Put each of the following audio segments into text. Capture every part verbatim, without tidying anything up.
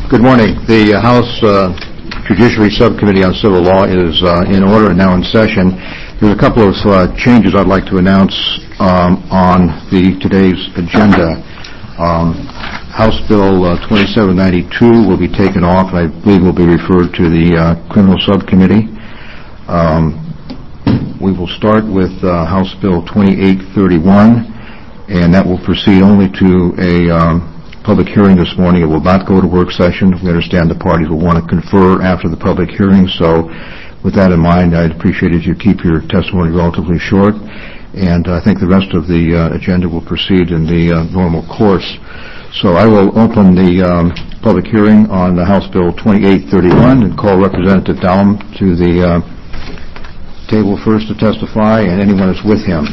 Good morning. The uh, House uh, Judiciary Subcommittee on Civil Law is uh, in order and now in session. There's a couple of uh, changes I'd like to announce um, on the today's agenda. Um, House Bill uh, twenty-seven ninety-two will be taken off, and I believe will be referred to the uh, Criminal Subcommittee. Um, we will start with uh, House Bill twenty-eight thirty-one, and that will proceed only to a um, public hearing this morning. It will not go to work session. We understand the parties will want to confer after the public hearing, so with that in mind, I'd appreciate if you keep your testimony relatively short, and I think the rest of the uh, agenda will proceed in the uh, normal course. So I will open the um, public hearing on the House Bill twenty-eight thirty-one and call Representative Dallam to the uh, table first to testify, and anyone that's with him.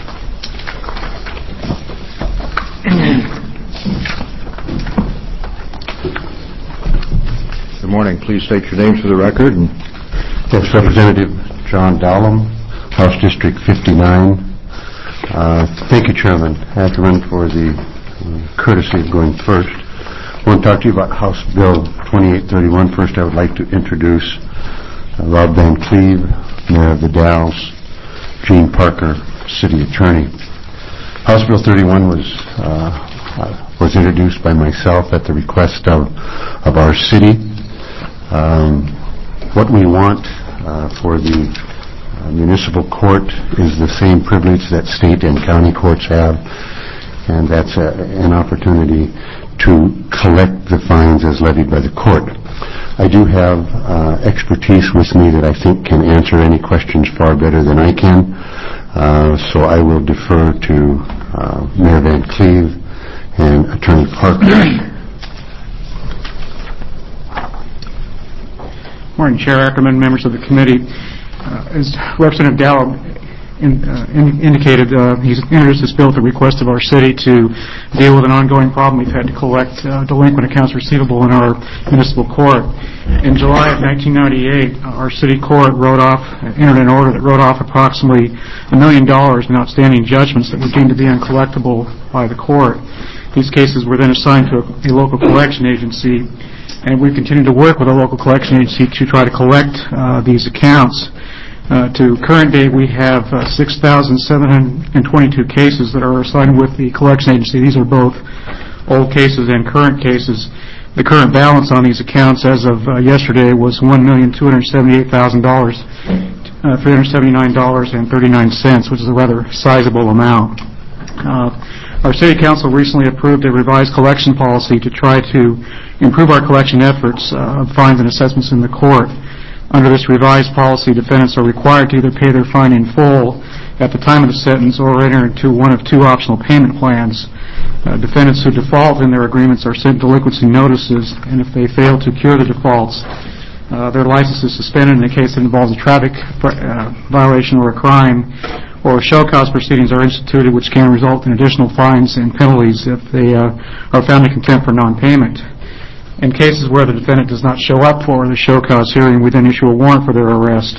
Good morning. Please state your names for the record. And yes, Representative John Dallam, House District fifty-nine. Uh, thank you, Chairman Ackerman, for the uh, courtesy of going first. I want to talk to you about House Bill twenty-eight thirty-one. First, I would like to introduce uh, Rob Van Cleve, Mayor of the Dalles, Gene Parker, City Attorney. House Bill thirty-one was uh, was introduced by myself at the request of, of our city. Um, what we want uh, for the uh, municipal court is the same privilege that state and county courts have, and that's a, an opportunity to collect the fines as levied by the court. I do have uh, expertise with me that I think can answer any questions far better than I can, uh, so I will defer to uh, Mayor Van Cleve and Attorney Parker. Morning, Chair Ackerman, members of the committee. Uh, as Representative Dallam in, uh, in indicated, uh, he's introduced this bill at the request of our city to deal with an ongoing problem we've had to collect uh, delinquent accounts receivable in our municipal court. In July of nineteen ninety-eight, uh, our city court wrote off, uh, entered an order that wrote off approximately a million dollars in outstanding judgments that were deemed to be uncollectible by the court. These cases were then assigned to a, a local collection agency, and we've continued to work with a local collection agency to try to collect uh, these accounts. Uh, to current date, we have uh, six thousand seven hundred twenty-two cases that are assigned with the collection agency. These are both old cases and current cases. The current balance on these accounts as of uh, yesterday was one million two hundred seventy-eight thousand dollars, uh, three hundred seventy-nine dollars and thirty-nine cents, which is a rather sizable amount. Uh, Our City Council recently approved a revised collection policy to try to improve our collection efforts uh, of fines and assessments in the court. Under this revised policy, defendants are required to either pay their fine in full at the time of the sentence or enter into one of two optional payment plans. Uh, defendants who default in their agreements are sent delinquency notices, and if they fail to cure the defaults, uh, their license is suspended in a case that involves a traffic uh, violation or a crime, or show cause proceedings are instituted, which can result in additional fines and penalties if they uh, are found in contempt for non-payment. In cases where the defendant does not show up for the show cause hearing, we then issue a warrant for their arrest.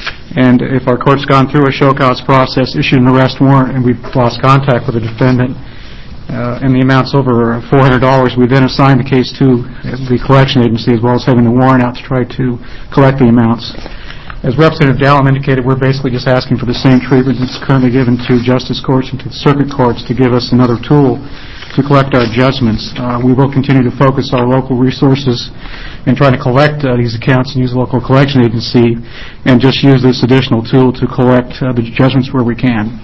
And if our court's gone through a show cause process, issued an arrest warrant, and we've lost contact with the defendant, uh, and the amount's over four hundred dollars, we then assign the case to the collection agency, as well as having the warrant out to try to collect the amounts. As Representative Dallam indicated, we're basically just asking for the same treatment that's currently given to justice courts and to the circuit courts to give us another tool to collect our judgments. Uh, we will continue to focus our local resources in trying to collect uh, these accounts and use a local collection agency, and just use this additional tool to collect uh, the judgments where we can.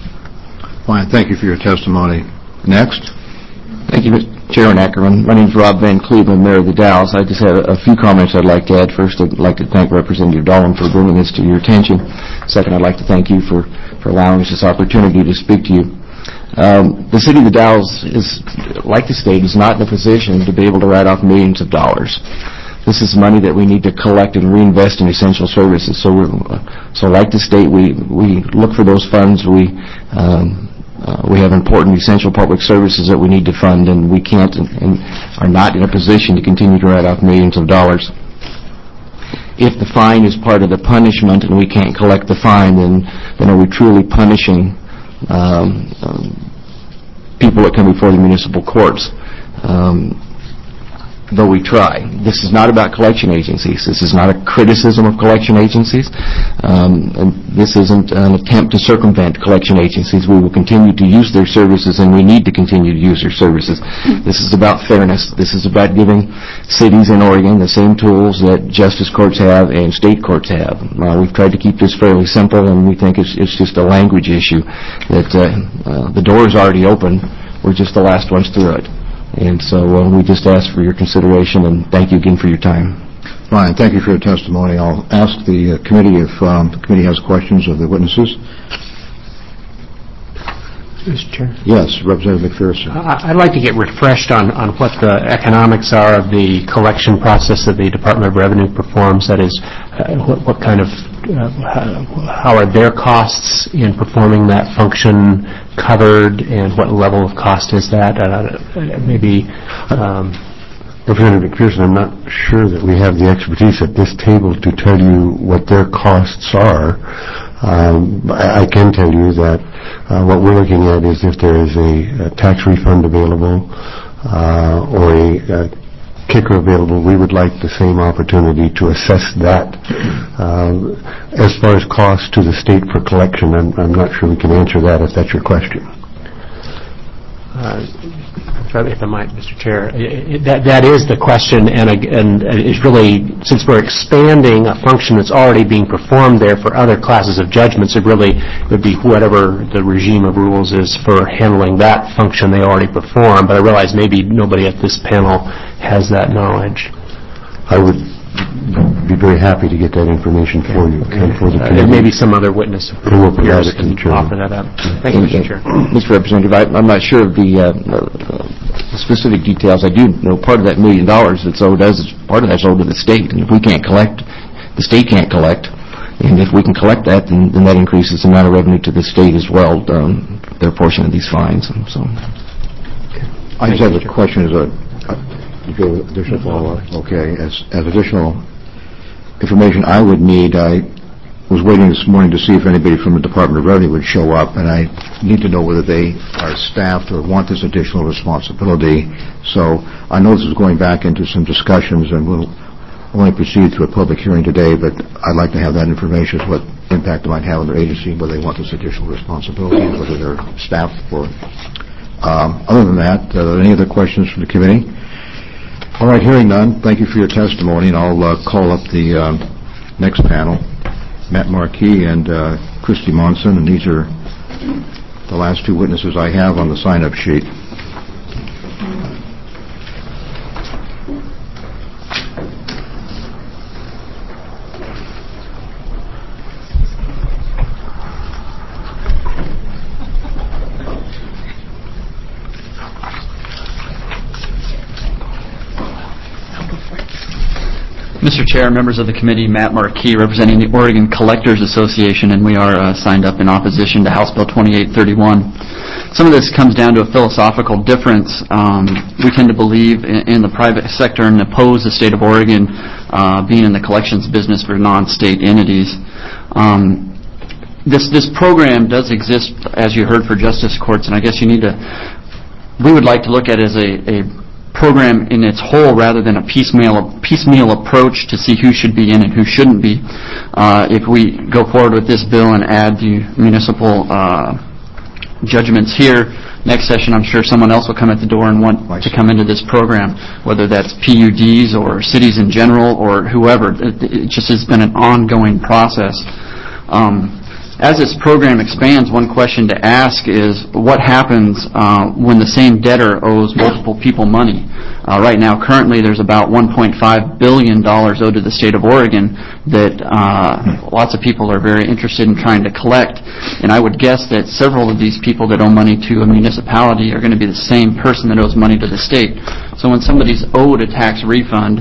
Fine. Thank you for your testimony. Next. Thank you, Mister Chairman Ackerman. My name is Rob Van Cleve, Mayor of the Dalles. I just have a few comments I'd like to add. First, I'd like to thank Representative Dallam for bringing this to your attention. Second, I'd like to thank you for, for allowing us this opportunity to speak to you. Um, the City of the Dalles is, like the state, is not in a position to be able to write off millions of dollars. This is money that we need to collect and reinvest in essential services. So, we're, so like the state, we we look for those funds. We um, uh, we have important essential public services that we need to fund, and we can't and, and are not in a position to continue to write off millions of dollars. If the fine is part of the punishment and we can't collect the fine, then then are we truly punishing Um, um, people that come before the municipal courts? Um, though we try. This is not about collection agencies. This is not a criticism of collection agencies. Um, and this isn't an attempt to circumvent collection agencies. We will continue to use their services, and we need to continue to use their services. This is about fairness. This is about giving cities in Oregon the same tools that justice courts have and state courts have. Uh, we've tried to keep this fairly simple, and we think it's, it's just a language issue that uh, uh, the door is already open. We're just the last ones through it. And so uh, we just ask for your consideration, and thank you again for your time. Fine. Thank you for your testimony. I'll ask the uh, committee if um, the committee has questions of the witnesses. Mister Chair? Yes, Representative McPherson. I'd like to get refreshed on, on what the economics are of the collection process that the Department of Revenue performs. That is, uh, what, what kind of, uh, how are their costs in performing that function covered, and what level of cost is that? Uh, maybe... Um, Representative McPherson, I'm not sure that we have the expertise at this table to tell you what their costs are. Um, I, I can tell you that uh, what we're looking at is if there is a, a tax refund available uh, or a, a kicker available, we would like the same opportunity to assess that. Uh, as far as costs to the state for collection, I'm, I'm not sure we can answer that if that's your question. Uh, if I might, Mister Chair, it, it, that that is the question, and and it's really, since we're expanding a function that's already being performed there for other classes of judgments, it really would be whatever the regime of rules is for handling that function they already perform. But I realize maybe nobody at this panel has that knowledge. I would be very happy to get that information for you and for the uh, committee. There may be some other witness who will provide it to the can offer that up. Thank you, Mister Chair. Mister Representative, I, I'm not sure of the, uh, the specific details. I do know part of that million dollars that's owed us, part of that's owed to the state, and if we can't collect, the state can't collect. And if we can collect that, then, then that increases the amount of revenue to the state as well, um, their portion of these fines. And so, okay. I just have a question as a uh, additional follow-up. Okay, as, as additional information I would need, I was waiting this morning to see if anybody from the Department of Revenue would show up, and I need to know whether they are staffed or want this additional responsibility. So I know this is going back into some discussions, and we'll only proceed through a public hearing today, but I'd like to have that information as what impact it might have on their agency, whether they want this additional responsibility, whether they're staffed for it. Um, other than that, uh, any other questions from the committee? All right, hearing none, thank you for your testimony, and I'll uh, call up the uh, next panel, Matt Marquis and uh, Christy Monson, and these are the last two witnesses I have on the sign-up sheet. Mister Chair, members of the committee, Matt Marquis, representing the Oregon Collectors Association, and we are uh, signed up in opposition to House Bill twenty-eight thirty-one. Some of this comes down to a philosophical difference. Um, we tend to believe in, in the private sector and oppose the state of Oregon uh, being in the collections business for non-state entities. Um, this this program does exist, as you heard, for justice courts, and I guess you need to. We would like to look at it as a, a program in its whole rather than a piecemeal piecemeal approach to see who should be in and who shouldn't be. Uh, if we go forward with this bill and add the municipal uh, judgments here, next session I'm sure someone else will come at the door and want to come into this program, whether that's P U Ds or cities in general or whoever. It, it just has been an ongoing process. Um, As this program expands, one question to ask is what happens uh, when the same debtor owes multiple people money? Uh, right now, currently, there's about one point five billion dollars owed to the state of Oregon that uh, lots of people are very interested in trying to collect. And I would guess that several of these people that owe money to a municipality are going to be the same person that owes money to the state. So when somebody's owed a tax refund,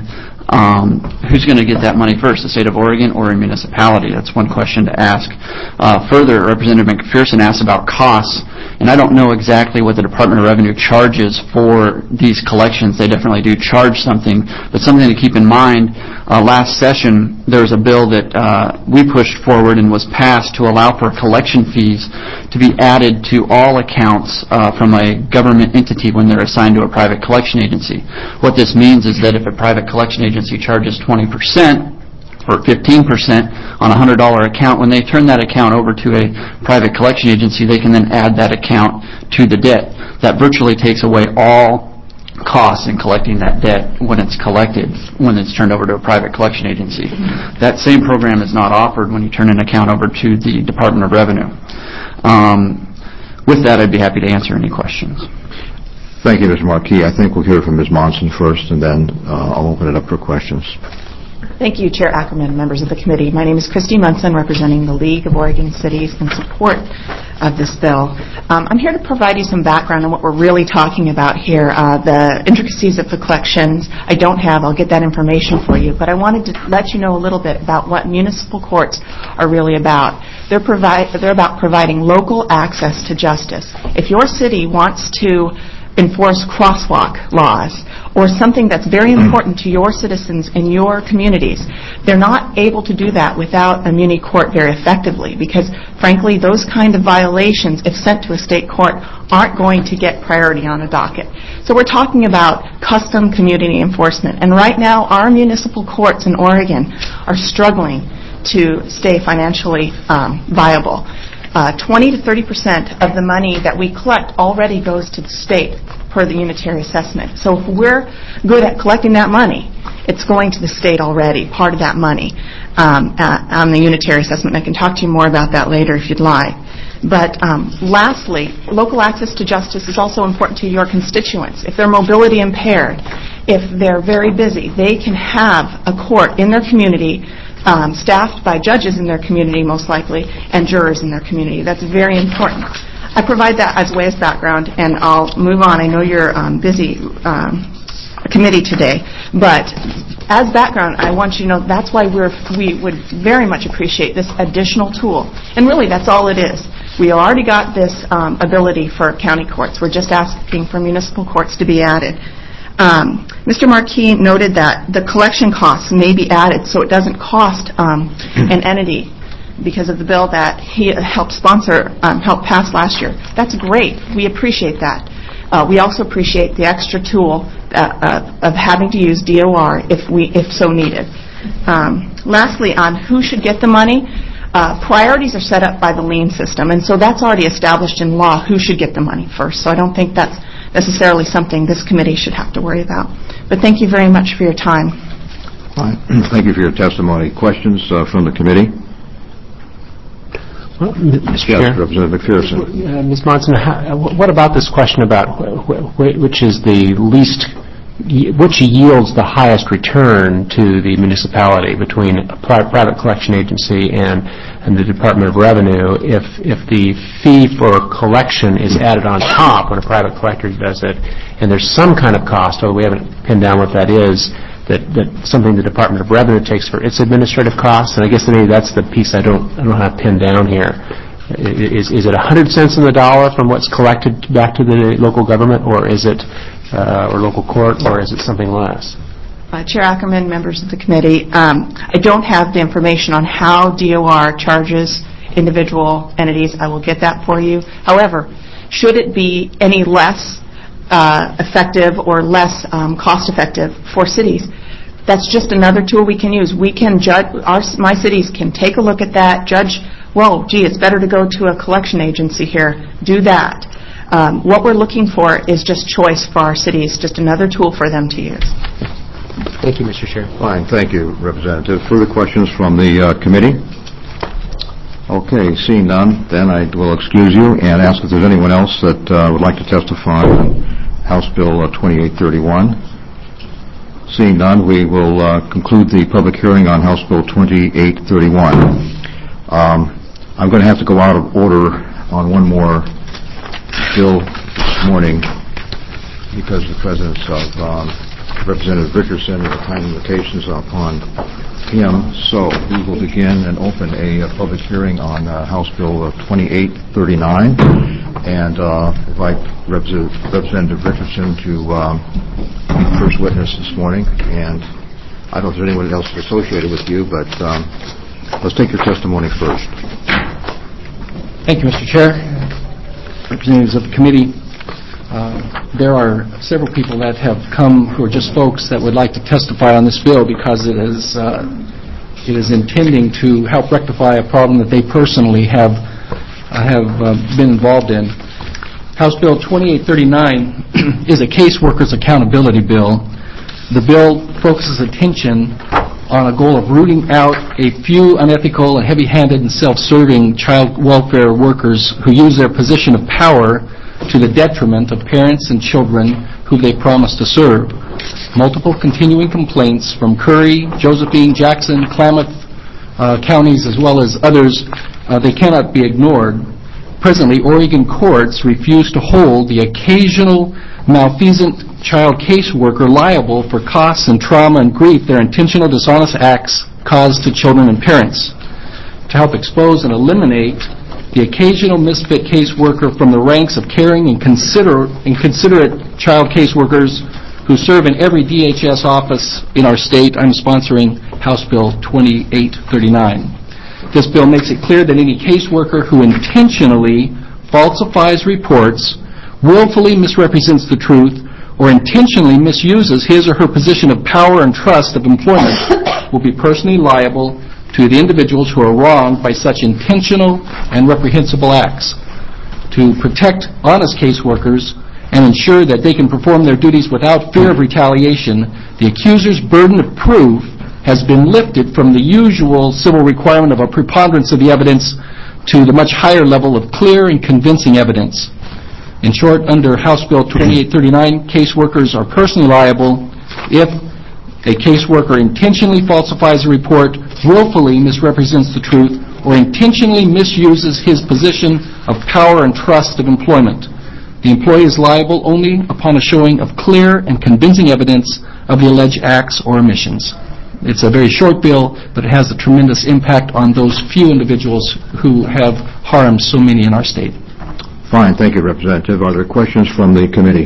Um, who's going to get that money first, the state of Oregon or a municipality? That's one question to ask. Uh, further, Representative McPherson asked about costs, and I don't know exactly what the Department of Revenue charges for these collections. They definitely do charge something, but something to keep in mind, uh, last session there was a bill that uh, we pushed forward and was passed to allow for collection fees to be added to all accounts uh, from a government entity when they're assigned to a private collection agency. What this means is that if a private collection agency charges twenty percent or fifteen percent on a one hundred dollar account, when they turn that account over to a private collection agency, they can then add that account to the debt. That virtually takes away all costs in collecting that debt when it's collected, when it's turned over to a private collection agency. That same program is not offered when you turn an account over to the Department of Revenue. Um, with that, I'd be happy to answer any questions. Thank you, Mister Marquis. I think we'll hear from Miz Monson first, and then uh, I'll open it up for questions. Thank you, Chair Ackerman, members of the committee. My name is Christy Munson, representing the League of Oregon Cities in support of this bill. Um, I'm here to provide you some background on what we're really talking about here. Uh, the intricacies of the collections I don't have. I'll get that information for you. But I wanted to let you know a little bit about what municipal courts are really about. They're, provide, they're about providing local access to justice. If your city wants to enforce crosswalk laws or something that's very important to your citizens in your communities, they're not able to do that without a muni court very effectively, because frankly those kind of violations, if sent to a state court, aren't going to get priority on a docket. So we're talking about custom community enforcement, and right now our municipal courts in Oregon are struggling to stay financially um, viable. Uh, twenty to thirty percent of the money that we collect already goes to the state per the unitary assessment. So if we're good at collecting that money, it's going to the state already, part of that money um, uh, on the unitary assessment. I can talk to you more about that later if you'd like. But um, lastly, local access to justice is also important to your constituents. If they're mobility impaired, if they're very busy, they can have a court in their community Um, staffed by judges in their community, most likely, and jurors in their community. That's very important. I provide that as way as background, and I'll move on. I know you're um, busy um, committee today, but as background, I want you to know that's why we're, we would very much appreciate this additional tool. And really, that's all it is. We already got this um, ability for county courts. We're just asking for municipal courts to be added. Um, Mister Marquis noted that the collection costs may be added so it doesn't cost um, an entity because of the bill that he helped sponsor, um, helped pass last year. That's great. We appreciate that. Uh, we also appreciate the extra tool uh, uh, of having to use D O R if we, if so needed. Um, lastly, on who should get the money, uh, priorities are set up by the lien system, and so that's already established in law who should get the money first. So I don't think that's necessarily something this committee should have to worry about. But thank you very much for your time. Fine. Thank you for your testimony. Questions uh, from the committee? Well, Mister Yes, Chair. Representative McPherson. Uh, Miz Monson, how, what about this question about wh- wh- which is the least, which yields the highest return to the municipality between a pri- private collection agency and, and the Department of Revenue if, if the fee for collection is added on top when a private collector does it, and there's some kind of cost, although we haven't pinned down what that is, that, that something the Department of Revenue takes for its administrative costs, and I guess maybe that's the piece I don't, I don't have pinned down here. Is, is it one hundred cents on the dollar from what's collected back to the local government, or is it, uh, or local court, or is it something less? Uh, Chair Ackerman, members of the committee, um, I don't have the information on how D O R charges individual entities. I will get that for you. However, should it be any less uh, effective or less um, cost-effective for cities, that's just another tool we can use. We can judge, our, my cities can take a look at that, judge, whoa, gee, it's better to go to a collection agency here. Do that. Um, what we're looking for is just choice for our cities, just another tool for them to use. Thank you, Mister Chair. Fine. Thank you, Representative. Further questions from the uh, committee? Okay. Seeing none, then I will excuse you and ask if there's anyone else that uh, would like to testify on House Bill uh, twenty-eight thirty-one. Seeing none, we will uh, conclude the public hearing on House Bill twenty-eight thirty-one. Um, I'm going to have to go out of order on one more bill this morning because the presence of um, Representative Richardson and the time limitations upon him. So we will begin and open a, a public hearing on uh, House Bill uh, twenty-eight thirty-nine, and uh, invite Representative, Representative Richardson to um, be the first witness this morning. And I don't know if there's anyone else associated with you, but um, let's take your testimony first. Thank you, Mister Chair, representatives of the committee. Uh, there are several people that have come who are just folks that would like to testify on this bill because it is uh, it is intending to help rectify a problem that they personally have uh, have uh, been involved in. House Bill twenty-eight thirty-nine is a caseworkers accountability bill. The bill focuses attention on a goal of rooting out a few unethical and heavy-handed and self-serving child welfare workers who use their position of power to the detriment of parents and children who they promise to serve. Multiple continuing complaints from Curry, Josephine, Jackson, Klamath uh, counties, as well as others, uh, they cannot be ignored. Presently, Oregon courts refuse to hold the occasional malfeasant child caseworker liable for costs and trauma and grief their intentional dishonest acts cause to children and parents. To help expose and eliminate the occasional misfit caseworker from the ranks of caring and consider, and considerate child caseworkers who serve in every D H S office in our state, I'm sponsoring House Bill twenty-eight thirty-nine. This bill makes it clear that any caseworker who intentionally falsifies reports, willfully misrepresents the truth, or intentionally misuses his or her position of power and trust of employment will be personally liable to the individuals who are wronged by such intentional and reprehensible acts. To protect honest caseworkers and ensure that they can perform their duties without fear of retaliation, the accuser's burden of proof has been lifted from the usual civil requirement of a preponderance of the evidence to the much higher level of clear and convincing evidence. In short, under House Bill twenty-eight thirty-nine, caseworkers are personally liable if a caseworker intentionally falsifies a report, willfully misrepresents the truth, or intentionally misuses his position of power and trust of employment. The employee is liable only upon a showing of clear and convincing evidence of the alleged acts or omissions. It's a very short bill, but it has a tremendous impact on those few individuals who have harmed so many in our state. Fine. Thank you, Representative. Are there questions from the committee?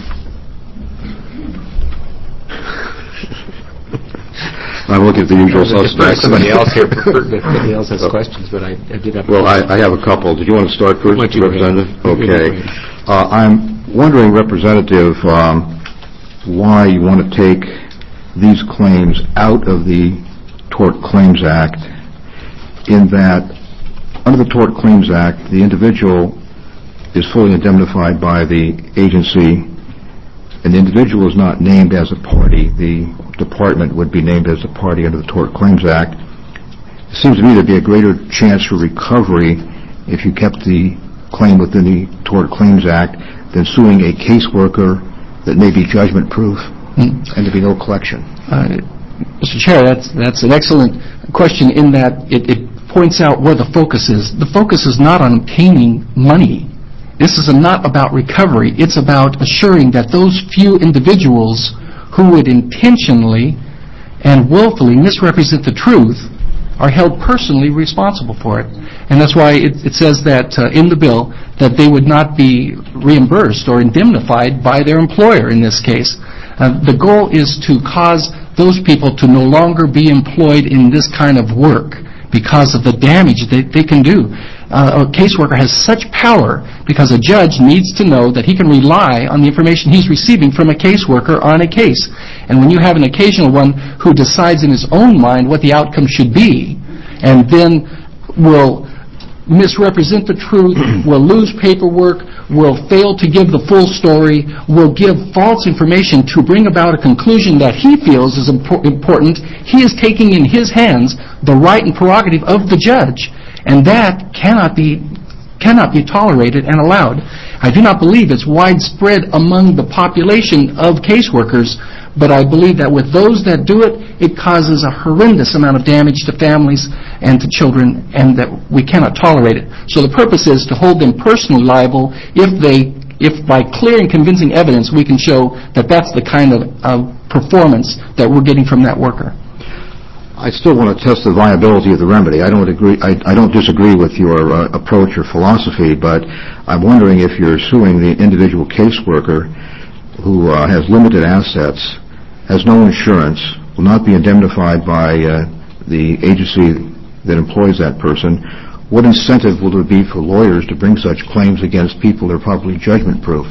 I will get the usual suspects. Somebody else here preferred if somebody else has questions, but I, I did have. Well, I, I have a couple. Did you want to start first, Representative? Okay. Uh, I'm wondering, Representative, um, why you want to take these claims out of the Tort Claims Act, in that under the Tort Claims Act, the individual is fully indemnified by the agency, and the individual is not named as a party. The department would be named as a party under the Tort Claims Act. It seems to me there'd be a greater chance for recovery if you kept the claim within the Tort Claims Act than suing a caseworker that may be judgment-proof mm. and to be no collection. Uh, Mister Chair, that's, that's an excellent question in that it, it points out where the focus is. The focus is not on obtaining money. This is not about recovery. It's about assuring that those few individuals who would intentionally and willfully misrepresent the truth are held personally responsible for it. And that's why it, it says that uh, in the bill that they would not be reimbursed or indemnified by their employer in this case. Uh, the goal is to cause those people to no longer be employed in this kind of work because of the damage that they can do. Uh, a caseworker has such power because a judge needs to know that he can rely on the information he's receiving from a caseworker on a case. And when you have an occasional one who decides in his own mind what the outcome should be, and then will misrepresent the truth, will lose paperwork, will fail to give the full story, will give false information to bring about a conclusion that he feels is impo- important, he is taking in his hands the right and prerogative of the judge. And that cannot be cannot be tolerated and allowed. I do not believe it's widespread among the population of caseworkers, but I believe that with those that do it, it causes a horrendous amount of damage to families and to children, and that we cannot tolerate it. So the purpose is to hold them personally liable if they, if by clear and convincing evidence we can show that that's the kind of, of performance that we're getting from that worker. I still want to test the viability of the remedy. I don't agree. I, I don't disagree with your uh, approach or philosophy, but I'm wondering if you're suing the individual caseworker who uh, has limited assets, has no insurance, will not be indemnified by uh, the agency that employs that person. What incentive will there be for lawyers to bring such claims against people that are probably judgment-proof?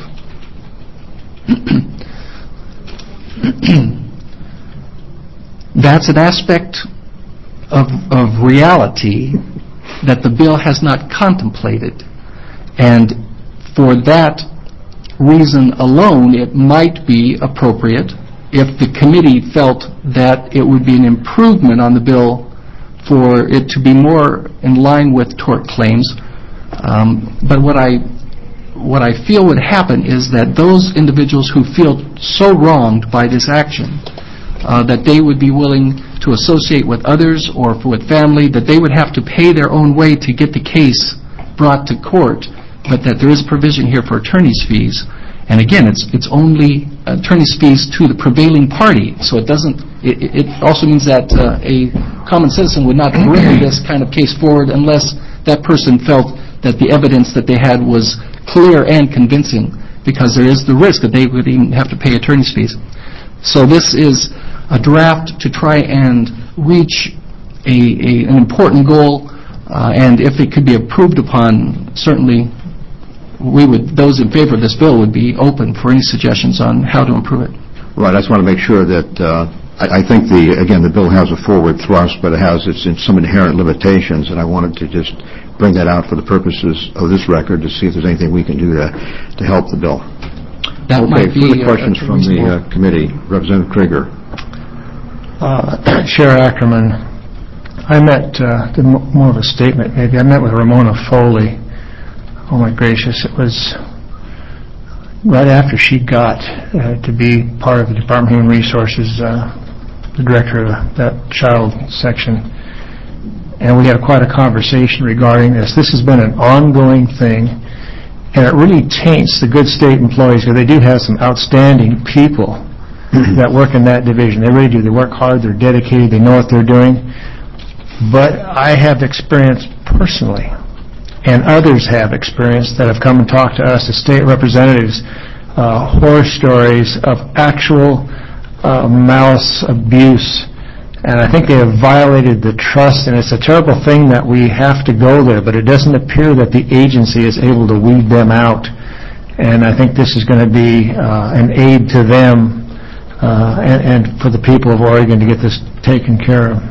That's an aspect of, of reality that the bill has not contemplated. And for that reason alone, it might be appropriate if the committee felt that it would be an improvement on the bill for it to be more in line with tort claims. Um, but what I what I feel would happen is that those individuals who feel so wronged by this action uh, that they would be willing to associate with others or with family, that they would have to pay their own way to get the case brought to court, but that there is provision here for attorney's fees. And again, it's it's only attorney's fees to the prevailing party, so it doesn't. It, it also means that uh, a common citizen would not bring this kind of case forward unless that person felt that the evidence that they had was clear and convincing, because there is the risk that they would even have to pay attorney's fees. So this is a draft to try and reach a, a an important goal, uh, and if it could be approved upon, certainly we would, those in favor of this bill would be open for any suggestions on how to improve it. Right. I just want to make sure that uh, I, I think the again the bill has a forward thrust, but it has its some inherent limitations, and I wanted to just bring that out for the purposes of this record to see if there's anything we can do to to help the bill. That okay. Might be further questions uh, from the uh, committee. Representative Krieger. Uh, Chair Ackerman, I met uh, more of a statement maybe. I met with Ramona Foley. Oh my gracious, it was right after she got uh, to be part of the Department of Human Resources, uh, the director of that child section, and we had quite a conversation regarding this. This has been an ongoing thing, and it really taints the good state employees, because they do have some outstanding people that work in that division. They really do. They work hard, they're dedicated, they know what they're doing. But I have experienced personally, and others have experienced that have come and talked to us as state representatives, uh, horror stories of actual uh, malice abuse. And I think they have violated the trust, and it's a terrible thing that we have to go there, but it doesn't appear that the agency is able to weed them out. And I think this is going to be uh, an aid to them uh, and, and for the people of Oregon to get this taken care of.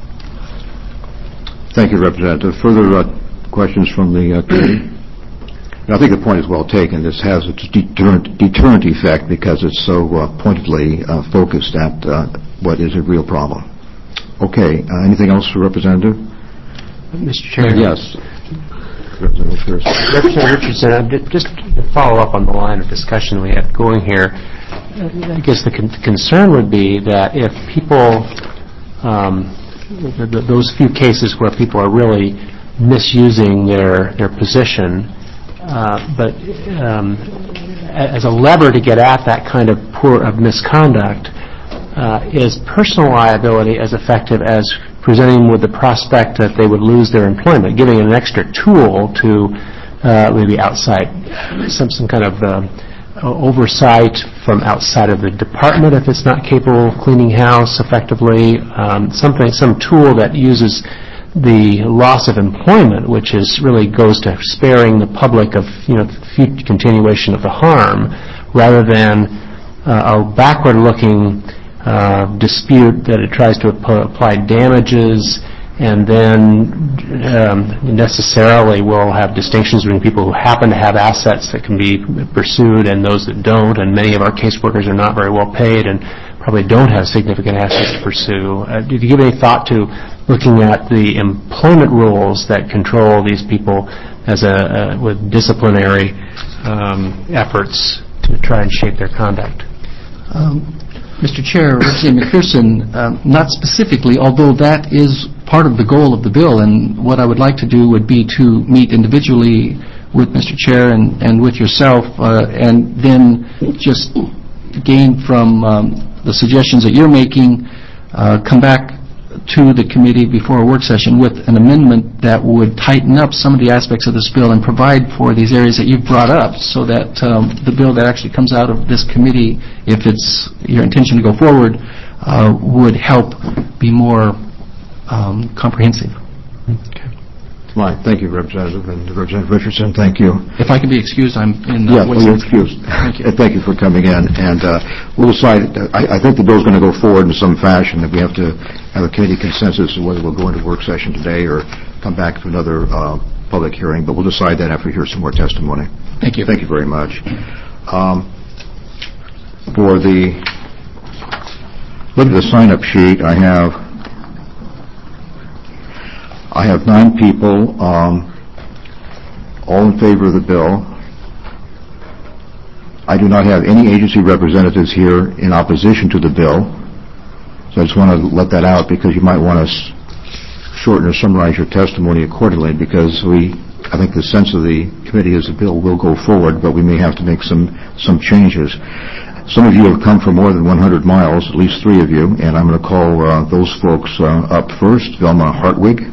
Thank you, Representative. Further uh, questions from the uh, committee? I think the point is well taken. This has a deterrent, deterrent effect because it's so uh, pointedly uh, focused at uh, what is a real problem. Okay. Uh, anything else for Representative? Mister Chair? Yes. Representative Pierce. Representative Richardson, just to follow up on the line of discussion we have going here, I guess the con- concern would be that if people, um, th- th- those few cases where people are really misusing their their position, uh, but um, as a lever to get at that kind of poor of misconduct, uh, is personal liability as effective as presenting with the prospect that they would lose their employment, giving an extra tool to uh, maybe outside some some kind of uh, oversight from outside of the department if it's not capable of cleaning house effectively, um, something some tool that uses the loss of employment, which is really goes to sparing the public of, you know, future continuation of the harm, rather than uh, a backward-looking uh, dispute that it tries to ap- apply damages, and then um, necessarily will have distinctions between people who happen to have assets that can be pursued and those that don't, and many of our caseworkers are not very well paid and probably don't have significant assets to pursue. Uh, did you give any thought to looking at the employment rules that control these people as a, uh, with disciplinary um, efforts to try and shape their conduct? Um, Mister Chair, Representative McPherson, um, not specifically, although that is part of the goal of the bill, and what I would like to do would be to meet individually with Mister Chair and, and with yourself, uh, and then just gain from um, the suggestions that you're making uh, come back to the committee before a work session with an amendment that would tighten up some of the aspects of this bill and provide for these areas that you've brought up so that um, the bill that actually comes out of this committee, if it's your intention to go forward, uh, would help be more um, comprehensive. Okay. Right. Thank you, Representative. And Representative Richardson, thank you. If I can be excused, I'm in Yeah, the well, you're excused. Thank you. And thank you for coming in. And uh, we'll decide, uh, I, I think the bill's going to go forward in some fashion, that we have to have a committee consensus of whether we'll go into work session today or come back to another uh, public hearing, but we'll decide that after we hear some more testimony. Thank you. Thank you very much. Um, for the, look at the sign-up sheet, I have I have nine people, um, all in favor of the bill. I do not have any agency representatives here in opposition to the bill. So I just want to let that out because you might want to shorten or summarize your testimony accordingly, because we, I think the sense of the committee is the bill will go forward, but we may have to make some, some changes. Some of you have come from more than one hundred miles, at least three of you, and I'm going to call uh, those folks uh, up first. Velma Hartwig.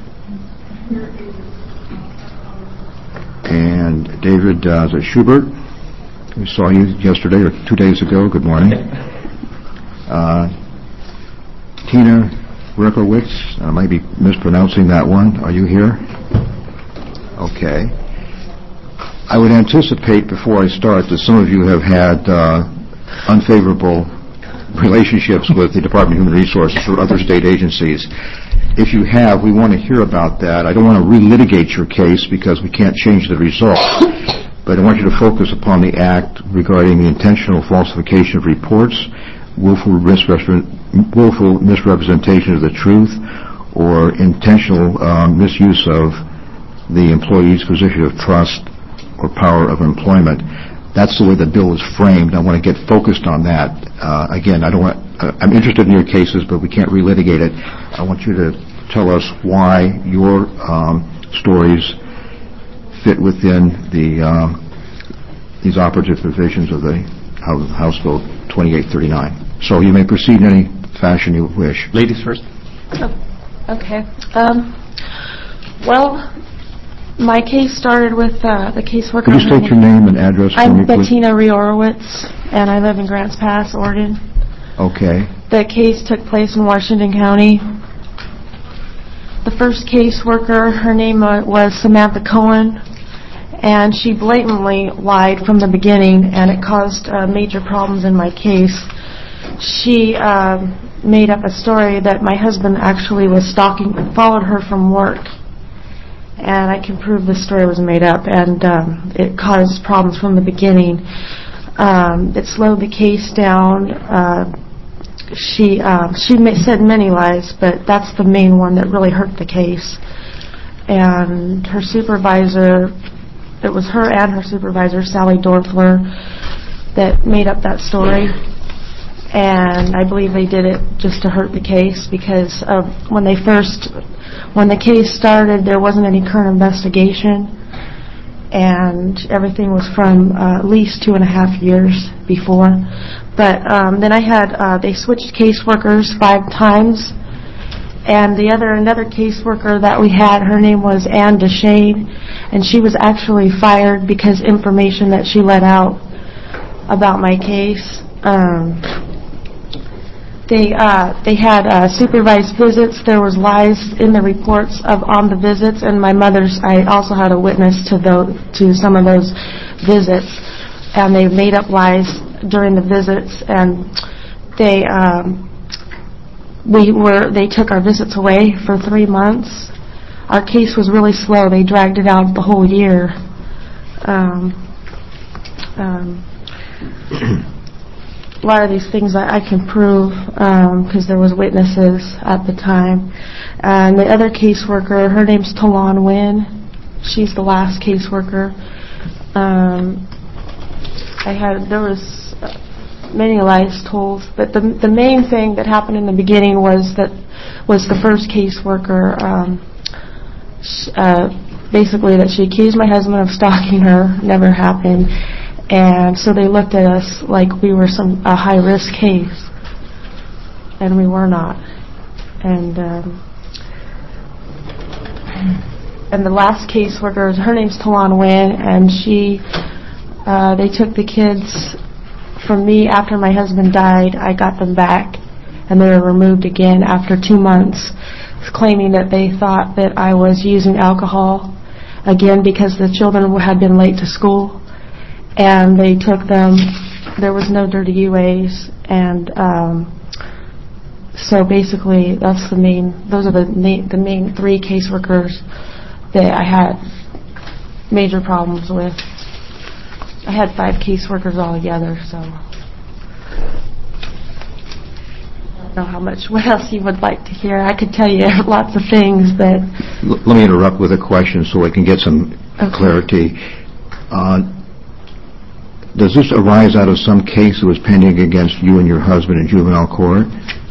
And David uh, Schubert. We saw you yesterday or two days ago. Good morning. Uh, Tina Rekowitz. I might be mispronouncing that one. Are you here? Okay. I would anticipate before I start that some of you have had uh, unfavorable relationships with the Department of Human Resources or other state agencies. If you have, we want to hear about that. I don't want to relitigate your case because we can't change the result. But I want you to focus upon the act regarding the intentional falsification of reports, willful, misrepre- willful misrepresentation of the truth, or intentional uh, misuse of the employee's position of trust or power of employment. That's the way the bill is framed. I want to get focused on that. Uh, again, I don't want. Uh, I'm interested in your cases, but we can't relitigate it. I want you to tell us why your um, stories fit within the uh, these operative provisions of the House Bill twenty-eight thirty-nine. So you may proceed in any fashion you wish. Ladies first. Oh, okay. Um, well. My case started with uh, the caseworker. Could you state your name and address for I'm me, please? Bettina Riorowitz, and I live in Grants Pass, Oregon. Okay. The case took place in Washington County. The first caseworker, her name uh, was Samantha Cohen, and she blatantly lied from the beginning, and it caused uh, major problems in my case. She uh, made up a story that my husband actually was stalking, followed her from work. And I can prove this story was made up, and um, it caused problems from the beginning. Um, it slowed the case down. Uh, she uh, she ma- said many lies, but that's the main one that really hurt the case. And her supervisor, it was her and her supervisor, Sally Dorfler, that made up that story. And I believe they did it just to hurt the case, because of when they first, when the case started, there wasn't any current investigation, and everything was from uh, at least two and a half years before. But um, then I had, uh, they switched caseworkers five times, and the other, another caseworker that we had, her name was Ann DeShane, and she was actually fired because information that she let out about my case. Um, They uh, they had uh, supervised visits. There was lies in the reports of on the visits, and my mother's. I also had a witness to those, to some of those visits, and they made up lies during the visits. And they um, we were they took our visits away for three months. Our case was really slow. They dragged it out the whole year. Um, um, A lot of these things I, I can prove because um, there was witnesses at the time. And the other caseworker, her name's Talon Wynn. She's the last caseworker. Um, I had there was many lies told, but the the main thing that happened in the beginning was that was the first caseworker. Um, sh- uh, basically, that she accused my husband of stalking her. Never happened. And so they looked at us like we were some a high-risk case. and we were not. And um, and the last caseworker, her name's Talana Wan, and she, uh, they took the kids from me after my husband died. I got them back, and they were removed again after two months, claiming that they thought that I was using alcohol, again because the children had been late to school, and they took them. There was no dirty U As, and um, so basically that's the main, those are the main, the main three caseworkers that I had major problems with. I had five caseworkers altogether, so I don't know how much, what else you would like to hear. I could tell you lots of things, but... L- let me interrupt with a question so we can get some Okay. clarity. Uh, does this arise out of some case that was pending against you and your husband in juvenile court?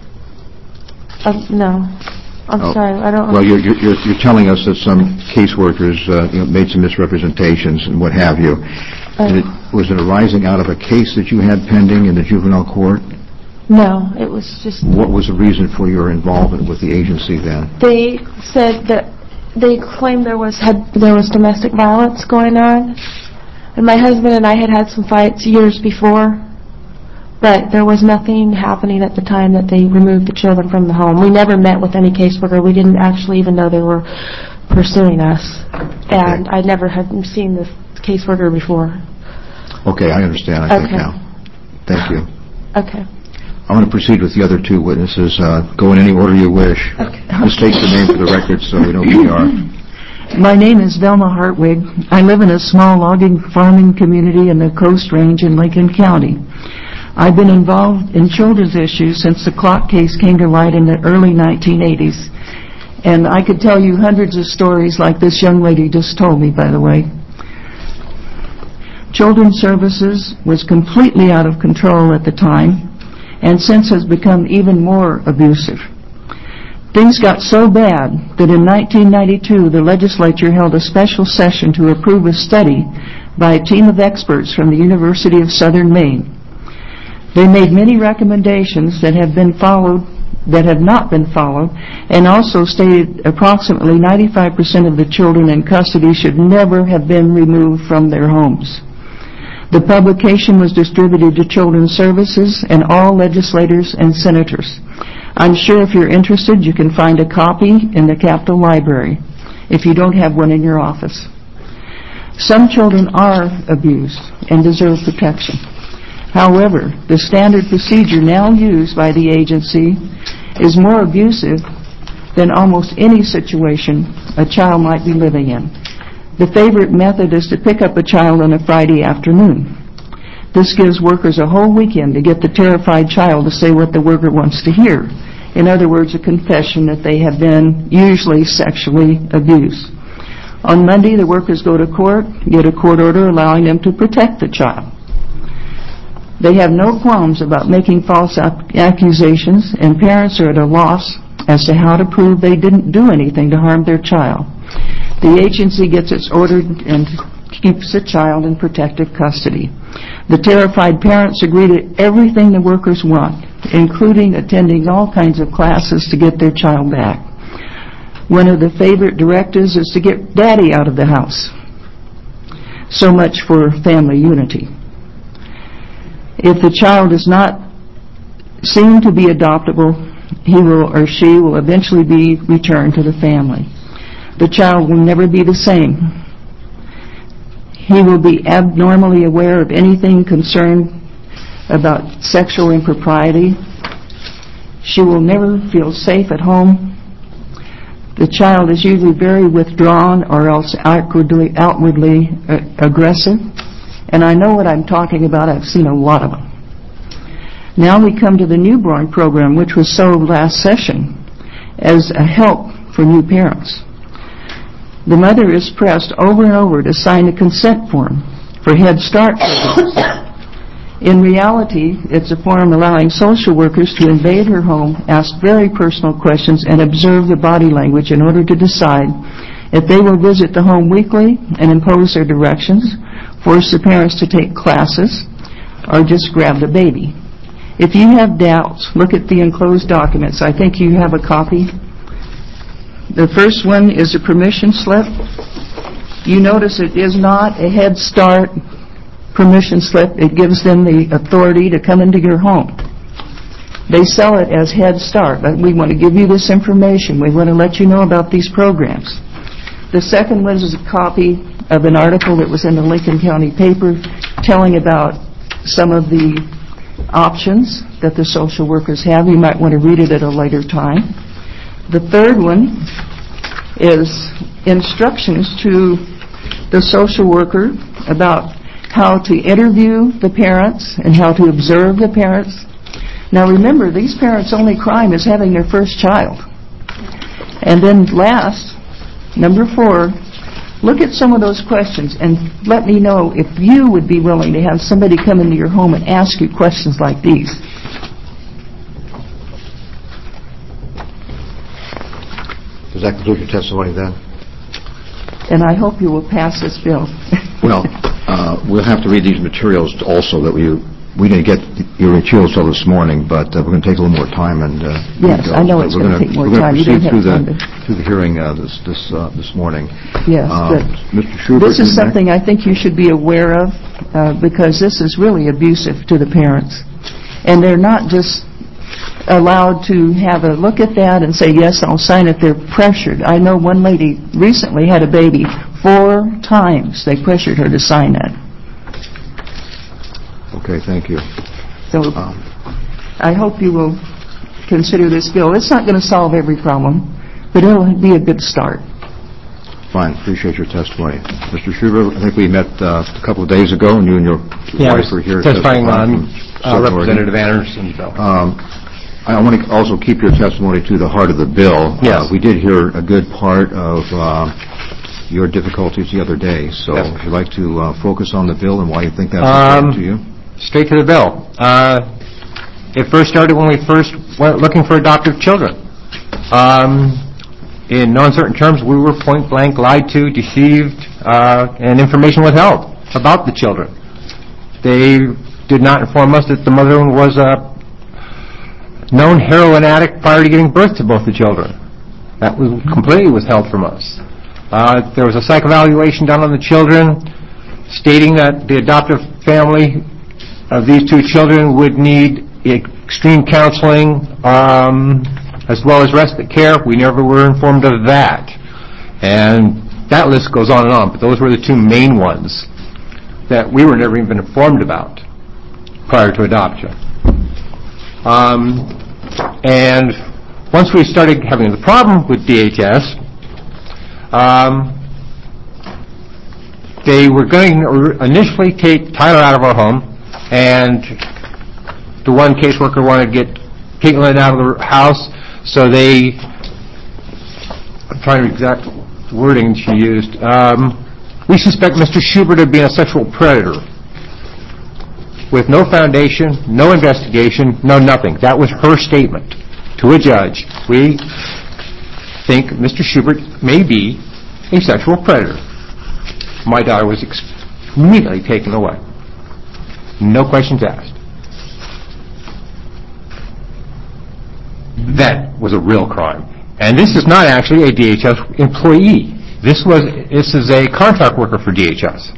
Uh, no. I'm Oh. sorry, I don't... Well, you're, you're, you're telling us that some caseworkers uh, you know, made some misrepresentations and what have you. Uh, Did it, was it arising out of a case that you had pending in the juvenile court? No, it was just... What was the reason for your involvement with the agency then? They said that they claimed there was had there was domestic violence going on, and my husband and I had had some fights years before, but there was nothing happening at the time that they removed the children from the home. We never met with any caseworker. We didn't actually even know they were pursuing us, and I never had seen the caseworker before. Okay, I understand, I think Okay. now. Thank you. Okay. I want to proceed with the other two witnesses. Uh, go in any order you wish. Okay. Just state your name for the record so we know who you are. My name is Velma Hartwig. I live in a small logging farming community in the Coast Range in Lincoln County. I've been involved in children's issues since the clock case came to light in the early nineteen eighties. And I could tell you hundreds of stories like this young lady just told me, by the way. Children's Services was completely out of control at the time, and since has become even more abusive. Things got so bad that in nineteen ninety-two the legislature held a special session to approve a study by a team of experts from the University of Southern Maine. They made many recommendations that have been followed, that have not been followed, and also stated approximately ninety-five percent of the children in custody should never have been removed from their homes. The publication was distributed to Children's Services and all legislators and senators. I'm sure if you're interested, you can find a copy in the Capitol Library if you don't have one in your office. Some children are abused and deserve protection. However, the standard procedure now used by the agency is more abusive than almost any situation a child might be living in. The favorite method is to pick up a child on a Friday afternoon. This gives workers a whole weekend to get the terrified child to say what the worker wants to hear. In other words, a confession that they have been usually sexually abused. On Monday, the workers go to court, get a court order allowing them to protect the child. They have no qualms about making false accusations, and parents are at a loss as to how to prove they didn't do anything to harm their child. The agency gets its order and keeps the child in protective custody. The terrified parents agree to everything the workers want, including attending all kinds of classes to get their child back. One of the favorite directives is to get daddy out of the house. So much for family unity. If the child is not seen to be adoptable, he will or she will eventually be returned to the family. The child will never be the same. He will be abnormally aware of anything concerned about sexual impropriety. She will never feel safe at home. The child is usually very withdrawn or else outwardly, outwardly uh, aggressive. And I know what I'm talking about. I've seen a lot of them. Now we come to the newborn program, which was sold last session as a help for new parents. The mother is pressed over and over to sign a consent form for Head Start programs. In reality, it's a form allowing social workers to invade her home, ask very personal questions, and observe the body language in order to decide if they will visit the home weekly and impose their directions, force the parents to take classes, or just grab the baby. If you have doubts, look at the enclosed documents. I think you have a copy. The first one is a permission slip. You notice it is not a Head Start permission slip. It gives them the authority to come into your home. They sell it as Head Start, but we want to give you this information. We want to let you know about these programs. The second one is a copy of an article that was in the Lincoln County paper telling about some of the options that the social workers have. You might want to read it at a later time. The third one is instructions to the social worker about how to interview the parents and how to observe the parents. Now remember, these parents' only crime is having their first child. And then last, number four, look at some of those questions and let me know if you would be willing to have somebody come into your home and ask you questions like these. Does that conclude your testimony then? And I hope you will pass this bill. Well, uh, we'll have to read these materials also that we we didn't get your materials till this morning, but uh, we're going to take a little more time and uh, yes, I know it's going to take more we're time. We're going to proceed through the to... through the hearing uh, this this uh, this morning. Yes, uh, but Mister Schubert, this is something I think you should be aware of uh, because this is really abusive to the parents, and they're not just allowed to have a look at that and say yes, I'll sign it. They're pressured. I know one lady recently had a baby. Four times they pressured her to sign that. Okay, thank you. So um, I hope you will consider this bill. It's not going to solve every problem, but it'll be a good start. Fine. Appreciate your testimony. Mister Schubert, I think we met uh, a couple of days ago, and you and your yeah, wife were here testifying on uh, Representative Representative Anderson's bill. Um, I want to also keep your testimony to the heart of the bill. Yes. Uh, we did hear a good part of uh, your difficulties the other day, so yes. Would you like to uh, focus on the bill and why you think that's um, important to you? Straight to the bill. Uh, it first started when we first went looking for adoptive children. Um, in non-certain terms, we were point blank lied to, deceived, uh, and information withheld about the children. They did not inform us that the mother was a known heroin addict prior to giving birth to both the children. That was completely withheld from us. Uh, there was a psych evaluation done on the children stating that the adoptive family of these two children would need extreme counseling um, as well as respite care. We never were informed of that. And that list goes on and on, but those were the two main ones that we were never even informed about prior to adoption. Um, and once we started having the problem with D H S, um, they were going to initially take Tyler out of our home, and the one caseworker wanted to get Caitlin out of the house, so they, I'm trying to exact wording she used, um, we suspect Mister Schubert of being a sexual predator with no foundation, no investigation, no nothing. That was her statement to a judge. We think Mister Schubert may be a sexual predator. My daughter was ex- immediately taken away. No questions asked. That was a real crime. And this is not actually a D H S employee. This was this is a contract worker for D H S.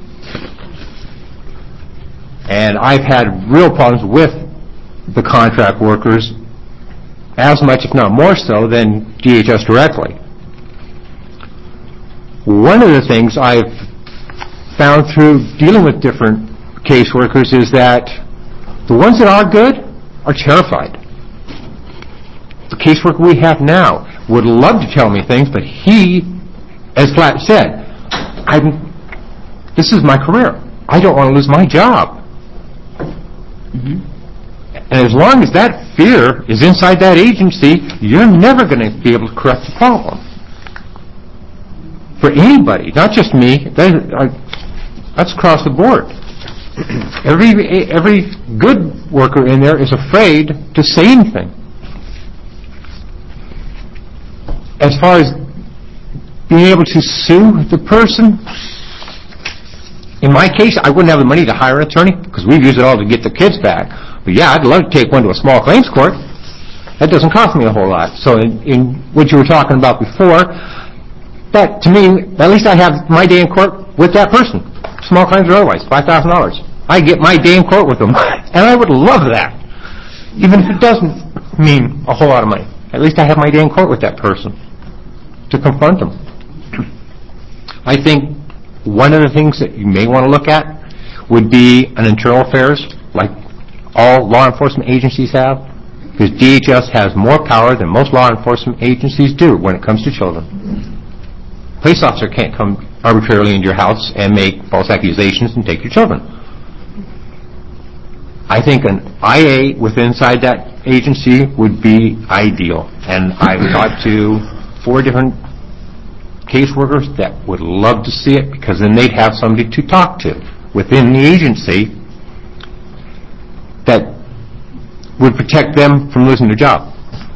And I've had real problems with the contract workers as much, if not more so, than D H S directly. One of the things I've found through dealing with different caseworkers is that the ones that are good are terrified. The caseworker we have now would love to tell me things, but he, as Flat said, I'm, this is my career. I don't want to lose my job. Mm-hmm. And as long as that fear is inside that agency, you're never going to be able to correct the problem. For anybody, not just me, that, uh, that's across the board. Every every good worker in there is afraid to say anything. As far as being able to sue the person, in my case, I wouldn't have the money to hire an attorney because we've used it all to get the kids back. But yeah, I'd love to take one to a small claims court. That doesn't cost me a whole lot. So in, in what you were talking about before, that, to me, at least I have my day in court with that person. Small claims or otherwise, five thousand dollars. I get my day in court with them. And I would love that. Even if it doesn't mean a whole lot of money. At least I have my day in court with that person to confront them. I think one of the things that you may want to look at would be an internal affairs, like all law enforcement agencies have, because D H S has more power than most law enforcement agencies do when it comes to children. A police officer can't come arbitrarily into your house and make false accusations and take your children. I think an I A within inside that agency would be ideal, and I've talked to four different caseworkers that would love to see it, because then they'd have somebody to talk to within the agency that would protect them from losing their job.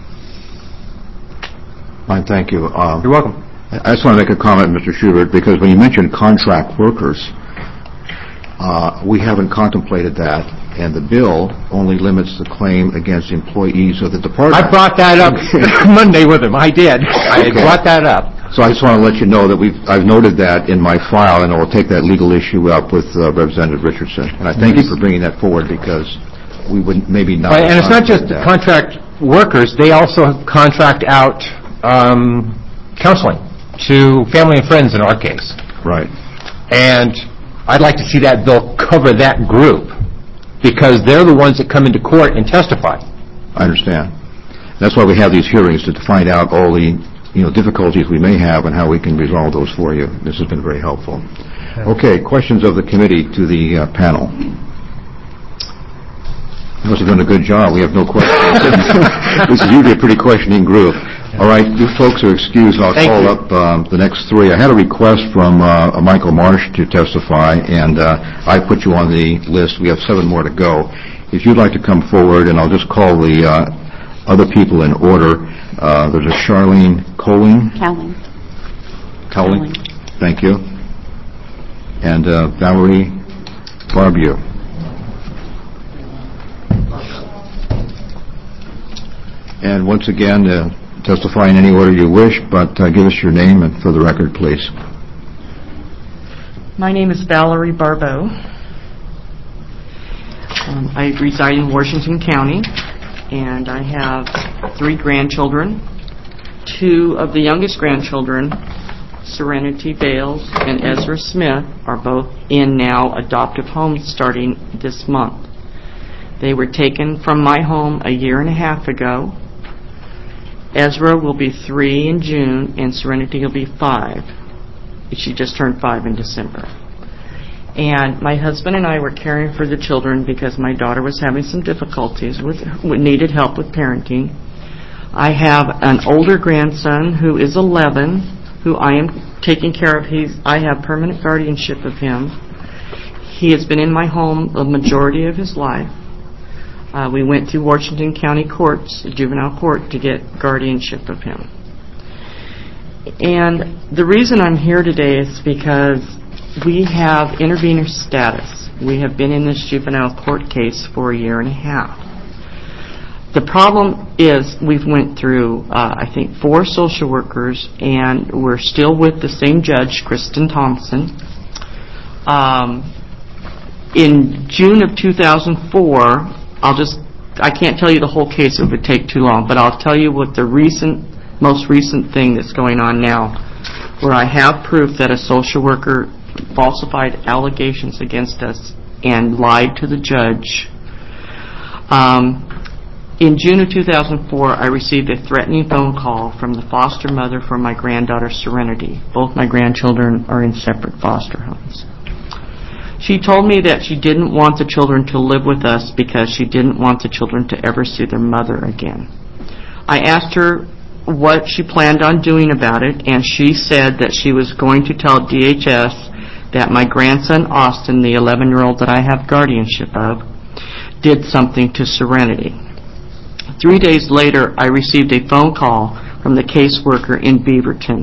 Fine, thank you. Um, You're welcome. I just want to make a comment, Mister Schubert, because when you mentioned contract workers, uh, we haven't contemplated that, and the bill only limits the claim against employees of the department. I brought that up Monday with him. I did. I Okay. brought that up. So I just want to let you know that we've I've noted that in my file, and I'll take that legal issue up with uh, Representative Richardson. And I thank you for bringing that forward, because we would maybe not. And it's not just that. contract workers. They also contract out um, counseling to family and friends in our case. Right. And I'd like to see that bill cover that group, because they're the ones that come into court and testify. I understand. That's why we have these hearings, to find out all the you know, difficulties we may have and how we can resolve those for you. This has been very helpful. Okay, questions of the committee to the uh, panel. You must have done a good job. We have no questions. This is usually a pretty questioning group. All right, you folks are excused. I'll Thank call you. up um, the next three. I had a request from uh, Michael Marsh to testify, and uh, I put you on the list. We have seven more to go. If you'd like to come forward, and I'll just call the uh, other people in order. Uh, there's a Charlene Colling. Cowling. Cowling. Thank you. And uh, Valerie Barbeau. And once again, uh, testify in any order you wish, but uh, give us your name and for the record, please. My name is Valerie Barbeau. Um, I reside in Washington County, and I have three grandchildren. Two of the youngest grandchildren, Serenity Bales and Ezra Smith, are both in now adoptive homes starting this month. They were taken from my home a year and a half ago. Ezra will be three in June, and Serenity will be five. She just turned five in December. And my husband and I were caring for the children because my daughter was having some difficulties with, needed help with parenting. I have an older grandson who is eleven, who I am taking care of. He's, I have permanent guardianship of him. He has been in my home the majority of his life. Uh, we went through Washington County Courts, juvenile court, to get guardianship of him. And the reason I'm here today is because we have intervener status. We have been in this juvenile court case for a year and a half. The problem is we've went through, uh, I think, four social workers, and we're still with the same judge, Kristen Thompson. Um, in June of two thousand four, I'll just, I can't tell you the whole case, it would take too long, but I'll tell you what the recent, most recent thing that's going on now, where I have proof that a social worker falsified allegations against us and lied to the judge. Um, in June of two thousand four, I received a threatening phone call from the foster mother for my granddaughter Serenity. Both my grandchildren are in separate foster homes. She told me that she didn't want the children to live with us because she didn't want the children to ever see their mother again. I asked her what she planned on doing about it, and she said that she was going to tell D H S that my grandson Austin, the eleven-year-old that I have guardianship of, did something to Serenity. Three days later, I received a phone call from the caseworker in Beaverton,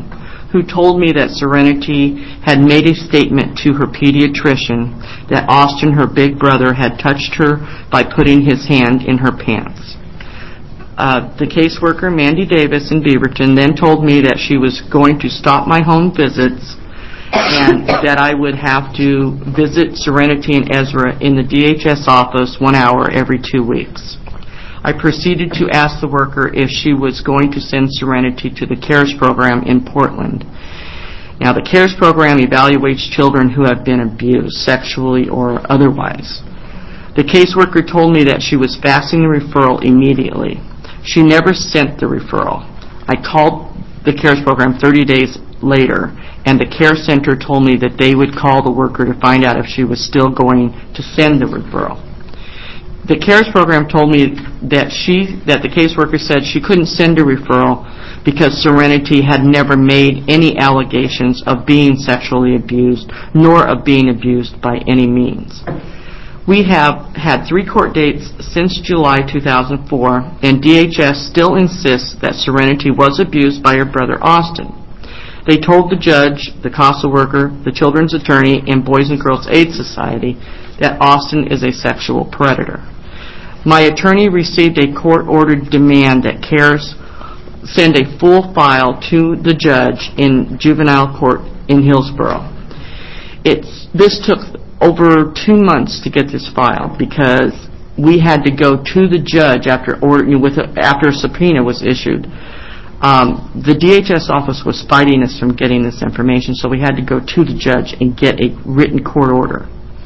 who told me that Serenity had made a statement to her pediatrician that Austin, her big brother, had touched her by putting his hand in her pants. Uh, the caseworker, Mandy Davis in Beaverton, then told me that she was going to stop my home visits and that I would have to visit Serenity and Ezra in the D H S office one hour every two weeks. I proceeded to ask the worker if she was going to send Serenity to the CARES program in Portland. Now, the CARES program evaluates children who have been abused, sexually or otherwise. The caseworker told me that she was faxing the referral immediately. She never sent the referral. I called the CARES program thirty days later, and the care center told me that they would call the worker to find out if she was still going to send the referral. The CARES program told me that she, that the caseworker said she couldn't send a referral because Serenity had never made any allegations of being sexually abused, nor of being abused by any means. We have had three court dates since July two thousand four, and D H S still insists that Serenity was abused by her brother Austin. They told the judge, the CASA worker, the children's attorney, and Boys and Girls Aid Society that Austin is a sexual predator. My attorney received a court-ordered demand that CARES send a full file to the judge in juvenile court in Hillsborough. It's, this took over two months to get this file because we had to go to the judge after order, you know, with a, after a subpoena was issued. Um, the D H S office was fighting us from getting this information, so we had to go to the judge and get a written court order.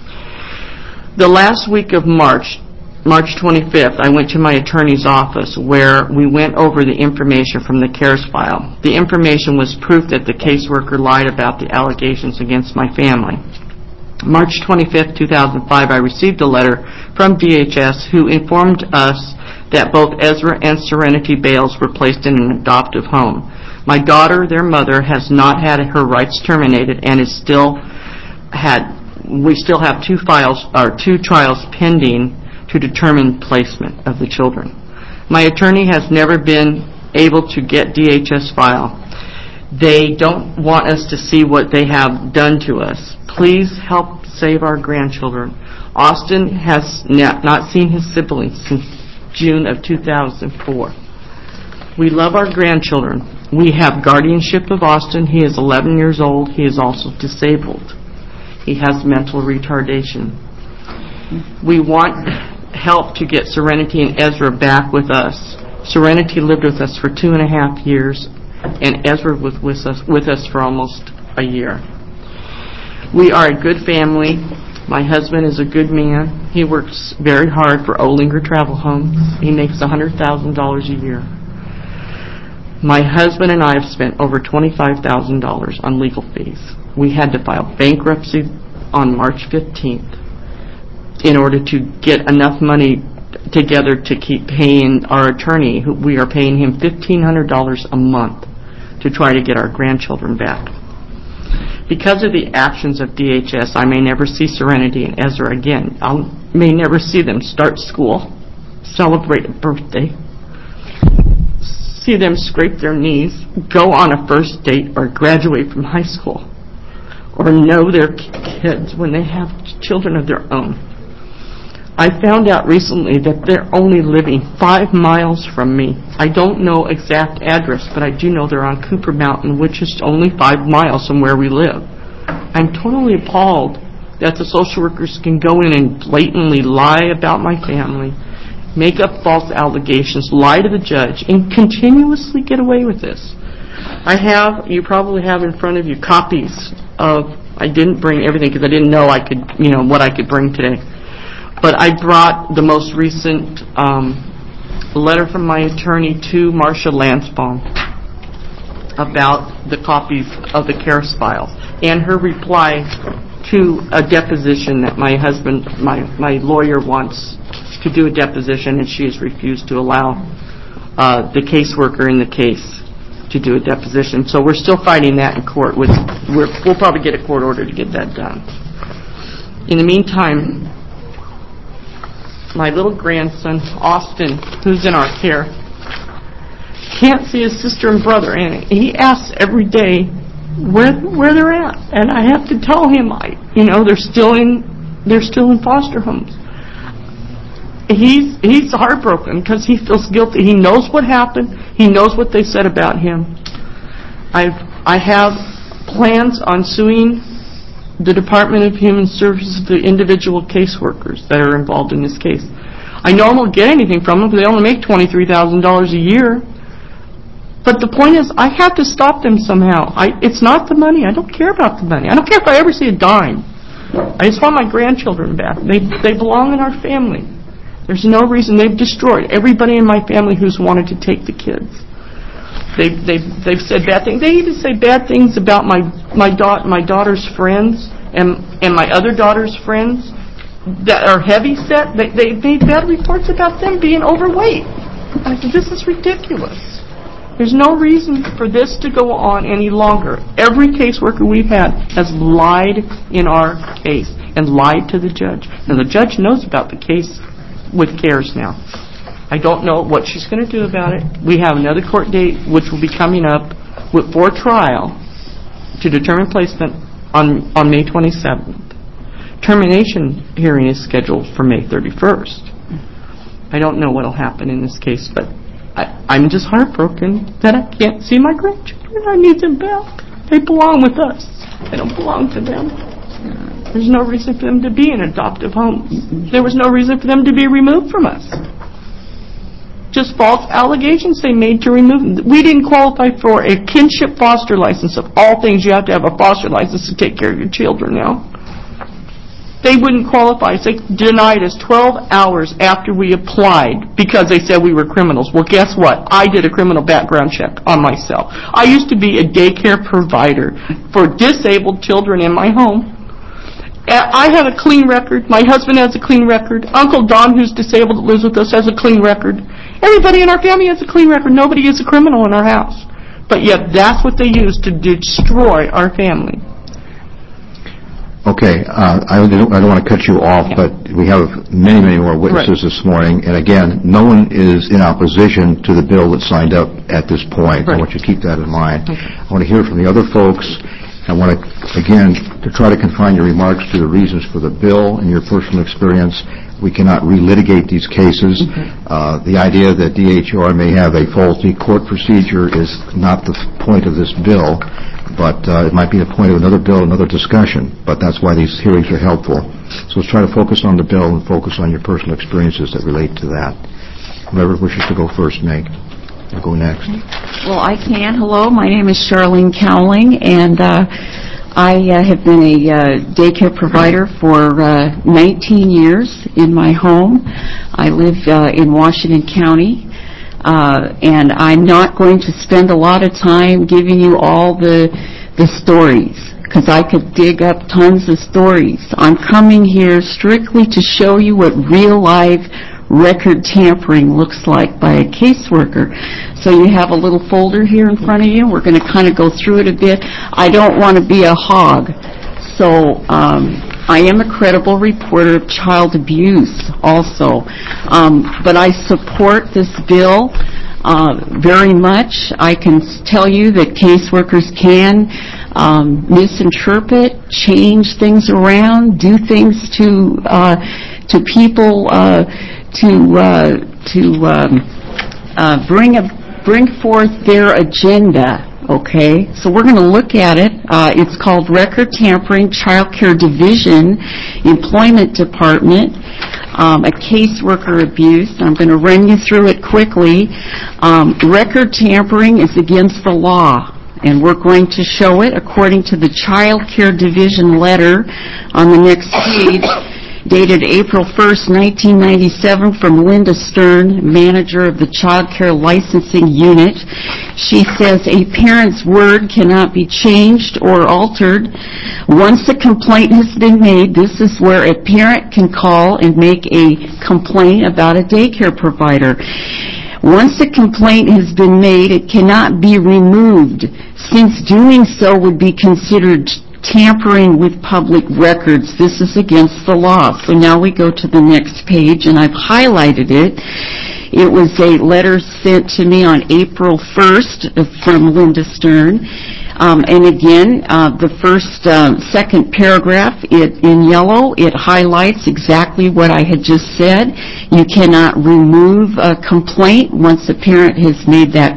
The last week of March, March twenty-fifth, I went to my attorney's office where we went over the information from the CARES file. The information was proof that the caseworker lied about the allegations against my family. March twenty-fifth, two thousand five, I received a letter from D H S who informed us that both Ezra and Serenity Bales were placed in an adoptive home. My daughter, their mother, has not had her rights terminated and is still had. We still have two files or two trials pending to determine placement of the children. My attorney has never been able to get D H S file. They don't want us to see what they have done to us. Please help save our grandchildren. Austin has not seen his siblings since June of two thousand four. We love our grandchildren. We have guardianship of Austin. He is eleven years old. He is also disabled. He has mental retardation. We want help to get Serenity and Ezra back with us. Serenity lived with us for two and a half years, and Ezra was with us, with us for almost a year. We are a good family. My husband is a good man. He works very hard for Olinger Travel Homes. He makes one hundred thousand dollars a year. My husband and I have spent over twenty-five thousand dollars on legal fees. We had to file bankruptcy on March fifteenth in order to get enough money together to keep paying our attorney. Who we are paying him fifteen hundred dollars a month to try to get our grandchildren back. Because of the actions of D H S, I may never see Serenity and Ezra again. I may never see them start school, celebrate a birthday, see them scrape their knees, go on a first date, or graduate from high school, or know their kids when they have children of their own. I found out recently that they're only living five miles from me. I don't know exact address, but I do know they're on Cooper Mountain, which is only five miles from where we live. I'm totally appalled that the social workers can go in and blatantly lie about my family, make up false allegations, lie to the judge, and continuously get away with this. I have, you probably have in front of you copies of, I didn't bring everything because I didn't know I could, you know, what I could bring today. But I brought the most recent um, letter from my attorney to Marcia Lansbaum about the copies of the CARES files and her reply to a deposition that my husband, my, my lawyer wants to do a deposition, and she has refused to allow uh, the caseworker in the case to do a deposition. So we're still fighting that in court. With, we're, we'll probably get a court order to get that done. In the meantime, my little grandson, Austin, who's in our care, can't see his sister and brother, and he asks every day where where they're at, and I have to tell him, I, you know, they're still in they're still in foster homes. He's he's heartbroken because he feels guilty. He knows what happened. He knows what they said about him. I I have plans on suing the Department of Human Services, the individual caseworkers that are involved in this case. I know I won't get anything from them because they only make twenty-three thousand dollars a year. But the point is, I have to stop them somehow. I, it's not the money. I don't care about the money. I don't care if I ever see a dime. I just want my grandchildren back. They they belong in our family. There's no reason. They've destroyed everybody in my family who's wanted to take the kids. They've they've they've said bad things. They even say bad things about my my daughter my daughter's friends and and my other daughter's friends that are heavy set. They they made bad reports about them being overweight. I said, this is ridiculous. There's no reason for this to go on any longer. Every caseworker we've had has lied in our case and lied to the judge. Now, the judge knows about the case with CARES now. I don't know what she's going to do about it. We have another court date which will be coming up with, for trial to determine placement on, on May twenty-seventh. Termination hearing is scheduled for May thirty-first. I don't know what will happen in this case, but I, I'm just heartbroken that I can't see my grandchildren. I need them back. They belong with us. They don't belong to them. There's no reason for them to be in adoptive homes. There was no reason for them to be removed from us. Just false allegations they made to remove them. We didn't qualify for a kinship foster license. Of all things, you have to have a foster license to take care of your children now. They wouldn't qualify. So they denied us twelve hours after we applied because they said we were criminals. Well, guess what? I did a criminal background check on myself. I used to be a daycare provider for disabled children in my home. I have a clean record. My husband has a clean record. Uncle Don, who's disabled that lives with us, has a clean record. Everybody in our family has a clean record. Nobody is a criminal in our house. But yet that's what they use to destroy our family. Okay, uh, I don't, I don't want to cut you off, yeah. But we have many, many more witnesses right. this morning. And again, no one is in opposition to the bill that signed up at this point. Right. I want you to keep that in mind. Okay. I want to hear from the other folks. I want to, again, to try to confine your remarks to the reasons for the bill and your personal experience. We cannot relitigate these cases. Mm-hmm. Uh, the idea that D H R may have a faulty court procedure is not the point of this bill, but uh, it might be the point of another bill, another discussion. But that's why these hearings are helpful. So let's try to focus on the bill and focus on your personal experiences that relate to that. Whoever wishes to go first, Meg. I'll go next. Well, I can. Hello, my name is Charlene Cowling, and uh, I uh, have been a uh, daycare provider for uh, nineteen years in my home. I live uh, in Washington County, uh, and I'm not going to spend a lot of time giving you all the the stories, because I could dig up tons of stories. I'm coming here strictly to show you what real life record tampering looks like by a caseworker. So you have a little folder here in front of you. We're going to kind of go through it a bit. I don't want to be a hog. So um, I am a credible reporter of child abuse also. Um, but I support this bill uh, very much. I can tell you that caseworkers can um, misinterpret, change things around, do things to uh, to people uh, to uh, to um, uh, bring a bring forth their agenda. Okay, so we're going to look at it. Uh, it's called Record Tampering, Child Care Division, Employment Department, um, a caseworker abuse. I'm going to run you through it quickly. Um, record tampering is against the law, and we're going to show it according to the Child Care Division letter on the next page, dated April first, nineteen ninety-seven, from Linda Stern, manager of the Child Care Licensing Unit. She says a parent's word cannot be changed or altered. Once a complaint has been made, this is where a parent can call and make a complaint about a daycare provider. Once a complaint has been made, it cannot be removed, since doing so would be considered tampering with public records. This is against the law. So now we go to the next page, and I've highlighted it. It was a letter sent to me on April first from Linda Stern. Um, and again, uh, the first, uh, second paragraph it, in yellow, it highlights exactly what I had just said. You cannot remove a complaint once a parent has made that,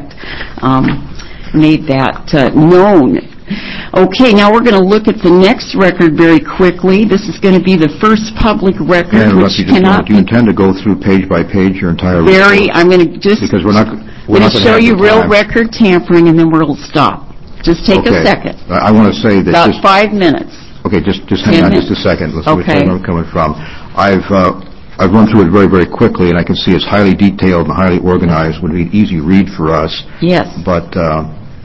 um, made that uh, known. Okay, now we're going to look at the next record very quickly. This is going to be the first public record, And which Rusty, just cannot do you be intend to go through page by page your entire very. report? I'm going to just. Because we're not. We're going not to gonna show have you the real time. record tampering, and then we'll stop. Just take Okay. a second. I, I want to say that About just, five minutes. okay, just just hang Ten on just a minutes. second. Let's see Okay. where I'm coming from. I've uh, I've run through it very very quickly, and I can see it's highly detailed and highly organized. Would be an easy read for us. Yes. But uh,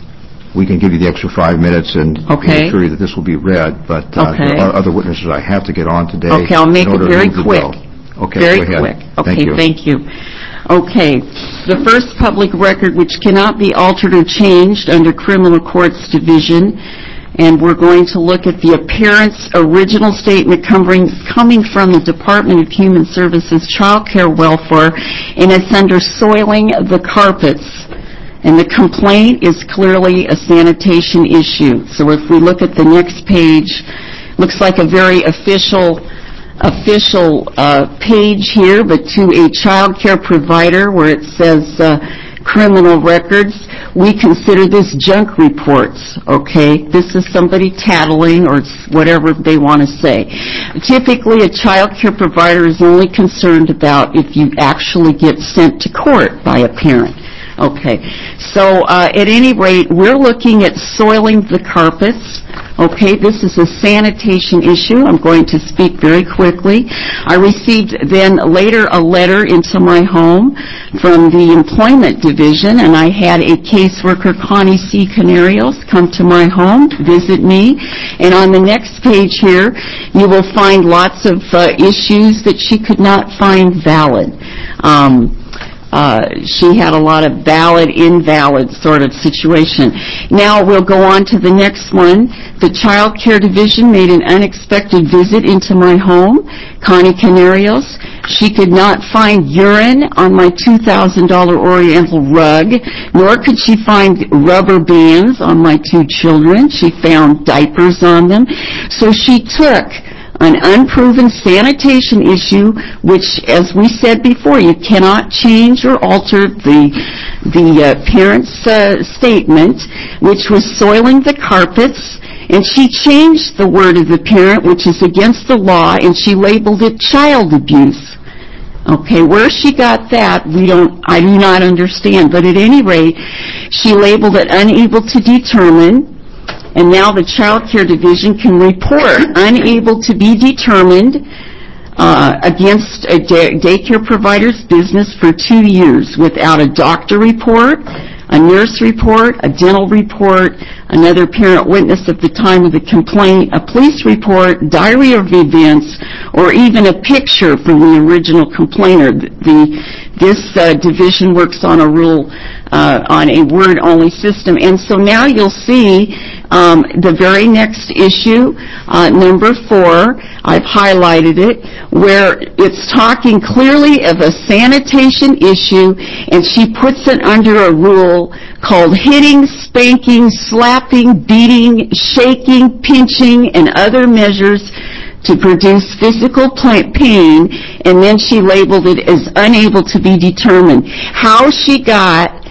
we can give you the extra five minutes and Okay. assure you that this will be read. But uh, Okay. there are other witnesses I have to get on today. Okay, I'll make in it order to very move the quick. bill. Okay, Very go ahead. quick. Thank Okay, you. thank you. Okay, the first public record which cannot be altered or changed under Criminal Courts Division, and we're going to look at the appearance original statement coming, coming from the Department of Human Services Child Care Welfare, and it's under soiling the carpets. And the complaint is clearly a sanitation issue. So if we look at the next page, looks like a very official official uh, page here, but to a child care provider where it says uh, criminal records. We consider this junk reports, okay? This is somebody tattling or whatever they want to say. Typically, a child care provider is only concerned about if you actually get sent to court by a parent. Okay, so uh, at any rate, we're looking at soiling the carpets. Okay, this is a sanitation issue. I'm going to speak very quickly. I received then later a letter into my home from the Employment Division, and I had a caseworker, Connie C. Canarios, come to my home, visit me. And on the next page here, you will find lots of uh, issues that she could not find valid. Um, Uh, she had a lot of valid, invalid sort of situation. Now we'll go on to the next one. The Child Care Division made an unexpected visit into my home, Connie Canarios. She could not find urine on my two thousand dollars Oriental rug, nor could she find rubber bands on my two children. She found diapers on them. So she took an unproven sanitation issue, which, as we said before, you cannot change or alter the the uh, parent's uh, statement, which was soiling the carpets, and she changed the word of the parent, which is against the law, and she labeled it child abuse. Okay, where she got that, we don't, I do not understand, but at any rate, she labeled it unable to determine. And now the Child Care Division can report unable to be determined uh, against a day- daycare provider's business for two years without a doctor report, a nurse report, a dental report, another parent witness at the time of the complaint, a police report, diary of events, or even a picture from the original complainer. The, this uh, division works on a rule, uh, on a word-only system. And so now you'll see um, the very next issue, uh, number four, I've highlighted it, where it's talking clearly of a sanitation issue, and she puts it under a rule called hitting, spanking, slapping, beating, shaking, pinching, and other measures to produce physical pain, and then she labeled it as unable to be determined. How she got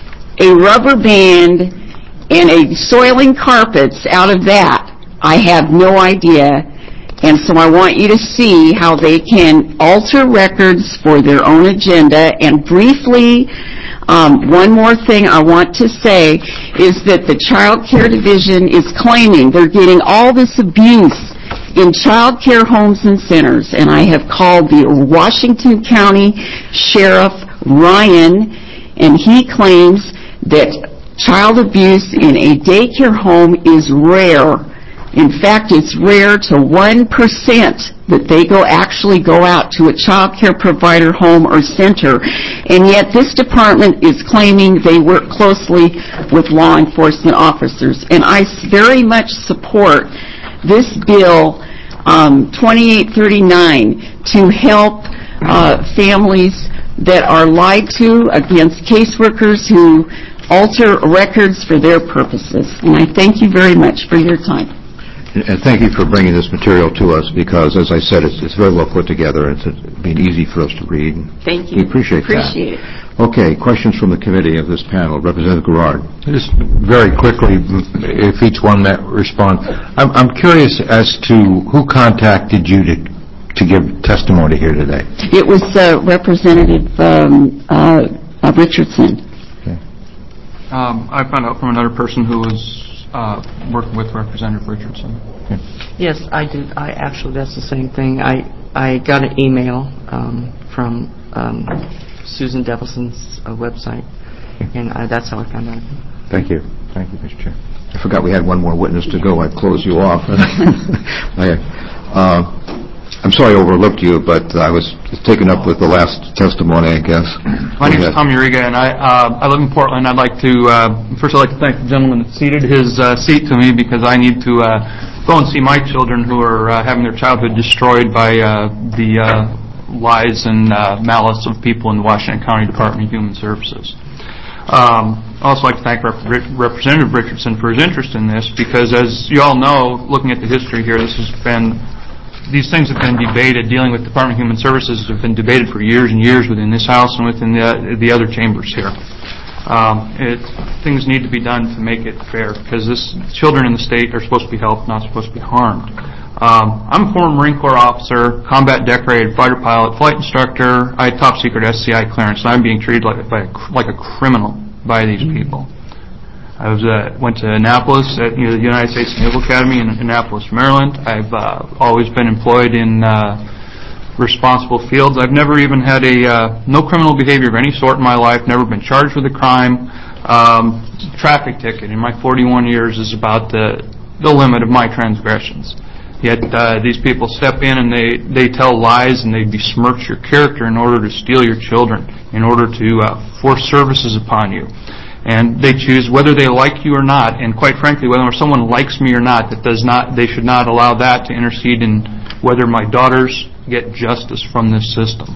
a rubber band and a soiling carpets out of that, I have no idea. And so I want you to see how they can alter records for their own agenda. And briefly, um, one more thing I want to say is that the Child Care Division is claiming they're getting all this abuse in child care homes and centers. And I have called the Washington County Sheriff Ryan, and he claims that child abuse in a daycare home is rare. In fact, it's rare to one percent that they go actually go out to a child care provider home or center. And yet this department is claiming they work closely with law enforcement officers. And I very much support this bill, um, twenty-eight thirty-nine, to help uh, families that are lied to, against caseworkers who alter records for their purposes. And I thank you very much for your time. And thank you for bringing this material to us because, as I said, it's, it's very well put together. It's been easy for us to read. Thank you. We appreciate, appreciate that. Appreciate it. Okay, questions from the committee of this panel. Representative Garrard. Just very quickly, if each one might respond. I'm, I'm curious as to who contacted you to to give testimony here today. It was uh, Representative um, uh, uh, Richardson. Okay. Um, I found out from another person who was uh, working with Representative Richardson. Okay. Yes, I did. I actually, that's the same thing. I I got an email um, from um, Susan Devilson's uh, website, and I, that's how I found out. Thank you. Thank you, Mister Chair. I forgot we had one more witness to go. I'd close you off. I, uh, I'm sorry I overlooked you, but I was taken up with the last testimony, I guess. My name is Tom Uriga, and I uh, I live in Portland. I'd like to, uh, first I'd like to thank the gentleman that ceded his uh, seat to me because I need to uh, go and see my children who are uh, having their childhood destroyed by uh, the uh, lies and uh, malice of people in the Washington County Department of Human Services. Um, I'd also like to thank Rep- Representative Richardson for his interest in this because, as you all know, looking at the history here, this has been These things have been debated, dealing with the Department of Human Services have been debated for years and years within this House and within the, the other chambers here. Um, it, things need to be done to make it fair because this children in the state are supposed to be helped, not supposed to be harmed. Um, I'm a former Marine Corps officer, combat decorated fighter pilot, flight instructor. I had top secret S C I clearance, and I'm being treated like, by a, like a criminal by these people. I was uh, went to Annapolis at you know, the United States Naval Academy in Annapolis, Maryland. I've uh, always been employed in uh, responsible fields. I've never even had a uh, no criminal behavior of any sort in my life. Never been charged with a crime. Um, traffic ticket in my forty-one years is about the the limit of my transgressions. Yet uh, these people step in and they they tell lies and they besmirch your character in order to steal your children, in order to uh, force services upon you. And they choose whether they like you or not, and quite frankly, whether someone likes me or not, that does not, they should not allow that to intercede in whether my daughters get justice from this system.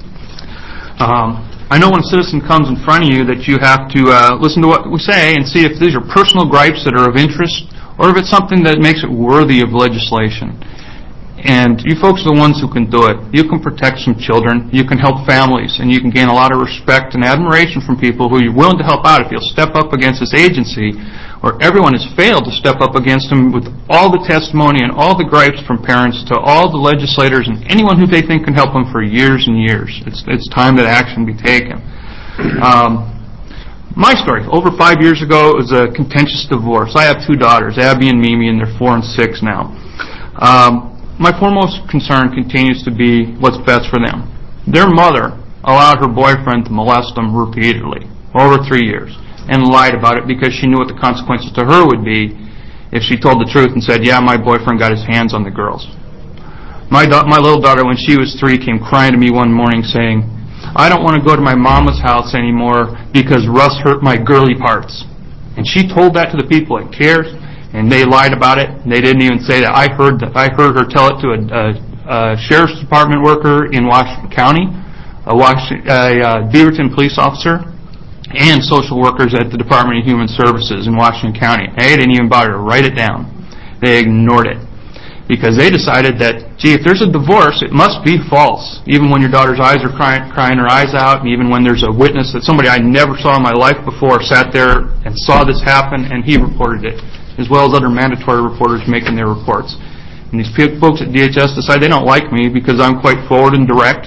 Um, I know when a citizen comes in front of you that you have to uh, listen to what we say and see if these are personal gripes that are of interest or if it's something that makes it worthy of legislation. And you folks are the ones who can do it. You can protect some children, you can help families, and you can gain a lot of respect and admiration from people who you're willing to help out if you'll step up against this agency where everyone has failed to step up against them with all the testimony and all the gripes from parents to all the legislators and anyone who they think can help them for years and years. It's, it's time that action be taken. Um, my story, over five years ago, it was a contentious divorce. I have two daughters, Abby and Mimi, and they're four and six now. Um, My foremost concern continues to be what's best for them. Their mother allowed her boyfriend to molest them repeatedly, over three years, and lied about it because she knew what the consequences to her would be if she told the truth and said, yeah, my boyfriend got his hands on the girls. My, da- my little daughter, when she was three, came crying to me one morning saying, I don't want to go to my mama's house anymore because Russ hurt my girly parts. And she told that to the people at CARES, and they lied about it. They didn't even say that. I heard that. I heard her tell it to a, a, a sheriff's department worker in Washington County, a, Washington, a, a Beaverton police officer, and social workers at the Department of Human Services in Washington County. They didn't even bother to write it down. They ignored it because they decided that, gee, if there's a divorce, it must be false. Even when your daughter's eyes are crying, crying her eyes out, and even when there's a witness that somebody I never saw in my life before sat there and saw this happen, and he reported it, as well as other mandatory reporters making their reports. And these folks at D H S decide they don't like me because I'm quite forward and direct,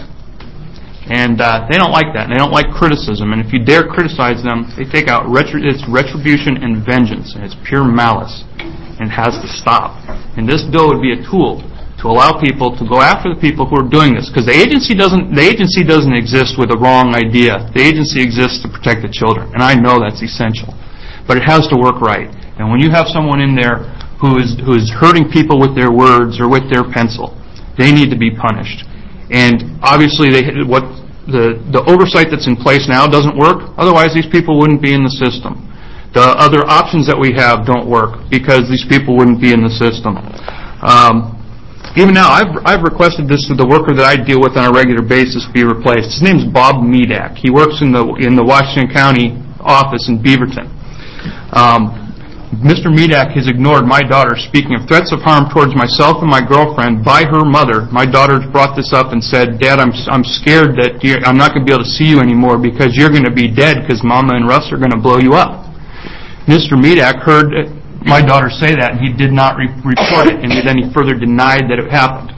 and uh, they don't like that, and they don't like criticism. And if you dare criticize them, they take out retri- it's retribution and vengeance, and it's pure malice, and it has to stop. And this bill would be a tool to allow people to go after the people who are doing this, because the agency doesn't the agency doesn't exist with a wrong idea. The agency exists to protect the children, and I know that's essential, but it has to work right. And when you have someone in there who is who is hurting people with their words or with their pencil, they need to be punished. And obviously, they what the the oversight that's in place now doesn't work. Otherwise, these people wouldn't be in the system. The other options that we have don't work because these people wouldn't be in the system. Um, Even now, I've, I've requested this to the worker that I deal with on a regular basis be replaced. His name's Bob Medak. He works in the in the Washington County office in Beaverton. Um, Mister Medak has ignored my daughter speaking of threats of harm towards myself and my girlfriend by her mother. My daughter's brought this up and said, Dad, I'm I'm scared that you're, I'm not going to be able to see you anymore because you're going to be dead because Mama and Russ are going to blow you up. Mister Medak heard my daughter say that, and he did not re- report it, and then he further denied that it happened.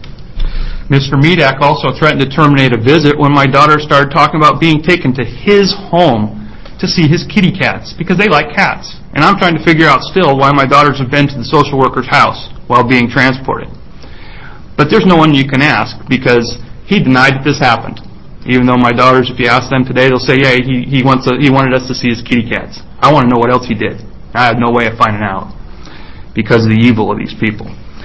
Mister Medak also threatened to terminate a visit when my daughter started talking about being taken to his home to see his kitty cats, because they like cats. And I'm trying to figure out still why my daughters have been to the social worker's house while being transported. But there's no one you can ask, because he denied that this happened. Even though my daughters, if you ask them today, they'll say, yeah, he, he, wants a, he wanted us to see his kitty cats. I want to know what else he did. I have no way of finding out because of the evil of these people.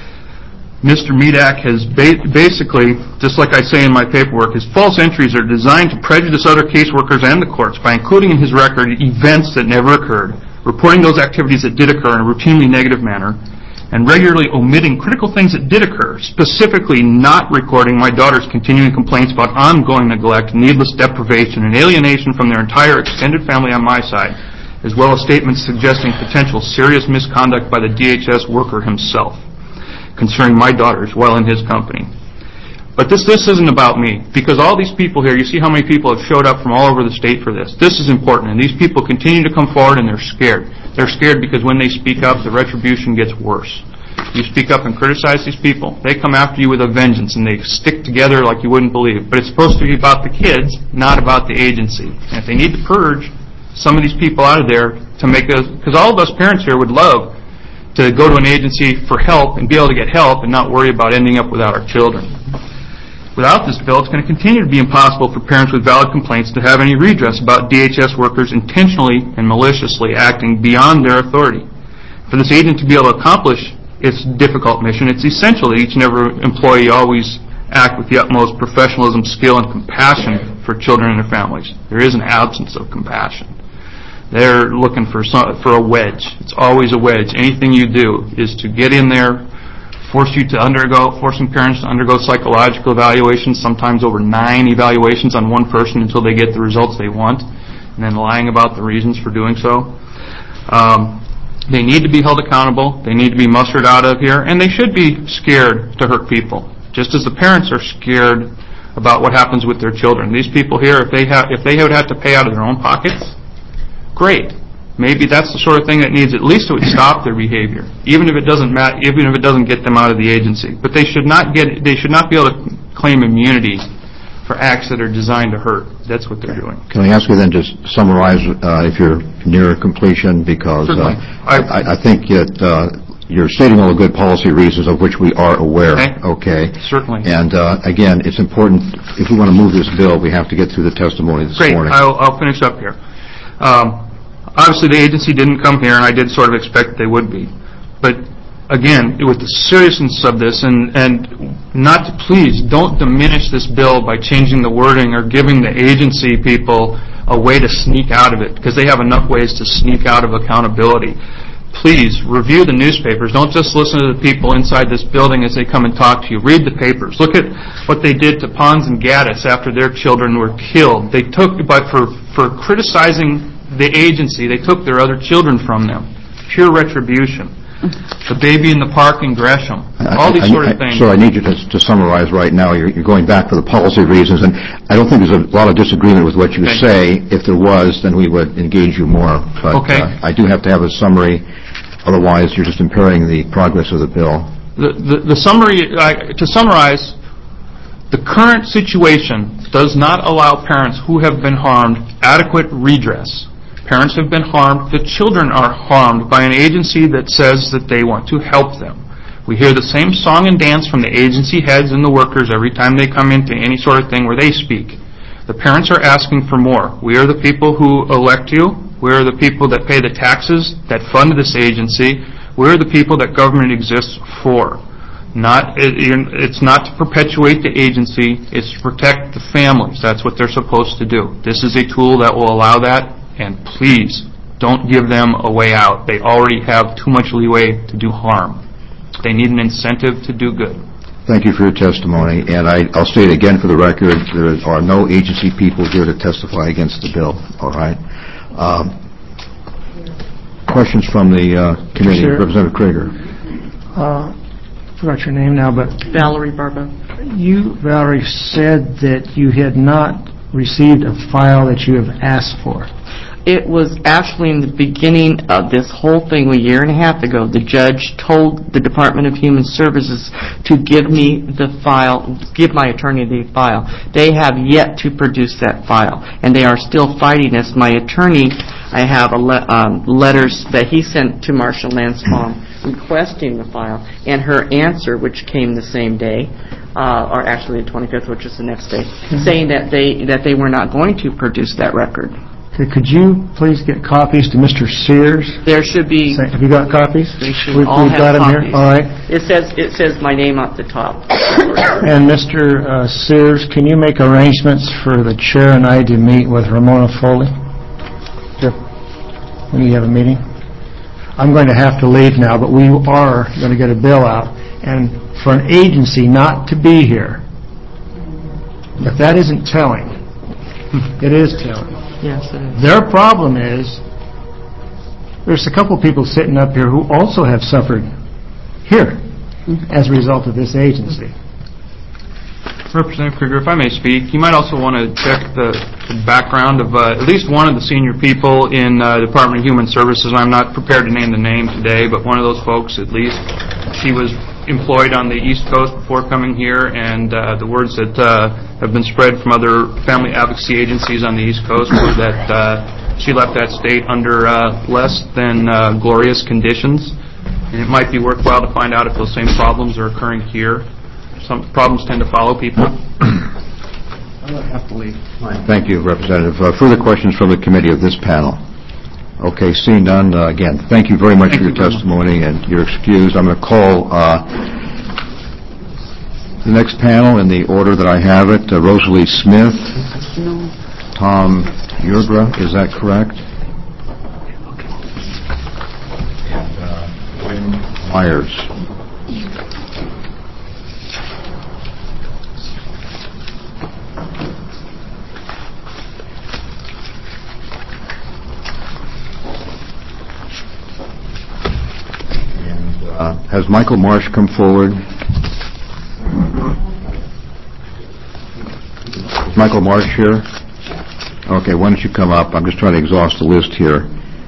Mister Medak has ba- basically, just like I say in my paperwork, his false entries are designed to prejudice other caseworkers and the courts by including in his record events that never occurred, reporting those activities that did occur in a routinely negative manner, and regularly omitting critical things that did occur, specifically not recording my daughter's continuing complaints about ongoing neglect, needless deprivation, and alienation from their entire extended family on my side, as well as statements suggesting potential serious misconduct by the D H S worker himself concerning my daughters while in his company. But this this isn't about me, because all these people here, you see how many people have showed up from all over the state for this. This is important, and these people continue to come forward, and they're scared. They're scared because when they speak up, the retribution gets worse. You speak up and criticize these people, they come after you with a vengeance, and they stick together like you wouldn't believe. But it's supposed to be about the kids, not about the agency. And if they need to purge some of these people out of there to make us, because all of us parents here would love to go to an agency for help and be able to get help and not worry about ending up without our children. Without this bill, it's going to continue to be impossible for parents with valid complaints to have any redress about D H S workers intentionally and maliciously acting beyond their authority. For this agent to be able to accomplish its difficult mission, it's essential that each and every employee always act with the utmost professionalism, skill, and compassion for children and their families. There is an absence of compassion. They're looking for some, for a wedge. It's always a wedge. Anything you do is to get in there, force you to undergo, forcing parents to undergo psychological evaluations, sometimes over nine evaluations on one person until they get the results they want, and then lying about the reasons for doing so. Um, they need to be held accountable. They need to be mustered out of here, and they should be scared to hurt people, just as the parents are scared about what happens with their children. These people here, if they have, if they would have to pay out of their own pockets, great. Maybe that's the sort of thing that needs, at least it would stop their behavior, even if it doesn't mat- even if it doesn't get them out of the agency. But they should not get, they should not be able to claim immunity for acts that are designed to hurt. That's what they're doing. Can I ask you then to summarize uh, if you're near completion, because uh, I, I think that uh, you're stating all the good policy reasons of which we are aware. Okay. Okay. Certainly. And uh, again, it's important, if we want to move this bill, we have to get through the testimony this Great. morning. I'll, I'll finish up here. Um, Obviously, the agency didn't come here, and I did sort of expect they would be. But, again, with the seriousness of this, and, and not to please, don't diminish this bill by changing the wording or giving the agency people a way to sneak out of it, because they have enough ways to sneak out of accountability. Please, review the newspapers. Don't just listen to the people inside this building as they come and talk to you. Read the papers. Look at what they did to Pons and Gaddis after their children were killed. They took, but for, for criticizing the agency, they took their other children from them. Pure retribution. The baby in the park in Gresham. All these I, sort I, of things. So I need you to, to summarize right now. You're, you're going back for the policy reasons, and I don't think there's a lot of disagreement with what you okay. say. If there was, then we would engage you more. But okay. uh, I do have to have a summary. Otherwise, you're just impairing the progress of the bill. The, the, the summary, uh, to summarize, the current situation does not allow parents who have been harmed adequate redress. Parents have been harmed. The children are harmed by an agency that says that they want to help them. We hear the same song and dance from the agency heads and the workers every time they come into any sort of thing where they speak. The parents are asking for more. We are the people who elect you. We are the people that pay the taxes that fund this agency. We are the people that government exists for. Not, it, it's not to perpetuate the agency. It's to protect the families. That's what they're supposed to do. This is a tool that will allow that. And please, don't give them a way out. They already have too much leeway to do harm. They need an incentive to do good. Thank you for your testimony, and I, I'll state again for the record, there are no agency people here to testify against the bill, all right? Um, questions from the uh, committee? Sure. Representative Krieger. Uh, forgot your name now, but... Valerie Barba. You, Valerie, said that you had not received a file that you have asked for. It was actually in the beginning of this whole thing a year and a half ago. The judge told the Department of Human Services to give me the file, give my attorney the file. They have yet to produce that file, and they are still fighting us. My attorney, I have a le- um, letters that he sent to Marshall Lansbaum requesting the file, and her answer, which came the same day, uh, or actually the twenty-fifth, which is the next day, mm-hmm. saying that they that they were not going to produce that record. Okay, could you please get copies to Mister Sears? There should be. Have you got copies? They should We've, all we've have got them copies. here. All right. It says it says my name at the top. And Mister Uh, Sears, can you make arrangements for the chair and I to meet with Ramona Foley? Sure. When you have a meeting? I'm going to have to leave now, but we are going to get a bill out. And for an agency not to be here, if that isn't telling, it is telling. Yes, it is. Their problem is there's a couple people sitting up here who also have suffered here as a result of this agency. Representative Krieger, if I may speak, you might also want to check the, the background of uh, at least one of the senior people in uh, Department of Human Services. I'm not prepared to name the name today, but one of those folks at least, she was employed on the East Coast before coming here, and uh, the words that uh, have been spread from other family advocacy agencies on the East Coast were that uh, she left that state under uh, less than uh, glorious conditions, and it might be worthwhile to find out if those same problems are occurring here. Some problems tend to follow people. I'm going to have to leave. Thank you, Representative. Uh, further questions from the committee of this panel? Okay, seeing none, uh, again, thank you very much thank for your testimony, much. And you're excused. I'm going to call uh, the next panel in the order that I have it. Uh, Rosalie Smith, no. Tom Yurgra, is that correct? And uh, Wayne Myers. Uh, has Michael Marsh come forward? Is Michael Marsh here? Okay, why don't you come up? I'm just trying to exhaust the list here.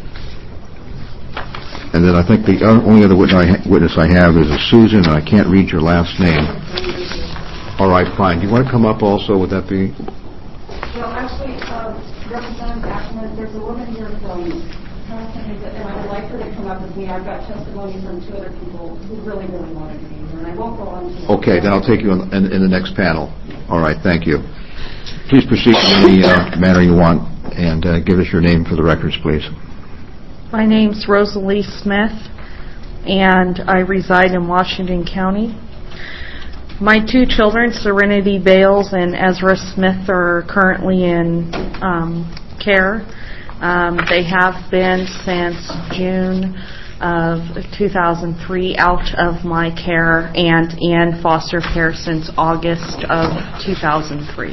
And then I think the only other witness I have is a Susan, and I can't read your last name. All right, fine. Do you want to come up also? Would that be? Well, actually, uh, Representative Ackerman, there's a woman here from and I would like her to come up with me. I've got testimony from two other people who really, really wanted to be here, and I won't go on to... Okay, then I'll take you in, in, in the next panel. All right, thank you. Please proceed in any uh, manner you want, and uh, give us your name for the records, please. My name's Rosalie Smith, and I reside in Washington County. My two children, Serenity Bales and Ezra Smith, are currently in um, care. Um, they have been since June of two thousand three out of my care and in foster care since August of two thousand three.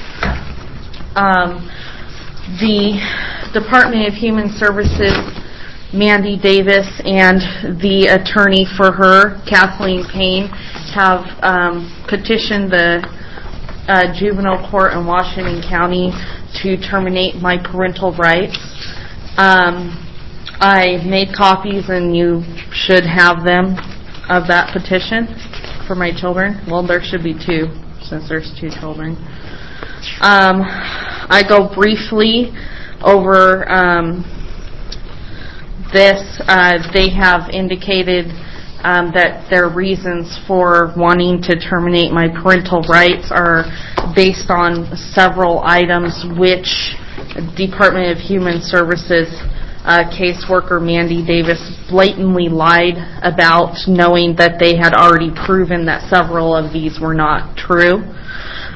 Um, the Department of Human Services, Mandy Davis, and the attorney for her, Kathleen Payne, have um, petitioned the uh, juvenile court in Washington County to terminate my parental rights. Um, I made copies, and you should have them, of that petition for my children. Well, there should be two, since there's two children. Um, I go briefly over um, this. Uh, they have indicated um, that their reasons for wanting to terminate my parental rights are based on several items which Department of Human Services uh, caseworker Mandy Davis blatantly lied about, knowing that they had already proven that several of these were not true.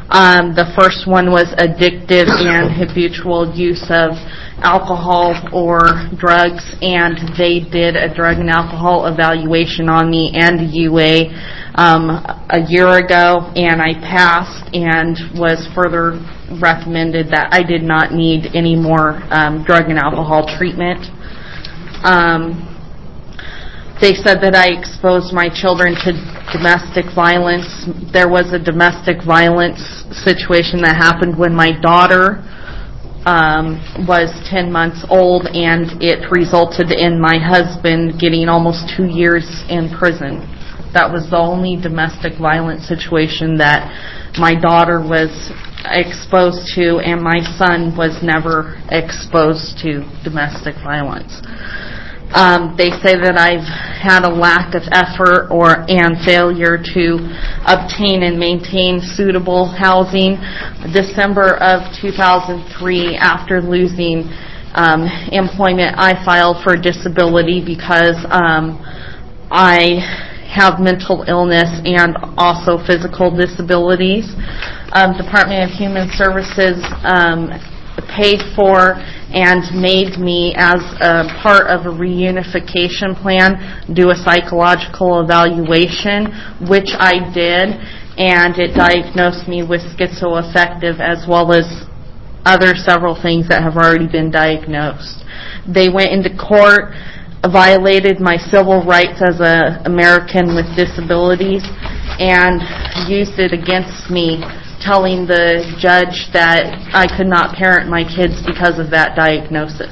Um, the first one was addictive and habitual use of alcohol or drugs, and they did a drug and alcohol evaluation on me and U A um, a year ago, and I passed and was further recommended that I did not need any more um, drug and alcohol treatment. Um, They said that I exposed my children to domestic violence. There was a domestic violence situation that happened when my daughter um, was ten months old, and it resulted in my husband getting almost two years in prison. That was the only domestic violence situation that my daughter was exposed to, and my son was never exposed to domestic violence. Um, they say that I've had a lack of effort or and failure to obtain and maintain suitable housing. December of two thousand three, after losing um, employment, I filed for disability because um, I have mental illness and also physical disabilities. Um, Department of Human Services um, paid for and made me, as a part of a reunification plan, do a psychological evaluation, which I did, and it diagnosed me with schizoaffective as well as other several things that have already been diagnosed. They went into court, violated my civil rights as an American with disabilities, and used it against me, telling the judge that I could not parent my kids because of that diagnosis.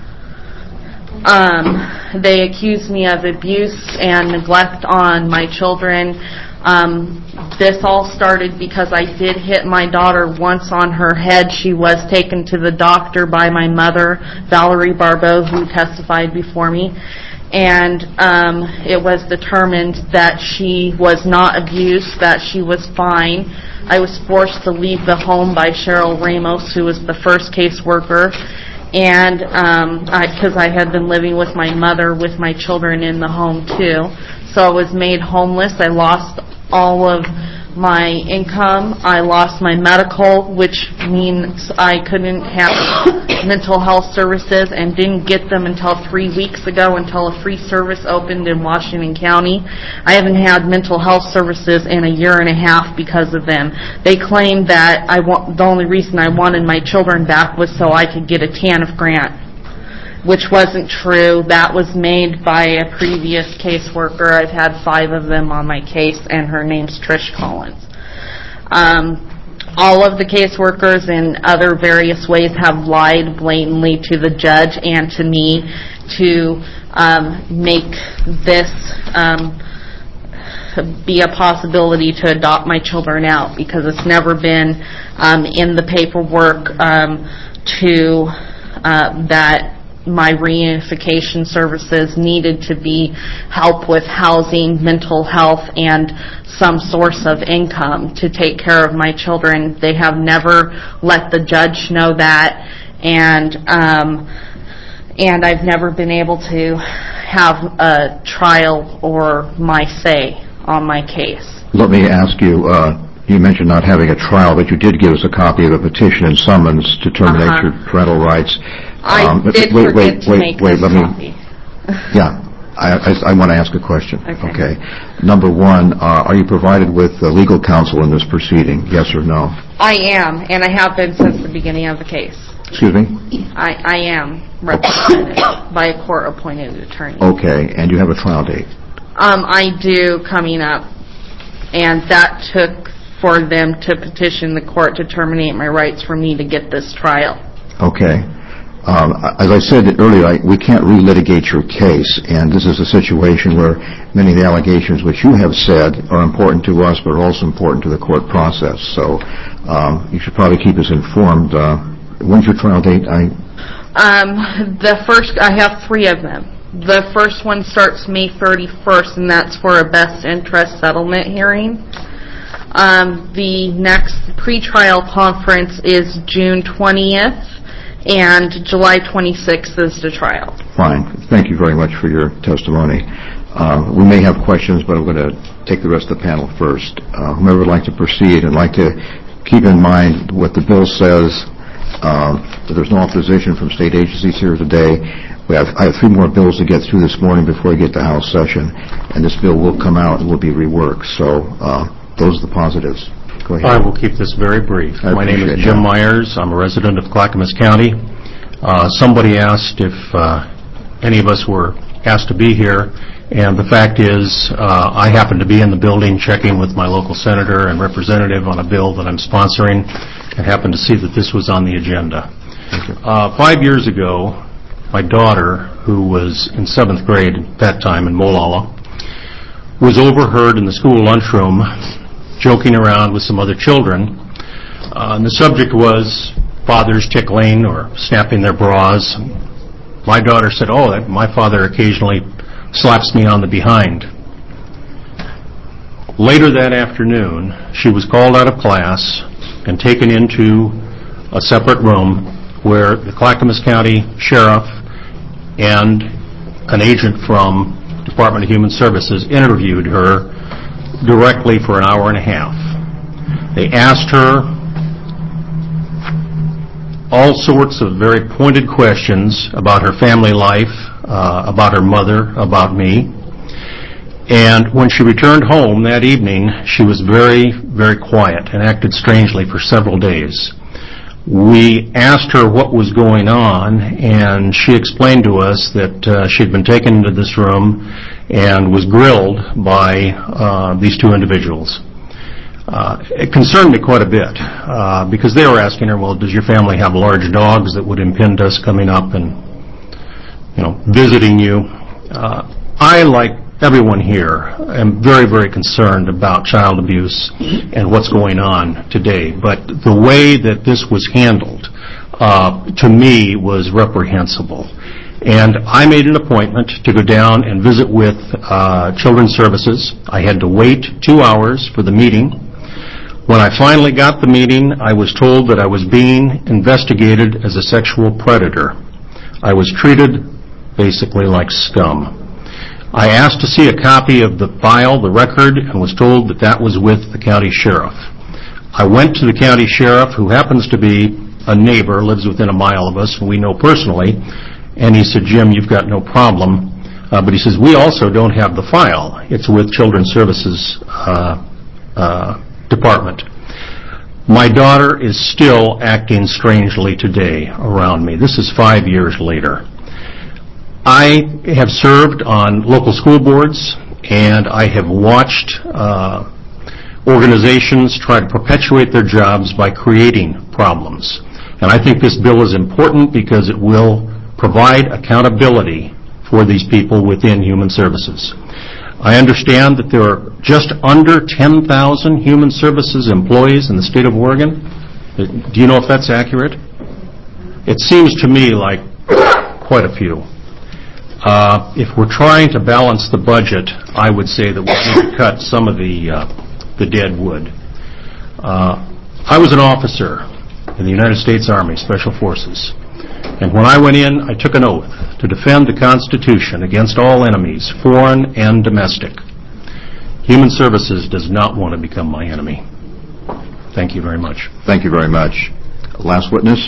Um, they accused me of abuse and neglect on my children. Um, this all started because I did hit my daughter once on her head. She was taken to the doctor by my mother, Valerie Barbeau, who testified before me. And um, it was determined that she was not abused, that she was fine. I was forced to leave the home by Cheryl Ramos, who was the first caseworker, and um, because I, I had been living with my mother with my children in the home too. So I was made homeless. I lost all of my income. I lost my medical, which means I couldn't have mental health services and didn't get them until three weeks ago until a free service opened in Washington County. I haven't had mental health services in a year and a half because of them. They claimed that I wa- the only reason I wanted my children back was so I could get a T A N F grant, which wasn't true. That was made by a previous caseworker. I've had five of them on my case, and her name's Trish Collins. Um, all of the caseworkers in other various ways have lied blatantly to the judge and to me to um, make this um, be a possibility to adopt my children out, because it's never been um, in the paperwork um, to uh, that my reunification services needed to be help with housing, mental health, and some source of income to take care of my children. They have never let the judge know that, and um, and I've never been able to have a trial or my say on my case. Let me ask you, uh, you mentioned not having a trial, but you did give us a copy of a petition and summons to terminate Uh-huh. your parental rights. I Um, did wait, forget wait, to wait, make wait, this let me, copy. Yeah, I, I, I want to ask a question. Okay. Number one, uh, are you provided with uh, legal counsel in this proceeding? Yes or no? I am, and I have been since the beginning of the case. Excuse me? I, I am represented by a court-appointed attorney. Okay, and you have a trial date? Um, I do coming up, and that took for them to petition the court to terminate my rights for me to get this trial. Okay. Um, as I said earlier, I, we can't relitigate your case, and this is a situation where many of the allegations which you have said are important to us, but are also important to the court process. So um, you should probably keep us informed. Uh, when's your trial date? I Um, the first, I have three of them. The first one starts May thirty-first, and that's for a best interest settlement hearing. Um, the next pretrial conference is June twentieth, and July twenty-sixth is the trial. Fine. Thank you very much for your testimony. Uh, we may have questions, but I'm going to take the rest of the panel first. Uh, whomever would like to proceed and like to keep in mind what the bill says, uh, that there's no opposition from state agencies here today. We have, I have three more bills to get through this morning before I get to House session, and this bill will come out and will be reworked. So uh, those are the positives. Go ahead. I will keep this very brief. I My name is appreciate Jim that. Myers. I'm a resident of Clackamas County. Uh, somebody asked if uh, any of us were asked to be here, and the fact is uh, I happened to be in the building checking with my local senator and representative on a bill that I'm sponsoring and happened to see that this was on the agenda. Uh, five years ago, my daughter, who was in seventh grade at that time in Molalla, was overheard in the school lunchroom joking around with some other children. Uh, and the subject was fathers tickling or snapping their bras. My daughter said, oh, that, my father occasionally slaps me on the behind. Later that afternoon, she was called out of class and taken into a separate room where the Clackamas County Sheriff and an agent from Department of Human Services interviewed her directly for an hour and a half. They asked her all sorts of very pointed questions about her family life, uh, about her mother, about me. And when she returned home that evening, she was very, very quiet and acted strangely for several days. We asked her what was going on, and she explained to us that uh, she'd been taken into this room and was grilled by uh, these two individuals. Uh, it concerned me quite a bit uh, because they were asking her, well, does your family have large dogs that would impede us coming up and, you know, visiting you? Uh, I, like everyone here, am very, very concerned about child abuse and what's going on today. But the way that this was handled, uh, to me, was reprehensible. And I made an appointment to go down and visit with uh, Children's Services. I had to wait two hours for the meeting. When I finally got the meeting, I was told that I was being investigated as a sexual predator. I was treated basically like scum. I asked to see a copy of the file, the record, and was told that that was with the county sheriff. I went to the county sheriff, who happens to be a neighbor, lives within a mile of us, and we know personally, and he said, Jim, you've got no problem. Uh, but he says, we also don't have the file. It's with Children's Services uh, uh, Department. My daughter is still acting strangely today around me. This is five years later. I have served on local school boards, and I have watched uh, organizations try to perpetuate their jobs by creating problems. And I think this bill is important because it will provide accountability for these people within Human Services. I understand that there are just under ten thousand Human Services employees in the state of Oregon. Do you know if that's accurate? It seems to me like quite a few. Uh, if we're trying to balance the budget, I would say that we need to cut some of the uh, the dead wood. Uh, I was an officer in the United States Army Special Forces, and when I went in, I took an oath to defend the Constitution against all enemies, foreign and domestic. Human Services does not want to become my enemy. Thank you very much. Thank you very much. Last witness.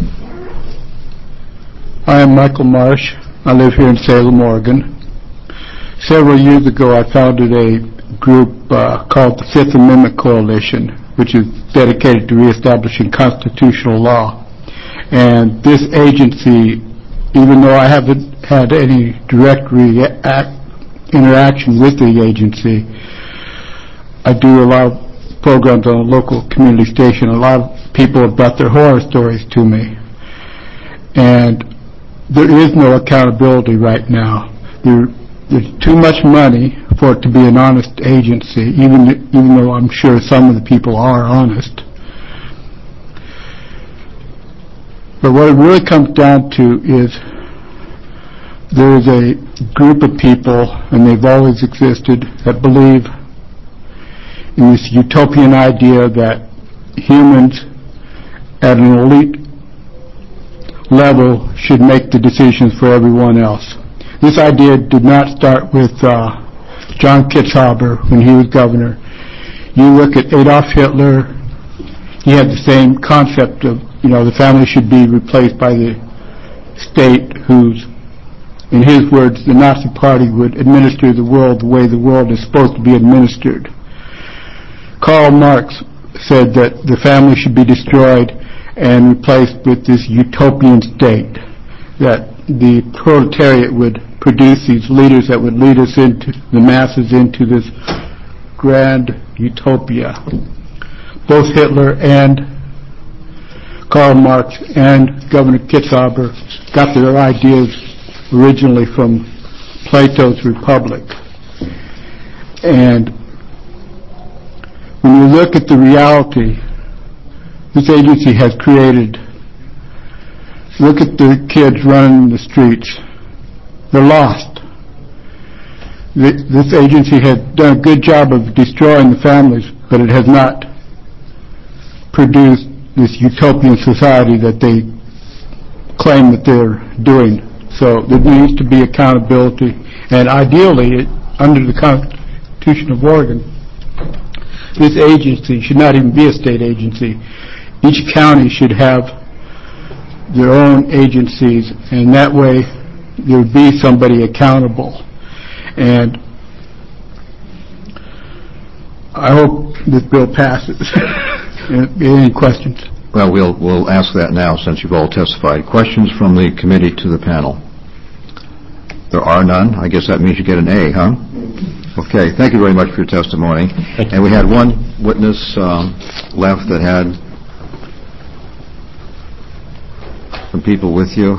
I am Michael Marsh. I live here in Salem, Oregon. Several years ago, I founded a group uh, called the Fifth Amendment Coalition, which is dedicated to reestablishing constitutional law. And this agency, even though I haven't had any direct react, interaction with the agency, I do a lot of programs on a local community station. A lot of people have brought their horror stories to me. And there is no accountability right now. There, there's too much money for it to be an honest agency, even even though I'm sure some of the people are honest. But what it really comes down to is there is a group of people, and they've always existed, that believe in this utopian idea that humans at an elite level should make the decisions for everyone else. This idea did not start with uh, John Kitzhaber when he was governor. You look at Adolf Hitler, he had the same concept of, you know, the family should be replaced by the state, whose, in his words, the Nazi Party would administer the world the way the world is supposed to be administered. Karl Marx said that the family should be destroyed and replaced with this utopian state, that the proletariat would produce these leaders that would lead us into the masses into this grand utopia. Both Hitler and Karl Marx and Governor Kitzhaber got their ideas originally from Plato's Republic. And when you look at the reality this agency has created, look at the kids running the streets. They're lost. This agency has done a good job of destroying the families, but it has not produced this utopian society that they claim that they're doing. So there needs to be accountability, and ideally, under the Constitution of Oregon, this agency should not even be a state agency. Each county should have their own agencies, and that way there would be somebody accountable. And I hope this bill passes. Any questions? Well, we'll we'll ask that now since you've all testified. Questions from the committee to the panel? There are none. I guess that means you get an A, huh? Okay. Thank you very much for your testimony. And we had one witness um, left that had some people with you.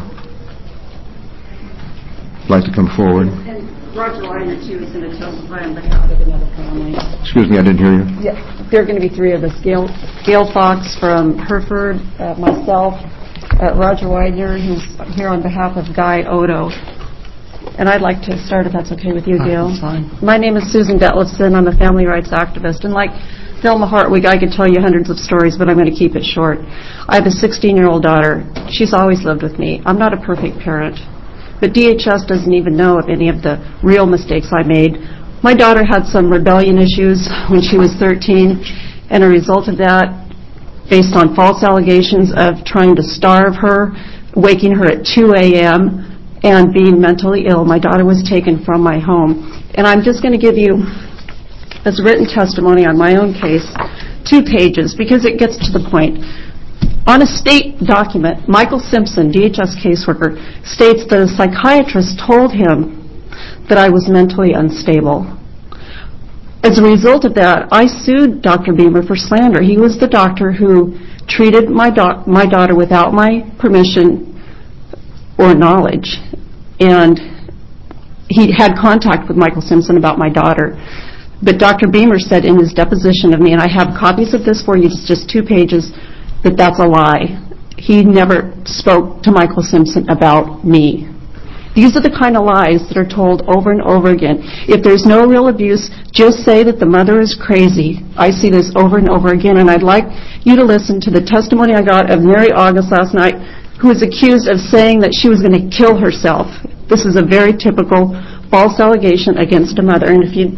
Like to come forward? And Roger Weiner, too, is going to testify on behalf of another family. Excuse me, I didn't hear you. Yeah, there are going to be three of us. Gail, Gail Fox from Hereford, uh, myself, uh, Roger Weiner, who's here on behalf of Guy Odo. And I'd like to start, if that's okay with you, Gail. That's fine. My name is Susan Detlefson. I'm a family rights activist. And like Thelma Hartwig, I could tell you hundreds of stories, but I'm going to keep it short. I have a sixteen-year-old daughter. She's always lived with me. I'm not a perfect parent. But D H S doesn't even know of any of the real mistakes I made. My daughter had some rebellion issues when she was thirteen, and a result of that, based on false allegations of trying to starve her, waking her at two a.m., and being mentally ill, my daughter was taken from my home. And I'm just going to give you, as written testimony on my own case, two pages, because it gets to the point. On a state document, Michael Simpson, D H S caseworker, states that a psychiatrist told him that I was mentally unstable. As a result of that, I sued Doctor Beamer for slander. He was the doctor who treated my, doc- my daughter without my permission or knowledge. And he had contact with Michael Simpson about my daughter. But Doctor Beamer said in his deposition of me, and I have copies of this for you, it's just two pages, that that's a lie. He never spoke to Michael Simpson about me. These are the kind of lies that are told over and over again. If there's no real abuse, just say that the mother is crazy. I see this over and over again, and I'd like you to listen to the testimony I got of Mary August last night, who was accused of saying that she was going to kill herself. This is a very typical false allegation against a mother, and if you...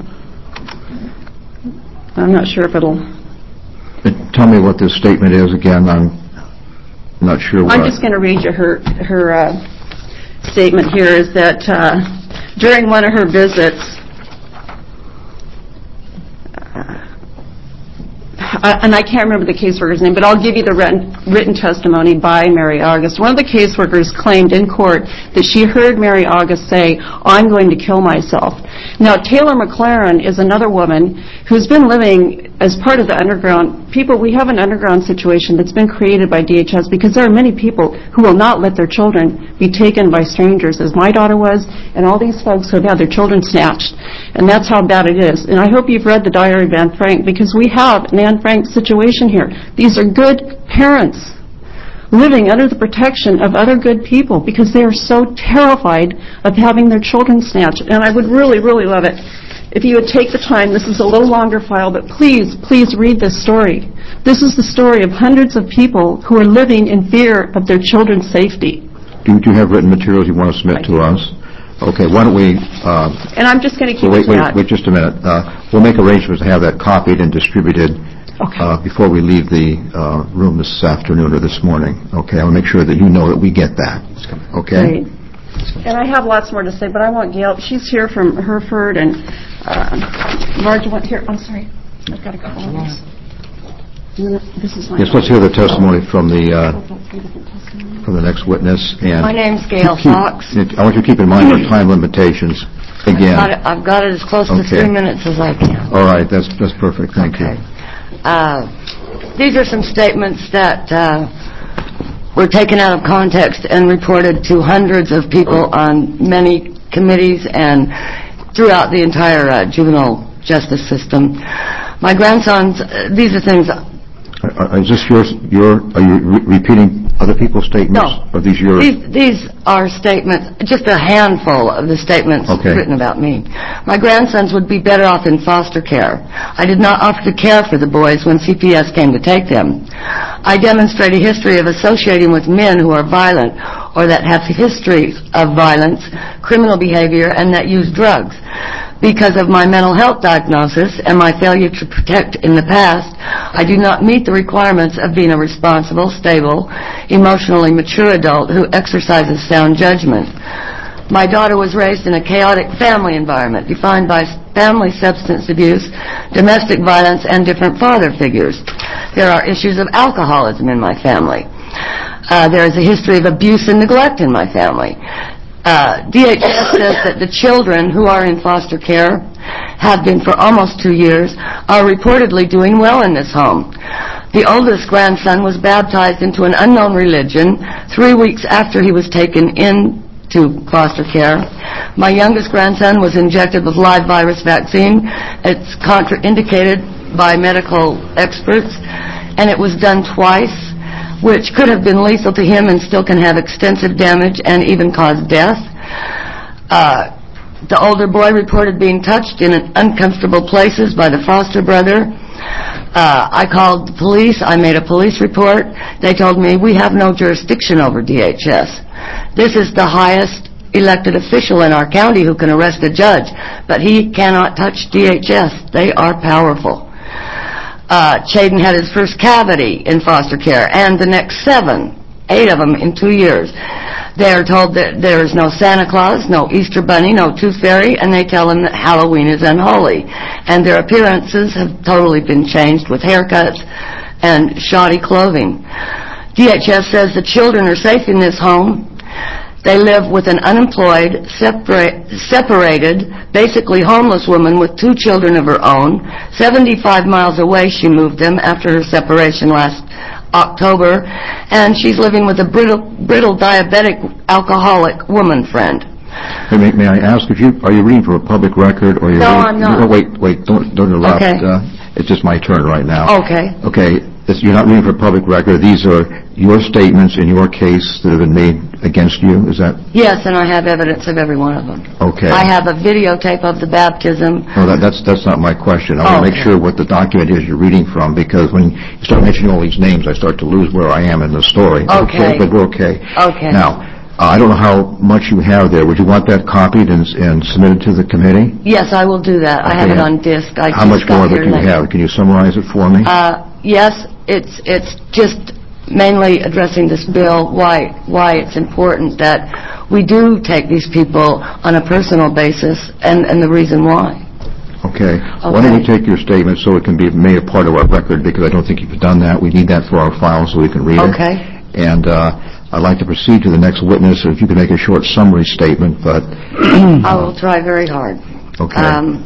I'm not sure if it'll... Tell me what this statement is again. I'm not sure what... I'm just going to read you her, her uh, statement here, is that uh, during one of her visits, uh, and I can't remember the caseworker's name, but I'll give you the written, written testimony by Mary August. One of the caseworkers claimed in court that she heard Mary August say, "I'm going to kill myself." Now, Taylor McLaren is another woman who's been living as part of the underground. People, we have an underground situation that's been created by D H S because there are many people who will not let their children be taken by strangers, as my daughter was, and all these folks who have had their children snatched. And that's how bad it is. And I hope you've read the Diary of Anne Frank, because we have an Anne Frank situation here. These are good parents living under the protection of other good people because they are so terrified of having their children snatched. And I would really, really love it if you would take the time. This is a little longer file, but please, please read this story. This is the story of hundreds of people who are living in fear of their children's safety. Do, do you have written materials you want to submit to us? Okay, why don't we... Uh, and I'm just going to keep well, wait, it wait, wait just a minute. Uh, we'll make arrangements to have that copied and distributed uh, before we leave the uh, room this afternoon or this morning. Okay, I want to make sure that you know that we get that. Okay? Great. And I have lots more to say, but I want Gail. She's here from Hereford, and uh, Marge went here. I'm sorry. I've got a couple of these. This is my Yes, let's hear the testimony from the uh, from the next witness. And My name's Gail keep- Fox. I want you to keep in mind our time limitations again. Got it- I've got it as close to Okay. three minutes as I can. All right, that's that's perfect. Thank you. Uh, These are some statements that uh, were taken out of context and reported to hundreds of people on many committees and throughout the entire uh, juvenile justice system. My grandsons, uh, these are things... Are- Is this yours? Your are you re- repeating other people's statements? No. Are these yours? These, these are statements, just a handful of the statements Okay. written about me. My grandsons would be better off in foster care. I did not offer to care for the boys when C P S came to take them. I demonstrate a history of associating with men who are violent or that have histories of violence, criminal behavior, and that use drugs. Because of my mental health diagnosis and my failure to protect in the past, I do not meet the requirements of being a responsible, stable, emotionally mature adult who exercises sound judgment. My daughter was raised in a chaotic family environment defined by family substance abuse, domestic violence, and different father figures. There are issues of alcoholism in my family. Uh, there is a history of abuse and neglect in my family. Uh, D H S says that the children who are in foster care, have been for almost two years, are reportedly doing well in this home. The oldest grandson was baptized into an unknown religion three weeks after he was taken into foster care. My youngest grandson was injected with live virus vaccine. It's contraindicated by medical experts, and it was done twice, which could have been lethal to him and still can have extensive damage and even cause death. Uh, the older boy reported being touched in uncomfortable places by the foster brother. Uh, I called the police. I made a police report. They told me, we have no jurisdiction over D H S. This is the highest elected official in our county who can arrest a judge, but he cannot touch D H S. They are powerful. Uh, Chaden had his first cavity in foster care, and the next seven, eight of them in two years. They are told that there is no Santa Claus, no Easter Bunny, no Tooth Fairy, and they tell them that Halloween is unholy. And their appearances have totally been changed with haircuts and shoddy clothing. D H S says the children are safe in this home. They live with an unemployed, separa- separated, basically homeless woman with two children of her own. seventy-five miles away she moved them after her separation last October, and she's living with a brittle, brittle diabetic alcoholic woman friend. Hey, May, may I ask if you are you reading from a public record or you're No, reading, I'm not. No, wait, wait, don't don't interrupt. Okay. Uh, it's just my turn right now. Okay. Okay, this, you're not reading from a public record. These are your statements in your case that have been made against you. Is that Yes, and I have evidence of every one of them. okay? I have a videotape of the baptism. No, that, that's that's not my question. I Oh, want to make okay. sure what the document is you're reading from, because when you start mentioning all these names, I start to lose where I am in the story. Okay. But we're okay. Okay. Now, uh, I don't know how much you have there. Would you want that copied and, and submitted to the committee? Yes, I will do that. I have Okay. it on disc. I How just much got more of here it do you late. have? Can you summarize it for me? Uh, yes, it's it's just mainly addressing this bill, why why it's important that we do take these people on a personal basis, and, and the reason why. Okay. Why don't we take your statement so it can be made a part of our record, because I don't think you've done that. We need that for our file so we can read it. Okay. And uh, I'd like to proceed to the next witness, if you could make a short summary statement, but... I will try very hard. Okay. Um,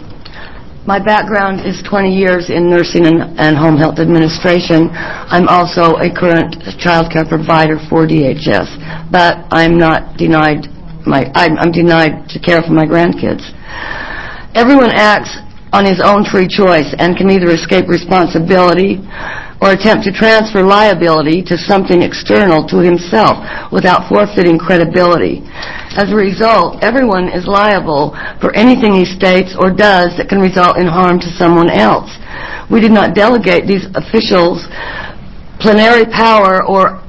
my background is twenty years in nursing and, and home health administration. I'm also a current child care provider for D H S, but I'm not denied my I'm, I'm denied to care for my grandkids. Everyone acts on his own free choice and can either escape responsibility or attempt to transfer liability to something external to himself without forfeiting credibility. As a result, everyone is liable for anything he states or does that can result in harm to someone else. We did not delegate these officials plenary power or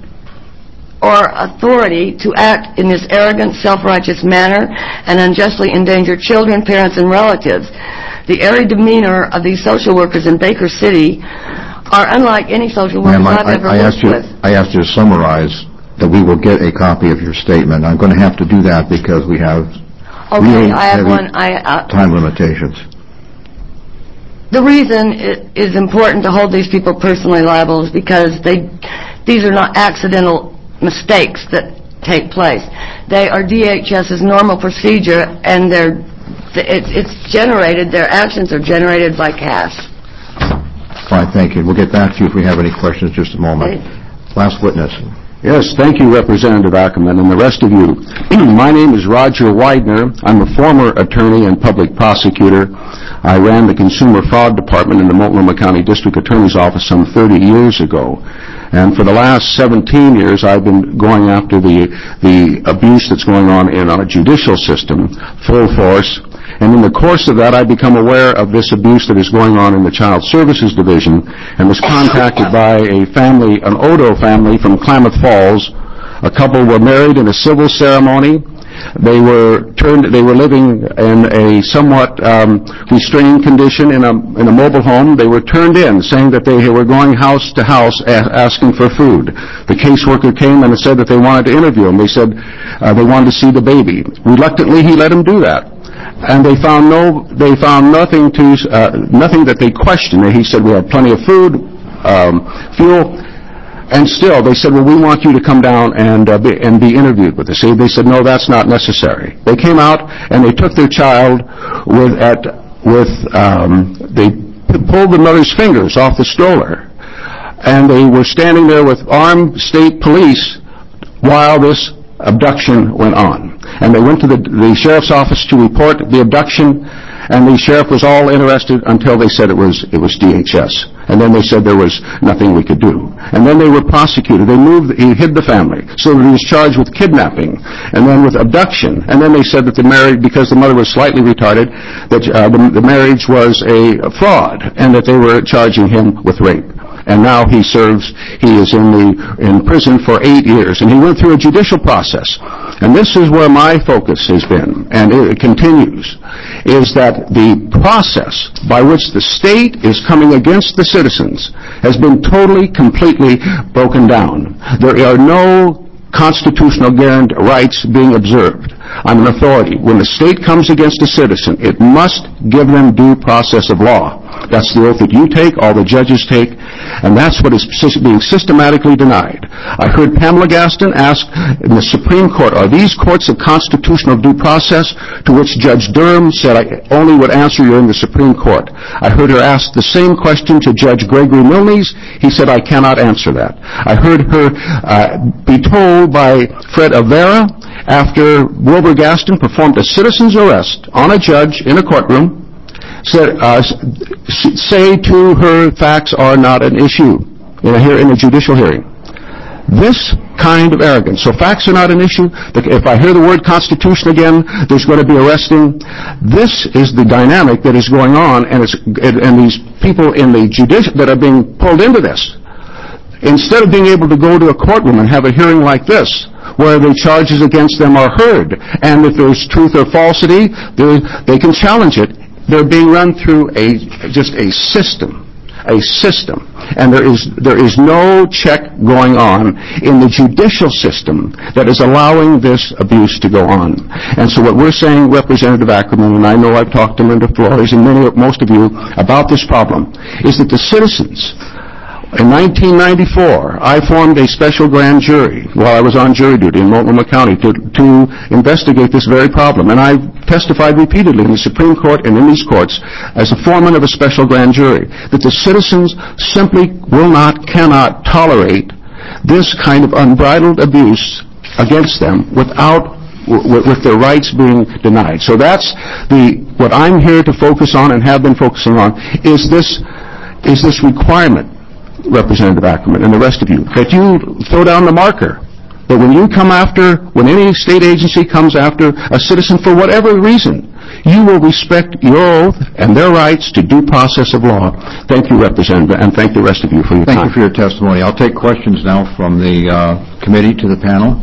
or authority to act in this arrogant, self-righteous manner and unjustly endanger children, parents, and relatives. The airy demeanor of these social workers in Baker City are unlike any social workers Ma'am, I- I've ever I- I asked worked you- with. I asked you to summarize that we will get a copy of your statement. I'm going to have to do that because we have Okay, really I have heavy one. I, uh, time limitations. The reason it is important to hold these people personally liable is because they, these are not accidental mistakes that take place. They are DHS's normal procedure, and they're, it's, it's generated, their actions are generated by cash. Fine, thank you. We'll get back to you if we have any questions in just a moment. Last witness. Yes, thank you, Representative Ackerman, and the rest of you. My name is Roger Widener. I'm a former attorney and public prosecutor. I ran the Consumer Fraud Department in the Multnomah County District Attorney's Office some thirty years ago. And for the last seventeen years, I've been going after the, the abuse that's going on in our judicial system, full force. And in the course of that, I become aware of this abuse that is going on in the Child Services Division, and was contacted by a family, an Odo family from Klamath Falls. A couple were married in a civil ceremony. They were turned. They were living in a somewhat um, restrained condition in a in a mobile home. They were turned in, saying that they were going house to house a- asking for food. The caseworker came and said that they wanted to interview him. They said uh, they wanted to see the baby. Reluctantly, he let them do that. And they found no, they found nothing to, uh, nothing that they questioned. He said, we have plenty of food, um, fuel, and still they said, well, we want you to come down and uh, be, and be interviewed with us. They said, no, that's not necessary. They came out and they took their child with, at, with, um, they pulled the mother's fingers off the stroller, and they were standing there with armed state police while this abduction went on. And they went to the, the sheriff's office to report the abduction, and the sheriff was all interested until they said it was it was D H S. And then they said there was nothing we could do. And then they were prosecuted. They moved, he hid the family, so that he was charged with kidnapping, and then with abduction. And then they said that the marriage, because the mother was slightly retarded, that uh, the, the marriage was a fraud, and that they were charging him with rape. And now he serves, he is in the in prison for eight years, and he went through a judicial process. And this is where my focus has been, and it continues, is that the process by which the state is coming against the citizens has been totally, completely broken down. There are no constitutional guaranteed rights being observed. I'm an authority. When the state comes against a citizen, it must give them due process of law. That's the oath that you take, all the judges take, and that's what is being systematically denied. I heard Pamela Gaston ask in the Supreme Court, are these courts of constitutional due process? To which Judge Durham said, I only would answer you in the Supreme Court. I heard her ask the same question to Judge Gregory Milnes. He said, I cannot answer that. I heard her uh, be told by Fred Avera, after Wilbur Gaston performed a citizen's arrest on a judge in a courtroom, said, uh, say to her, facts are not an issue in a, in a judicial hearing. This kind of arrogance. So facts are not an issue. If I hear the word Constitution again, there's going to be arresting. This is the dynamic that is going on, and it's and these people in the judicial that are being pulled into this. Instead of being able to go to a courtroom and have a hearing like this, where the charges against them are heard, and if there's truth or falsity, they can challenge it. They're being run through a just a system, a system, and there is there is no check going on in the judicial system that is allowing this abuse to go on. And so what we're saying, Representative Ackerman, and I know I've talked to Linda Flores and many, most of you about this problem, is that the citizens. In nineteen ninety-four, I formed a special grand jury while I was on jury duty in Multnomah County to, to investigate this very problem. And I've testified repeatedly in the Supreme Court and in these courts as a foreman of a special grand jury that the citizens simply will not, cannot tolerate this kind of unbridled abuse against them without with, with their rights being denied. So that's the what I'm here to focus on and have been focusing on is this is this requirement, Representative Ackerman, and the rest of you, that you throw down the marker, that when you come after, when any state agency comes after a citizen for whatever reason, you will respect your oath and their rights to due process of law. Thank you, Representative, and thank the rest of you for your thank time. Thank you for your testimony. I'll take questions now from the uh, committee to the panel.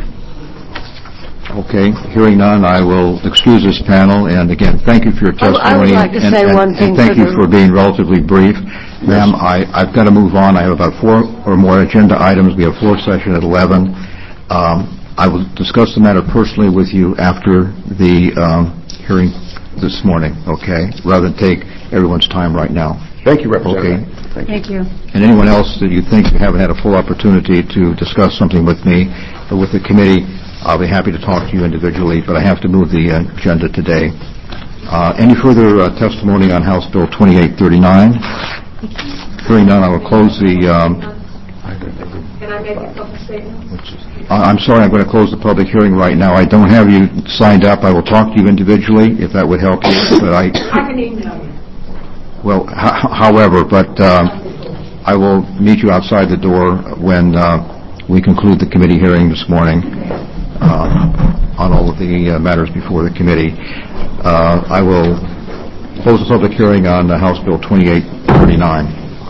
Okay, hearing none, I will excuse this panel, and again, thank you for your testimony. I would like to and, say and, one thing. And thank for you the... for being relatively brief. Ma'am, I- I've got to move on. I have about four or more agenda items. We have floor session at eleven. Um, I will discuss the matter personally with you after the um, hearing this morning, okay, rather than take everyone's time right now. Thank you, Representative. Okay. Thank you. And anyone else that you think you haven't had a full opportunity to discuss something with me or with the committee, I'll be happy to talk to you individually, but I have to move the uh, agenda today. Uh, any further uh, testimony on House Bill twenty-eight thirty-nine? Hearing none, I will close the... Um, Can I make a couple statements? I- I'm sorry, I'm going to close the public hearing right now. I don't have you signed up. I will talk to you individually, if that would help you, but I... I can email you. Well, h- however, but um, I will meet you outside the door when uh, we conclude the committee hearing this morning uh, on all of the uh, matters before the committee. Uh, I will close the public hearing on uh, House Bill twenty-eight thirty-nine.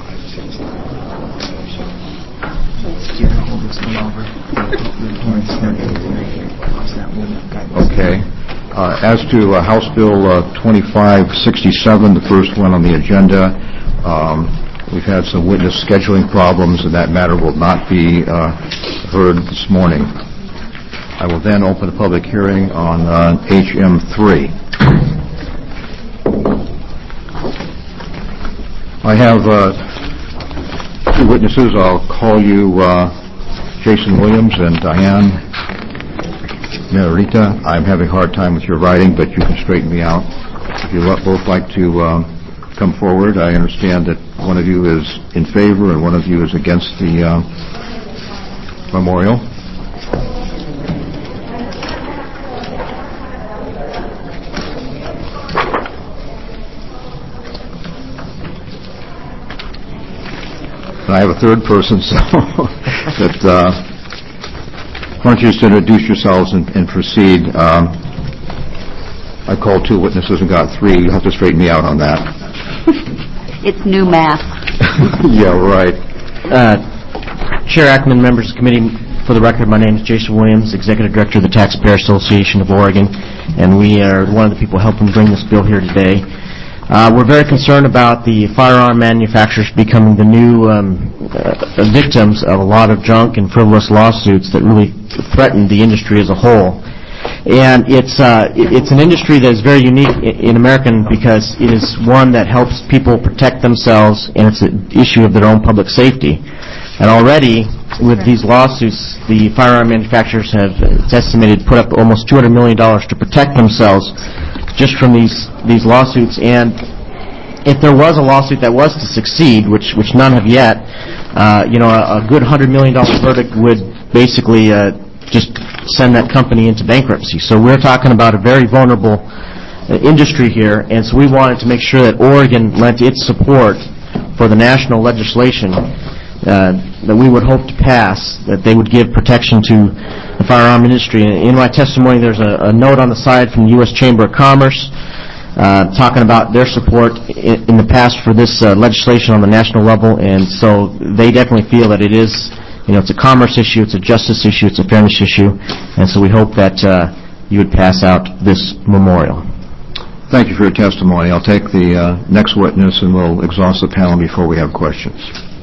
Okay. Uh, as to uh, House Bill uh, twenty-five sixty-seven, the first one on the agenda, um, we've had some witness scheduling problems, and that matter will not be uh, heard this morning. I will then open a public hearing on uh, H M three. I have uh, two witnesses. I'll call you uh, Jason Williams and Diane Merita. I'm having a hard time with your writing, but you can straighten me out. If you both like to um, come forward, I understand that one of you is in favor and one of you is against the uh, memorial. And I have a third person, so that... Uh, Why don't you just introduce yourselves and, and proceed? Um, I called two witnesses and got three. You'll have to straighten me out on that. It's new math. Yeah, right. Uh, Chair Ackerman, members of the committee, for the record, my name is Jason Williams, Executive Director of the Taxpayer Association of Oregon, and we are one of the people helping bring this bill here today. Uh, we're very concerned about the firearm manufacturers becoming the new um, uh, victims of a lot of junk and frivolous lawsuits that really threaten the industry as a whole. And it's uh, it's an industry that is very unique in American because it is one that helps people protect themselves, and it's an issue of their own public safety. And already, with these lawsuits, the firearm manufacturers have, it's estimated, put up almost two hundred million dollars to protect themselves just from these these lawsuits. And if there was a lawsuit that was to succeed, which which none have yet, uh, you know, a, a good one hundred million dollars verdict would basically uh, just send that company into bankruptcy. So we're talking about a very vulnerable uh, industry here, and so we wanted to make sure that Oregon lent its support for the national legislation uh, that we would hope to pass, that they would give protection to the firearm industry. And in my testimony, there's a, a note on the side from the U S Chamber of Commerce uh, talking about their support in, in the past for this uh, legislation on the national level, and so they definitely feel that it is, you know, it's a commerce issue, it's a justice issue, it's a fairness issue, and so we hope that uh, you would pass out this memorial. Thank you for your testimony. I'll take the uh, next witness, and we'll exhaust the panel before we have questions.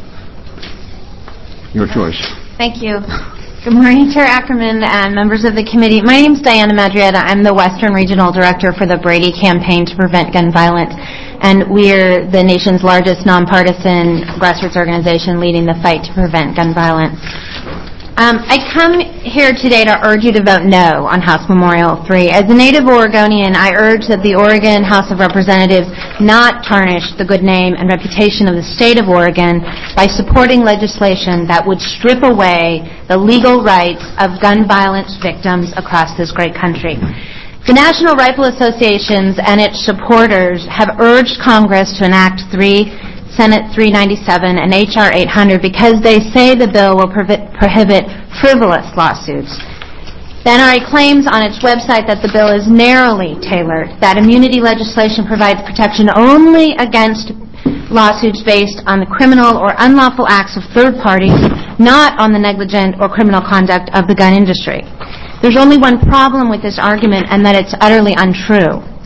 Your choice. Thank you. Good morning, Chair Ackerman and members of the committee. My name is Diana Madrieta. I'm the Western Regional Director for the Brady Campaign to Prevent Gun Violence, and we're the nation's largest nonpartisan grassroots organization leading the fight to prevent gun violence. Um, I come here today to urge you to vote no on House Memorial three. As a native Oregonian, I urge that the Oregon House of Representatives not tarnish the good name and reputation of the state of Oregon by supporting legislation that would strip away the legal rights of gun violence victims across this great country. The National Rifle Associations and its supporters have urged Congress to enact three Senate three ninety-seven and H R eight hundred because they say the bill will prohibit, prohibit frivolous lawsuits. The N R A claims on its website that the bill is narrowly tailored, that immunity legislation provides protection only against lawsuits based on the criminal or unlawful acts of third parties, not on the negligent or criminal conduct of the gun industry. There's only one problem with this argument, and that it's utterly untrue.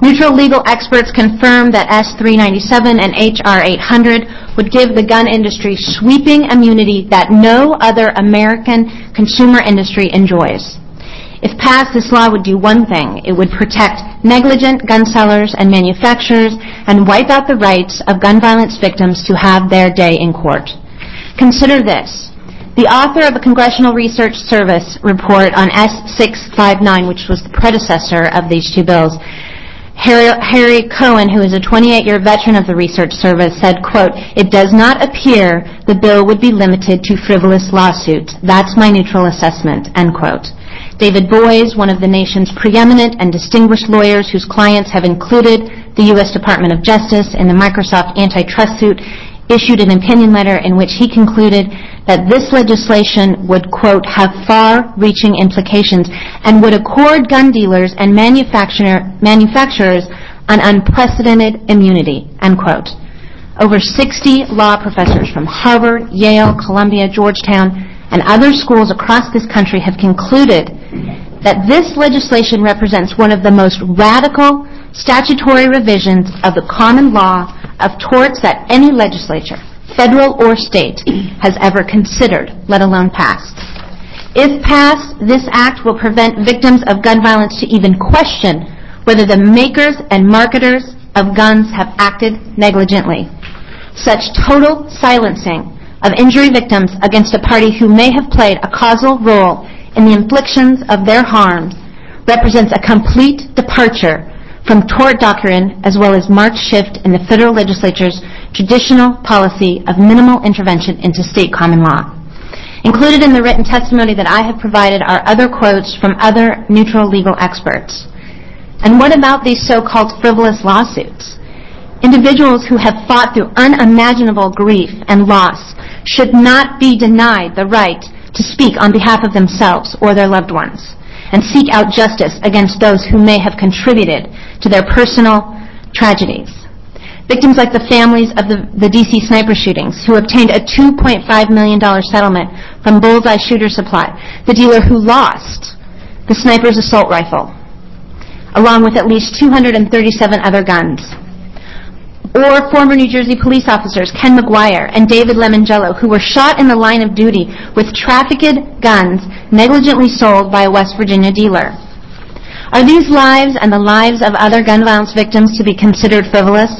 Neutral legal experts confirmed that S three ninety-seven and H R eight hundred would give the gun industry sweeping immunity that no other American consumer industry enjoys. If passed, this law would do one thing. It would protect negligent gun sellers and manufacturers and wipe out the rights of gun violence victims to have their day in court. Consider this. The author of a Congressional Research Service report on S six fifty-nine, which was the predecessor of these two bills, Harry, Harry Cohen, who is a twenty-eight-year veteran of the Research Service, said, quote, "It does not appear the bill would be limited to frivolous lawsuits. That's my neutral assessment," end quote. David Boies, one of the nation's preeminent and distinguished lawyers whose clients have included the U S Department of Justice in the Microsoft antitrust suit, issued an opinion letter in which he concluded that this legislation would, quote, "have far-reaching implications and would accord gun dealers and manufacturer, manufacturers an unprecedented immunity," end quote. Over sixty law professors from Harvard, Yale, Columbia, Georgetown, and other schools across this country have concluded that this legislation represents one of the most radical statutory revisions of the common law of torts that any legislature, federal or state, has ever considered, let alone passed. If passed, this act will prevent victims of gun violence to even question whether the makers and marketers of guns have acted negligently. Such total silencing of injury victims against a party who may have played a causal role in the inflictions of their harms represents a complete departure from tort doctrine as well as marked shift in the federal legislature's traditional policy of minimal intervention into state common law. Included in the written testimony that I have provided are other quotes from other neutral legal experts. And what about these so-called frivolous lawsuits? Individuals who have fought through unimaginable grief and loss should not be denied the right to speak on behalf of themselves or their loved ones and seek out justice against those who may have contributed to their personal tragedies. Victims like the families of the, the D C sniper shootings who obtained a two point five million dollars settlement from Bullseye Shooter Supply, the dealer who lost the sniper's assault rifle, along with at least two hundred thirty-seven other guns. Or former New Jersey police officers Ken McGuire and David Lemongello, who were shot in the line of duty with trafficked guns negligently sold by a West Virginia dealer. Are these lives and the lives of other gun violence victims to be considered frivolous?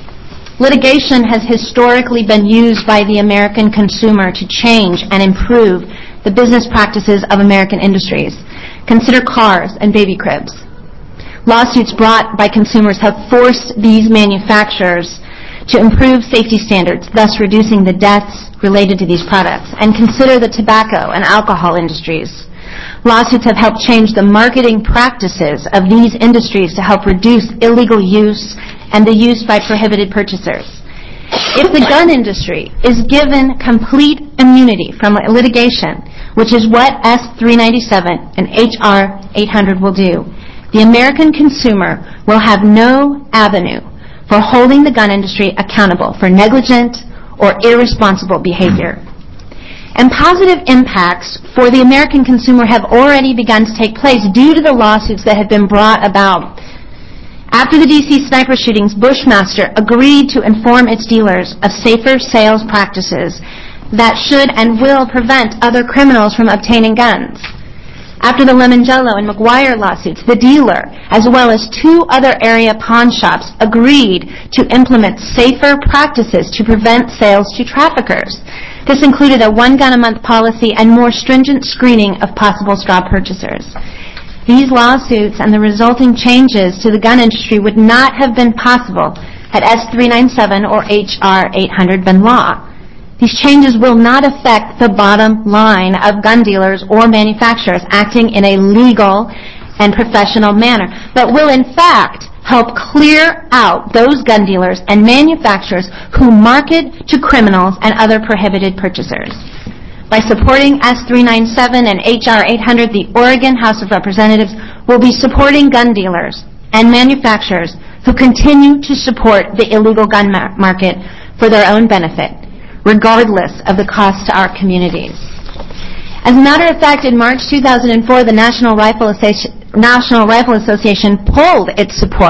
Litigation has historically been used by the American consumer to change and improve the business practices of American industries. Consider cars and baby cribs. Lawsuits brought by consumers have forced these manufacturers to improve safety standards, thus reducing the deaths related to these products. And consider the tobacco and alcohol industries. Lawsuits have helped change the marketing practices of these industries to help reduce illegal use and the use by prohibited purchasers. If the gun industry is given complete immunity from litigation, which is what S three ninety-seven and H R eight hundred will do, the American consumer will have no avenue for holding the gun industry accountable for negligent or irresponsible behavior. And positive impacts for the American consumer have already begun to take place due to the lawsuits that have been brought about. After the D C sniper shootings, Bushmaster agreed to inform its dealers of safer sales practices that should and will prevent other criminals from obtaining guns. After the Lemongello and McGuire lawsuits, the dealer, as well as two other area pawn shops, agreed to implement safer practices to prevent sales to traffickers. This included a one-gun-a-month policy and more stringent screening of possible straw purchasers. These lawsuits and the resulting changes to the gun industry would not have been possible had S three ninety-seven or H R eight hundred been law. These changes will not affect the bottom line of gun dealers or manufacturers acting in a legal and professional manner, but will in fact help clear out those gun dealers and manufacturers who market to criminals and other prohibited purchasers. By supporting S three ninety-seven and H R eight hundred, the Oregon House of Representatives will be supporting gun dealers and manufacturers who continue to support the illegal gun mar- market for their own benefit, regardless of the cost to our communities. As a matter of fact, in March two thousand four, the National Rifle, Associ- National Rifle Association pulled its support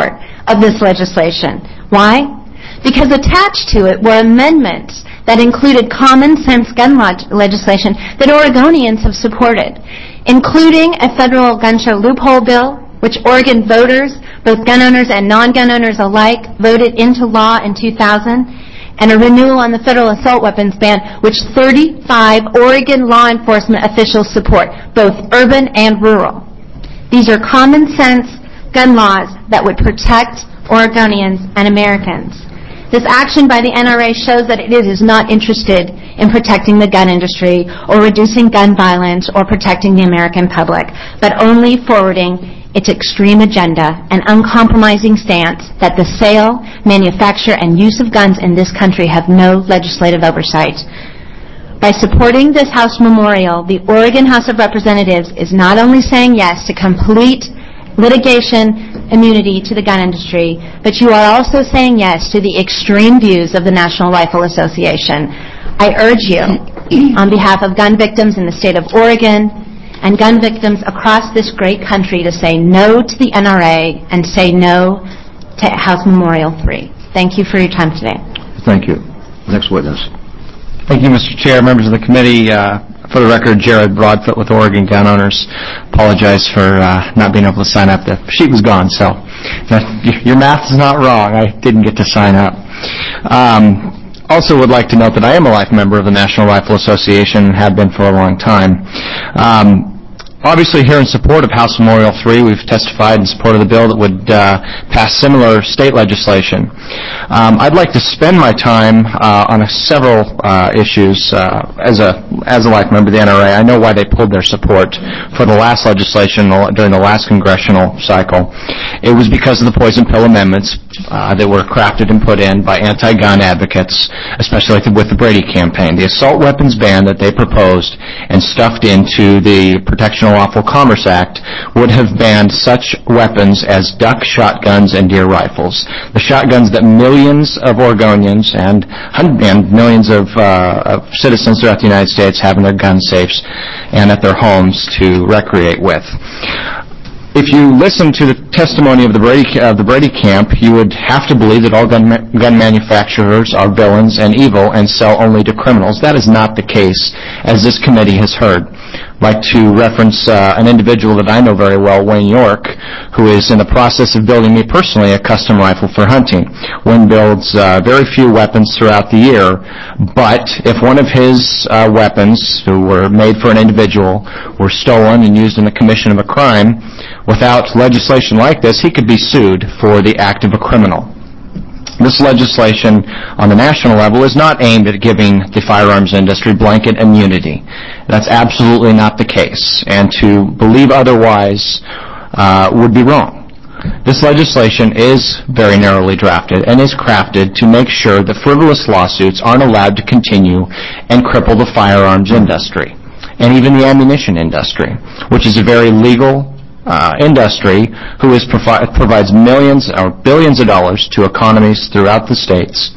of this legislation. Why? Because attached to it were amendments that included common sense gun law legislation that Oregonians have supported, including a federal gun show loophole bill, which Oregon voters, both gun owners and non-gun owners alike, voted into law in two thousand, and a renewal on the federal assault weapons ban, which thirty-five Oregon law enforcement officials support, both urban and rural. These are common sense gun laws that would protect Oregonians and Americans. This action by the N R A shows that it is not interested in protecting the gun industry or reducing gun violence or protecting the American public, but only forwarding its extreme agenda and uncompromising stance that the sale, manufacture, and use of guns in this country have no legislative oversight. By supporting this House memorial, the Oregon House of Representatives is not only saying yes to complete litigation immunity to the gun industry, but you are also saying yes to the extreme views of the National Rifle Association. I urge you, on behalf of gun victims in the state of Oregon and gun victims across this great country, to say no to the N R A and say no to House Memorial three. Thank you for your time today. Thank you. Next witness. Thank you, Mister Chair, members of the committee. Uh, for the record, Jared Broadfoot with Oregon Gun Owners. Apologize for uh, not being able to sign up. The sheet was gone, so that, your math is not wrong. I didn't get to sign up. Um, also would like to note that I am a life member of the National Rifle Association and have been for a long time. Um, Obviously, here in support of House Memorial three, we've testified in support of the bill that would uh, pass similar state legislation. Um, I'd like to spend my time uh, on a several uh, issues uh, as a as a life member of the N R A. I know why they pulled their support for the last legislation during the last congressional cycle. It was because of the poison pill amendments uh, that were crafted and put in by anti-gun advocates, especially with the Brady campaign. The assault weapons ban that they proposed and stuffed into the Protection of Lawful Commerce Act would have banned such weapons as duck shotguns and deer rifles. The shotguns that millions of Oregonians and, and millions of, uh, of citizens throughout the United States have in their gun safes and at their homes to recreate with. If you listen to the testimony of the Brady, uh, the Brady camp, you would have to believe that all gun, ma- gun manufacturers are villains and evil and sell only to criminals. That is not the case, as this committee has heard. I'd like to reference uh, an individual that I know very well, Wayne York, who is in the process of building me personally a custom rifle for hunting. Wayne builds uh, very few weapons throughout the year, but if one of his uh, weapons, who were made for an individual, were stolen and used in the commission of a crime, without legislation like this, he could be sued for the act of a criminal. This legislation on the national level is not aimed at giving the firearms industry blanket immunity. That's absolutely not the case, and to believe otherwise uh, would be wrong. This legislation is very narrowly drafted and is crafted to make sure that frivolous lawsuits aren't allowed to continue and cripple the firearms industry, and even the ammunition industry, which is a very legal Uh, industry who is provi- provides millions or billions of dollars to economies throughout the states,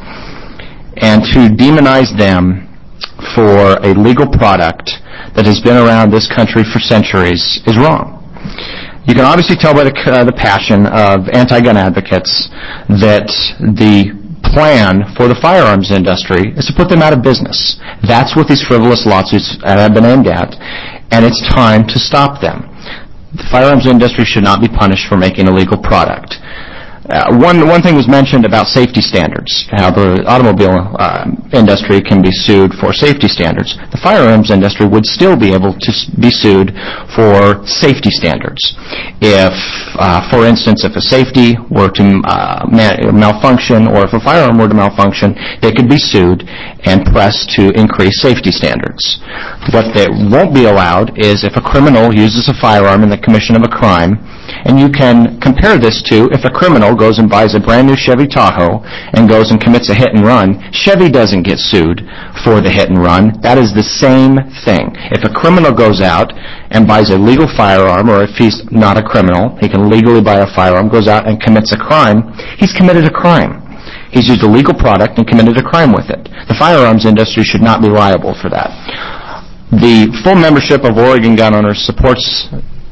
and to demonize them for a legal product that has been around this country for centuries is wrong. You can obviously tell by the, uh, the passion of anti-gun advocates that the plan for the firearms industry is to put them out of business. That's what these frivolous lawsuits have been aimed at, and it's time to stop them. The firearms industry should not be punished for making a legal product. Uh, one one thing was mentioned about safety standards, how the automobile uh, industry can be sued for safety standards. The firearms industry would still be able to be sued for safety standards. If, uh, for instance, if a safety were to uh, ma- malfunction, or if a firearm were to malfunction, they could be sued and pressed to increase safety standards. What they won't be allowed is if a criminal uses a firearm in the commission of a crime. And you can compare this to if a criminal goes and buys a brand new Chevy Tahoe and goes and commits a hit and run. Chevy doesn't get sued for the hit and run. That is the same thing. If a criminal goes out and buys a legal firearm, or if he's not a criminal, he can legally buy a firearm, goes out and commits a crime, he's committed a crime. He's used a legal product and committed a crime with it. The firearms industry should not be liable for that. The full membership of Oregon Gun Owners supports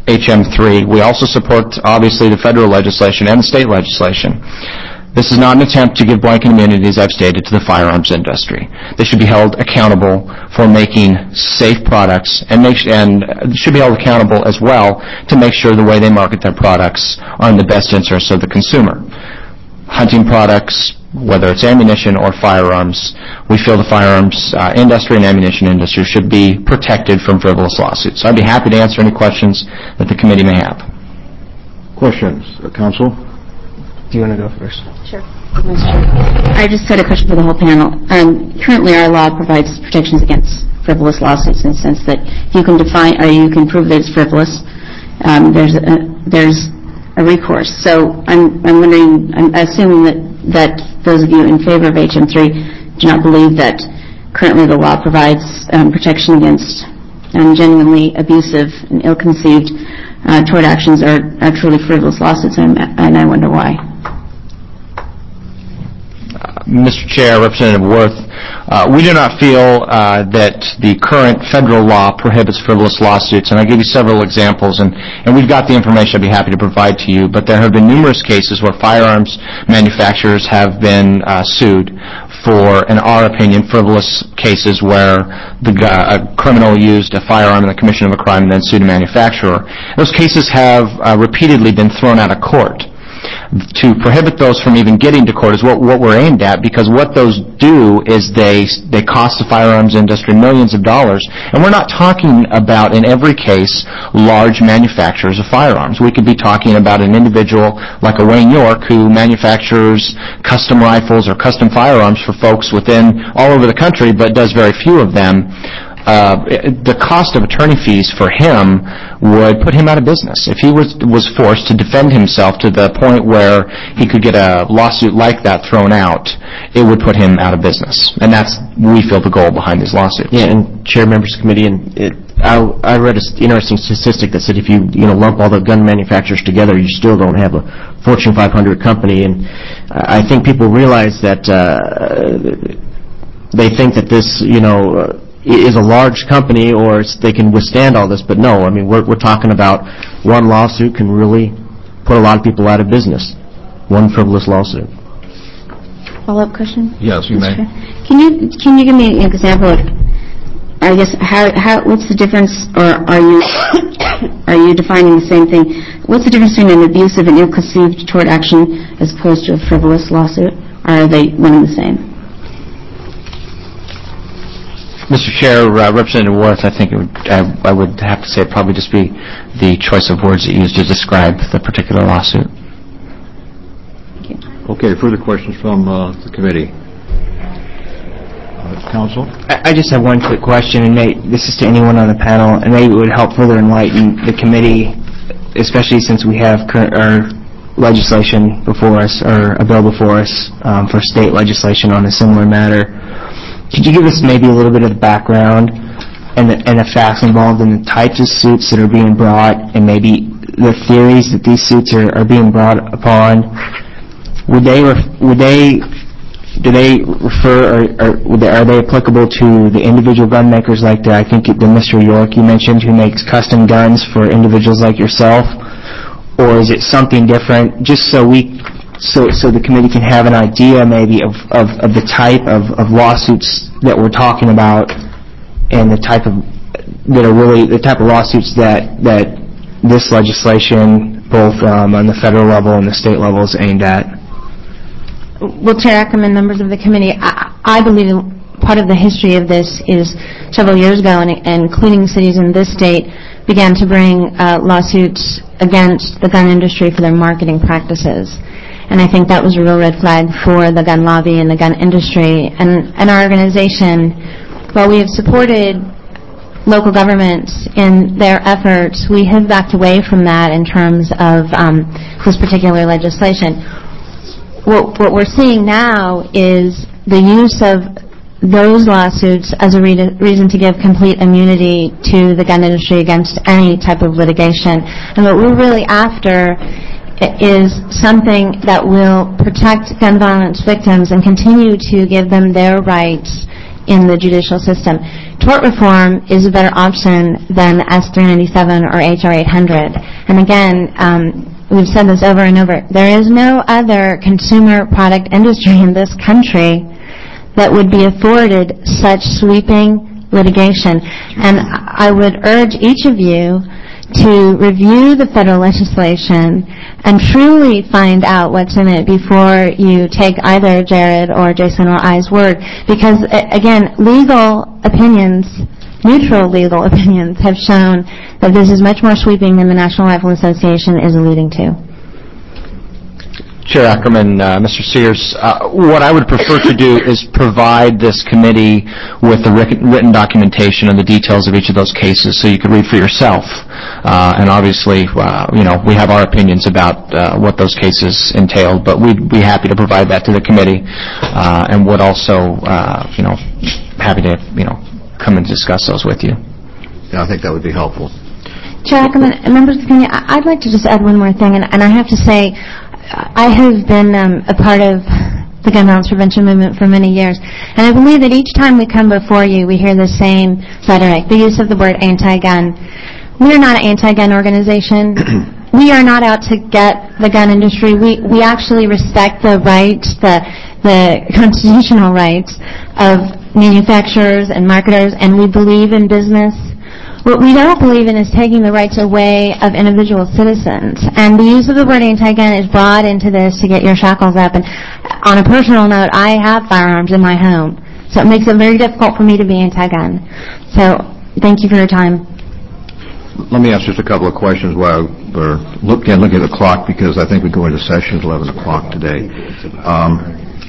H M three. We also support, obviously, the federal legislation and the state legislation. This is not an attempt to give blanket immunity, as I've stated, to the firearms industry. They should be held accountable for making safe products and, make, and should be held accountable as well to make sure the way they market their products are in the best interest of the consumer. Hunting products, whether it's ammunition or firearms, we feel the firearms uh, industry and ammunition industry should be protected from frivolous lawsuits. So I'd be happy to answer any questions that the committee may have. Questions? Uh, Counsel? Do you want to go first? Sure. I just had a question for the whole panel. Um, currently, our law provides protections against frivolous lawsuits in the sense that if you can define or you can prove that it's frivolous, um, there's a, there's a recourse. So I'm I'm wondering, I'm assuming that that those of you in favor of H M three do not believe that currently the law provides um, protection against um, genuinely abusive and ill-conceived uh, tort actions are, are truly frivolous lawsuits, and, and I wonder why. Mister Chair, Representative Worth, uh, we do not feel uh, that the current federal law prohibits frivolous lawsuits, and I'll give you several examples, and, and we've got the information I'd be happy to provide to you, but there have been numerous cases where firearms manufacturers have been uh, sued for, in our opinion, frivolous cases where the uh, a criminal used a firearm in the commission of a crime and then sued a manufacturer. Those cases have uh, repeatedly been thrown out of court. To prohibit those from even getting to court is what, what we're aimed at, because what those do is they they cost the firearms industry millions of dollars, and we're not talking about, in every case, large manufacturers of firearms. We could be talking about an individual like a Wayne York who manufactures custom rifles or custom firearms for folks within all over the country, but does very few of them. Uh, the cost of attorney fees for him would put him out of business. If he was was forced to defend himself to the point where he could get a lawsuit like that thrown out, it would put him out of business. And that's, we feel, the goal behind these lawsuits. Yeah, and Chair, members of the committee, and it, I, I read an interesting statistic that said if you you know lump all the gun manufacturers together, you still don't have a Fortune five hundred company. And I think people realize that uh, they think that this, you know, uh, is a large company or it's, they can withstand all this, but no, I mean, we're, we're talking about one lawsuit can really put a lot of people out of business. One frivolous lawsuit. Follow-up question? Yes, you may. Can you can you give me an example of, I guess, how how what's the difference, or are you are you defining the same thing? What's the difference between an abusive and ill-conceived tort action as opposed to a frivolous lawsuit? Or are they one and the same? Mister Chair, uh, Representative Worth, I think it would, I, I would have to say it'd probably just be the choice of words that you used to describe the particular lawsuit. Okay, further questions from uh, the committee? Uh, Counsel? I, I just have one quick question, and may, this is to anyone on the panel, and maybe it would help further enlighten the committee, especially since we have current, our legislation before us, or a bill before us um, for state legislation on a similar matter. Could you give us maybe a little bit of the background and the, and the facts involved in the types of suits that are being brought, and maybe the theories that these suits are, are being brought upon? Would they would they do they refer or, or would they, are they applicable to the individual gun makers like the, I think the Mister York you mentioned, who makes custom guns for individuals like yourself, or is it something different? Just so we. So, so the committee can have an idea maybe of, of, of the type of, of lawsuits that we're talking about, and the type of that are really the type of lawsuits that that this legislation, both um, on the federal level and the state level, is aimed at. Well, Chair Ackerman, members of the committee, I, I believe part of the history of this is several years ago, and, and including cities in this state began to bring uh, lawsuits against the gun industry for their marketing practices. And I think that was a real red flag for the gun lobby and the gun industry. And, and our organization, while we have supported local governments in their efforts, we have backed away from that in terms of um, this particular legislation. What, what we're seeing now is the use of those lawsuits as a re- reason to give complete immunity to the gun industry against any type of litigation. And what we're really after is something that will protect gun violence victims and continue to give them their rights in the judicial system. tort reform is a better option than S three ninety-seven or H R eight hundred. And again, um, we've said this over and over, there is no other consumer product industry in this country that would be afforded such sweeping litigation. And I would urge each of you to review the federal legislation and truly find out what's in it before you take either Jared or Jason or I's word. Because, again, legal opinions, neutral legal opinions, have shown that this is much more sweeping than the National Rifle Association is alluding to. Chair Ackerman, uh, Mister Sears, uh, what I would prefer to do is provide this committee with the written documentation and the details of each of those cases so you can read for yourself. Uh, and obviously, uh, you know, we have our opinions about uh, what those cases entailed, but we'd be happy to provide that to the committee uh, and would also, uh, you know, happy to, you know, come and discuss those with you. Yeah, I think that would be helpful. Chair Ackerman, members of the committee, I'd like to just add one more thing, and, and I have to say, I have been um, a part of the gun violence prevention movement for many years, and I believe that each time we come before you, we hear the same rhetoric, the use of the word anti-gun. We are not an anti-gun organization. We are not out to get the gun industry. We we actually respect the rights, the the constitutional rights of manufacturers and marketers, and we believe in business. What we don't believe in is taking the rights away of individual citizens. And the use of the word anti-gun is brought into this to get your shackles up. And on a personal note, I have firearms in my home. So it makes it very difficult for me to be anti-gun. So thank you for your time. Let me ask just a couple of questions while we're look, again, looking at the clock, because I think we go into session at eleven o'clock today. Um,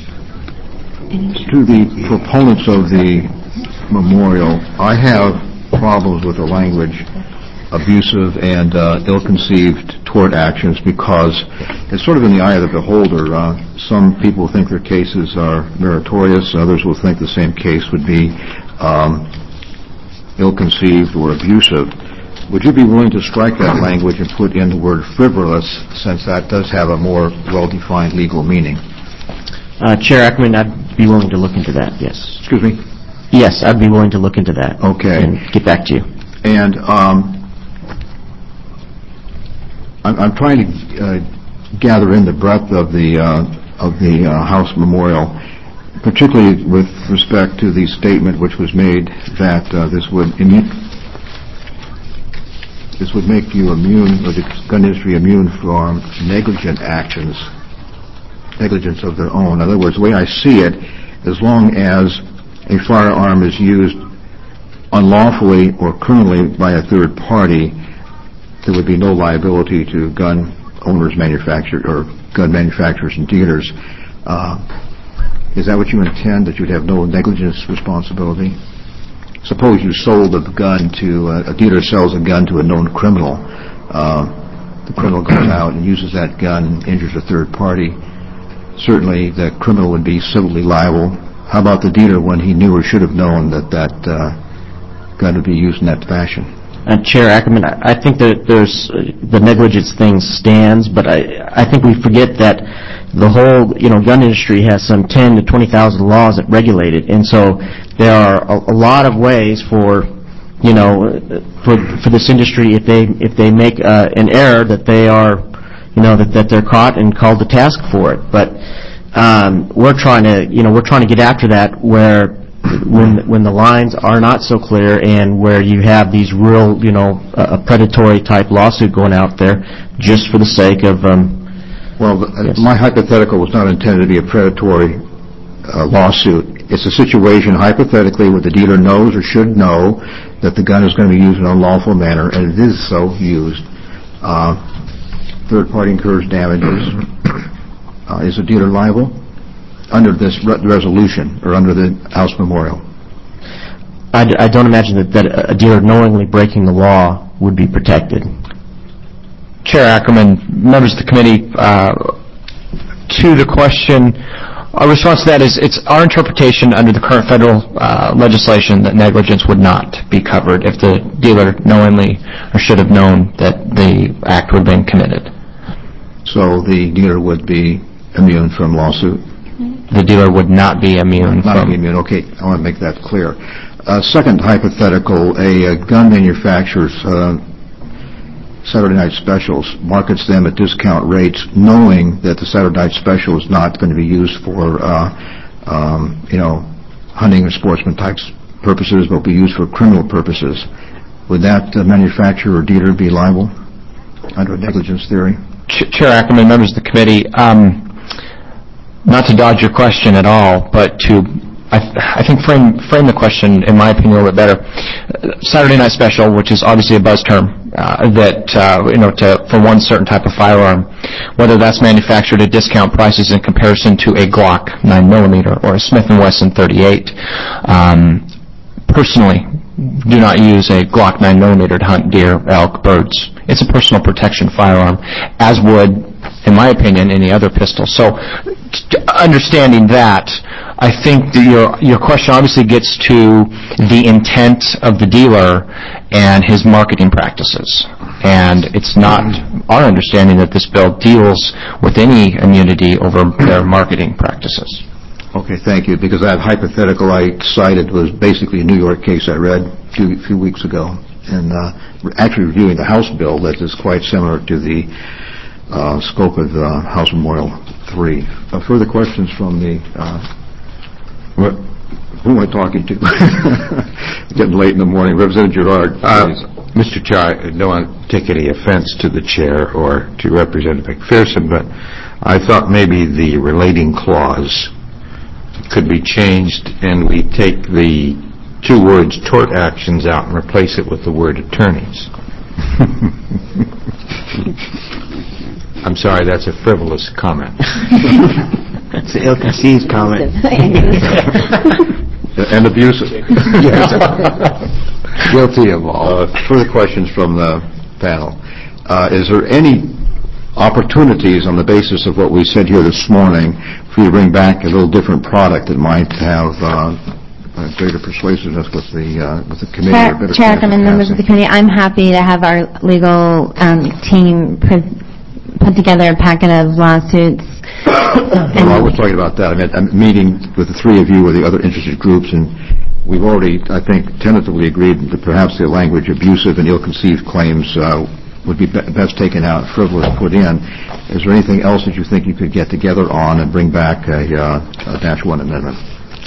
to the proponents of the memorial, I have problems with the language abusive and uh, ill-conceived tort actions, because it's sort of in the eye of the beholder. Uh, some people think their cases are meritorious, others will think the same case would be um, ill-conceived or abusive. Would you be willing to strike that language and put in the word frivolous, since that does have a more well-defined legal meaning? Uh, Chair Ackerman, I'd be willing to look into that, yes. Excuse me? Yes, I'd be willing to look into that. Okay. And get back to you. And um, I'm, I'm trying to uh, gather in the breadth of the uh, of the uh, House memorial, particularly with respect to the statement which was made that uh, this would immune, this would make you immune, or the gun industry immune from negligent actions, negligence of their own. In other words, the way I see it, as long as a firearm is used unlawfully or criminally by a third party, there would be no liability to gun owners, manufacturers, or gun manufacturers and dealers. Uh, is that what you intend, that you'd have no negligence responsibility? Suppose you sold a gun to, uh, a dealer sells a gun to a known criminal. Uh, the criminal goes out and uses that gun, injures a third party. Certainly the criminal would be civilly liable. How about the dealer, when he knew or should have known that that uh, gun would be used in that fashion? Uh, Chair Ackerman, I, I think that there's uh, the negligence thing stands, but I I think we forget that the whole you know gun industry has some ten to twenty thousand laws that regulate it, and so there are a, a lot of ways for you know for for this industry, if they if they make uh, an error, that they are you know that that they're caught and called to task for it, but. Um, we're trying to, you know, we're trying to get after that where, when when the lines are not so clear, and where you have these real, you know, a predatory type lawsuit going out there just for the sake of. Um, well, yes. My hypothetical was not intended to be a predatory uh, lawsuit. It's a situation, hypothetically, where the dealer knows or should know that the gun is going to be used in an unlawful manner, and it is so used. Uh, third party incurs damages. Uh, is the dealer liable under this re- resolution or under the House memorial? I, d- I don't imagine that, that a dealer knowingly breaking the law would be protected. Chair Ackerman, members of the committee, uh, to the question, our response to that is it's our interpretation under the current federal uh, legislation that negligence would not be covered if the dealer knowingly or should have known that the act would have been committed. So the dealer would be immune from lawsuit? The dealer would not be immune not from... Not be immune. Okay, I want to make that clear. Uh, second hypothetical, a, uh gun manufacturer's uh, Saturday night specials markets them at discount rates, knowing that the Saturday night special is not going to be used for, uh, um, you know, hunting or sportsman type purposes, but will be used for criminal purposes. Would that uh, manufacturer or dealer be liable under a negligence theory? Ch- Chair Ackerman, members of the committee, um, not to dodge your question at all, but to I, th- I think frame frame the question, in my opinion, a little bit better. Saturday night special, which is obviously a buzz term, uh, that uh, you know, to, for one certain type of firearm, whether that's manufactured at discount prices in comparison to a Glock nine millimeter or a Smith and Wesson thirty-eight. Um, personally, do not use a Glock nine millimeter to hunt deer, elk, birds. It's a personal protection firearm, as would, in my opinion, any other pistol. So, t- understanding that, I think that your your question obviously gets to the intent of the dealer and his marketing practices. And it's not our understanding that this bill deals with any immunity over their marketing practices. Okay, thank you, because that hypothetical I cited was basically a New York case I read a few, few weeks ago, and uh, actually reviewing the House bill that is quite similar to the uh, scope of uh, House Memorial three. Uh, further questions from the... Uh, what, who am I talking to? Getting late in the morning. Representative Girard, please. Uh, Mister Chair, I don't want to take any offense to the chair or to Representative McPherson, but I thought maybe the relating clause could be changed and we take the two words tort actions out and replace it with the word attorneys. I'm sorry, that's a frivolous comment. That's an ill-conceived comment. And abusive. Guilty of all. Uh, further questions from the panel. Uh, is there any opportunities on the basis of what we said here this morning for you to bring back a little different product that might have uh, uh, greater persuasiveness with the uh, with the committee? Chair, or better Chair chance of Ackerman, members of the passing? committee, I'm happy to have our legal um, team put, put together a packet of lawsuits. Well, I was talking about that. I mean, I'm meeting with the three of you or the other interested groups, and we've already, I think, tentatively agreed that perhaps the language abusive and ill-conceived claims uh, would be, be best taken out, frivolous put in. Is there anything else that you think you could get together on and bring back a, uh, a dash one amendment?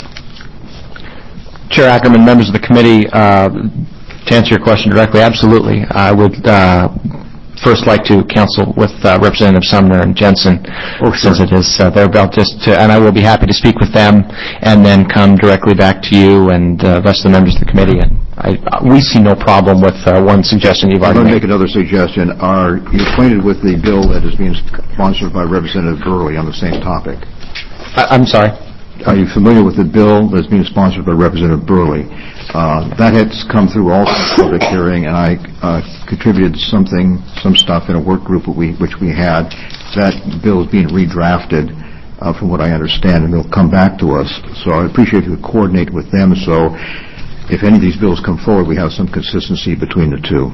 Chair Ackerman, members of the committee, uh, to answer your question directly, absolutely. I would uh, first like to counsel with uh, Representative Sumner and Jensen, oh, sure. since it is uh, their belt, just to, and I will be happy to speak with them and then come directly back to you and uh, the rest of the members of the committee. And I, we see no problem with uh, one suggestion you've I'm already going to made. make another suggestion. Are you acquainted with the bill that is being sponsored by Representative Burley on the same topic? I, I'm sorry? Are you familiar with the bill that's being sponsored by Representative Burley? Uh, that has come through also the public hearing, and I uh, contributed something, some stuff in a work group that we, which we had. That bill is being redrafted, uh, from what I understand, and it'll come back to us. So I appreciate if you would coordinate with them so if any of these bills come forward, we have some consistency between the two.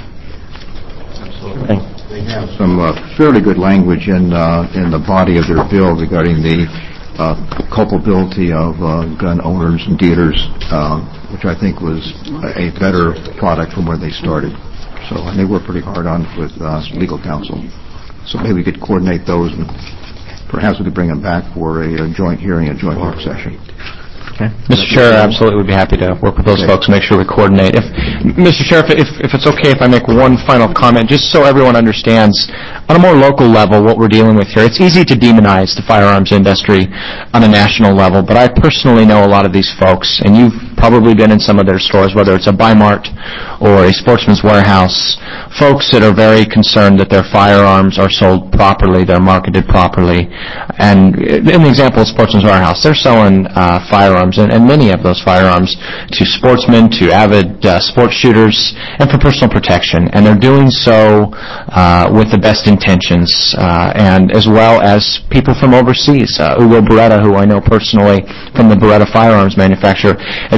Absolutely. They have some uh, fairly good language in, uh, in the body of their bill regarding the Uh, culpability of uh, gun owners and dealers, uh, which I think was a, a better product from where they started. So, and they worked pretty hard on it with uh, legal counsel. So maybe we could coordinate those, and perhaps we could bring them back for a, a joint hearing, a joint work session. Okay. Mister Chair, I absolutely would be happy to work with those Okay. folks and make sure we coordinate. If, Mister Chair, if, if it's okay if I make one final comment, just so everyone understands, on a more local level, what we're dealing with here, it's easy to demonize the firearms industry on a national level, but I personally know a lot of these folks, and you've probably been in some of their stores, whether it's a Bi-Mart or a Sportsman's Warehouse, folks that are very concerned that their firearms are sold properly, they're marketed properly. And in the example of Sportsman's Warehouse, they're selling uh, firearms, and, and many of those firearms, to sportsmen, to avid uh, sports shooters, and for personal protection. And they're doing so uh, with the best intentions, uh, and as well as people from overseas. Uh, Ugo Beretta, who I know personally from the Beretta firearms manufacturer, has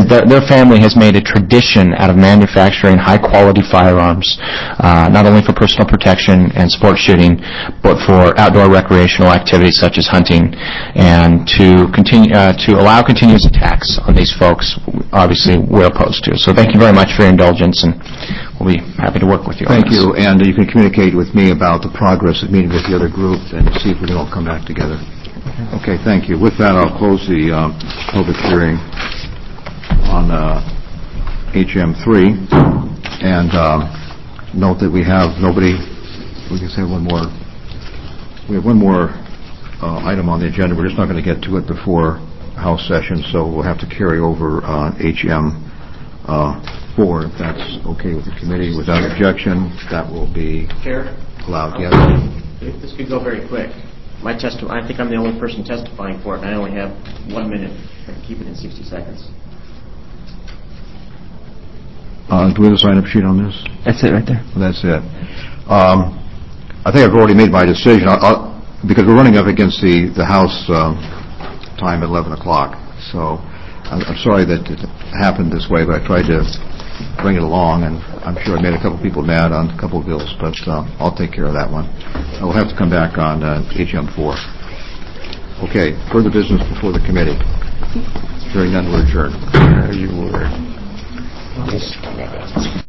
their, their family has made a tradition out of manufacturing high-quality firearms, uh, not only for personal protection and sport shooting, but for outdoor recreational activities such as hunting, and to continue uh, to allow continuous attacks on these folks. Obviously, we're opposed to. So, thank you very much for your indulgence, and we'll be happy to work with you. Thank on this. you, and you can communicate with me about the progress of meeting with the other group and see if we can all come back together. Okay, thank you. With that, I'll close the um, public hearing on uh, H M three, and um, note that we have nobody, we can say one more, we have one more uh, item on the agenda. We're just not going to get to it before House session, so we'll have to carry over uh, H M four, if that's okay with the committee. Without objection, that will be Chair? allowed. Yes. If this could go very quick. My testi- I think I'm the only person testifying for it, and I only have one minute. I can keep it in sixty seconds. Uh, do we have a sign-up sheet on this? That's it right there. That's it. Um, I think I've already made my decision, I'll, I'll, because we're running up against the, the House um, time at eleven o'clock. So I'm, I'm sorry that it happened this way, but I tried to bring it along, and I'm sure I made a couple people mad on a couple of bills, but uh, I'll take care of that one. I will have to come back on uh, H M four. Okay, further business before the committee. Hearing none, we're adjourned. You were.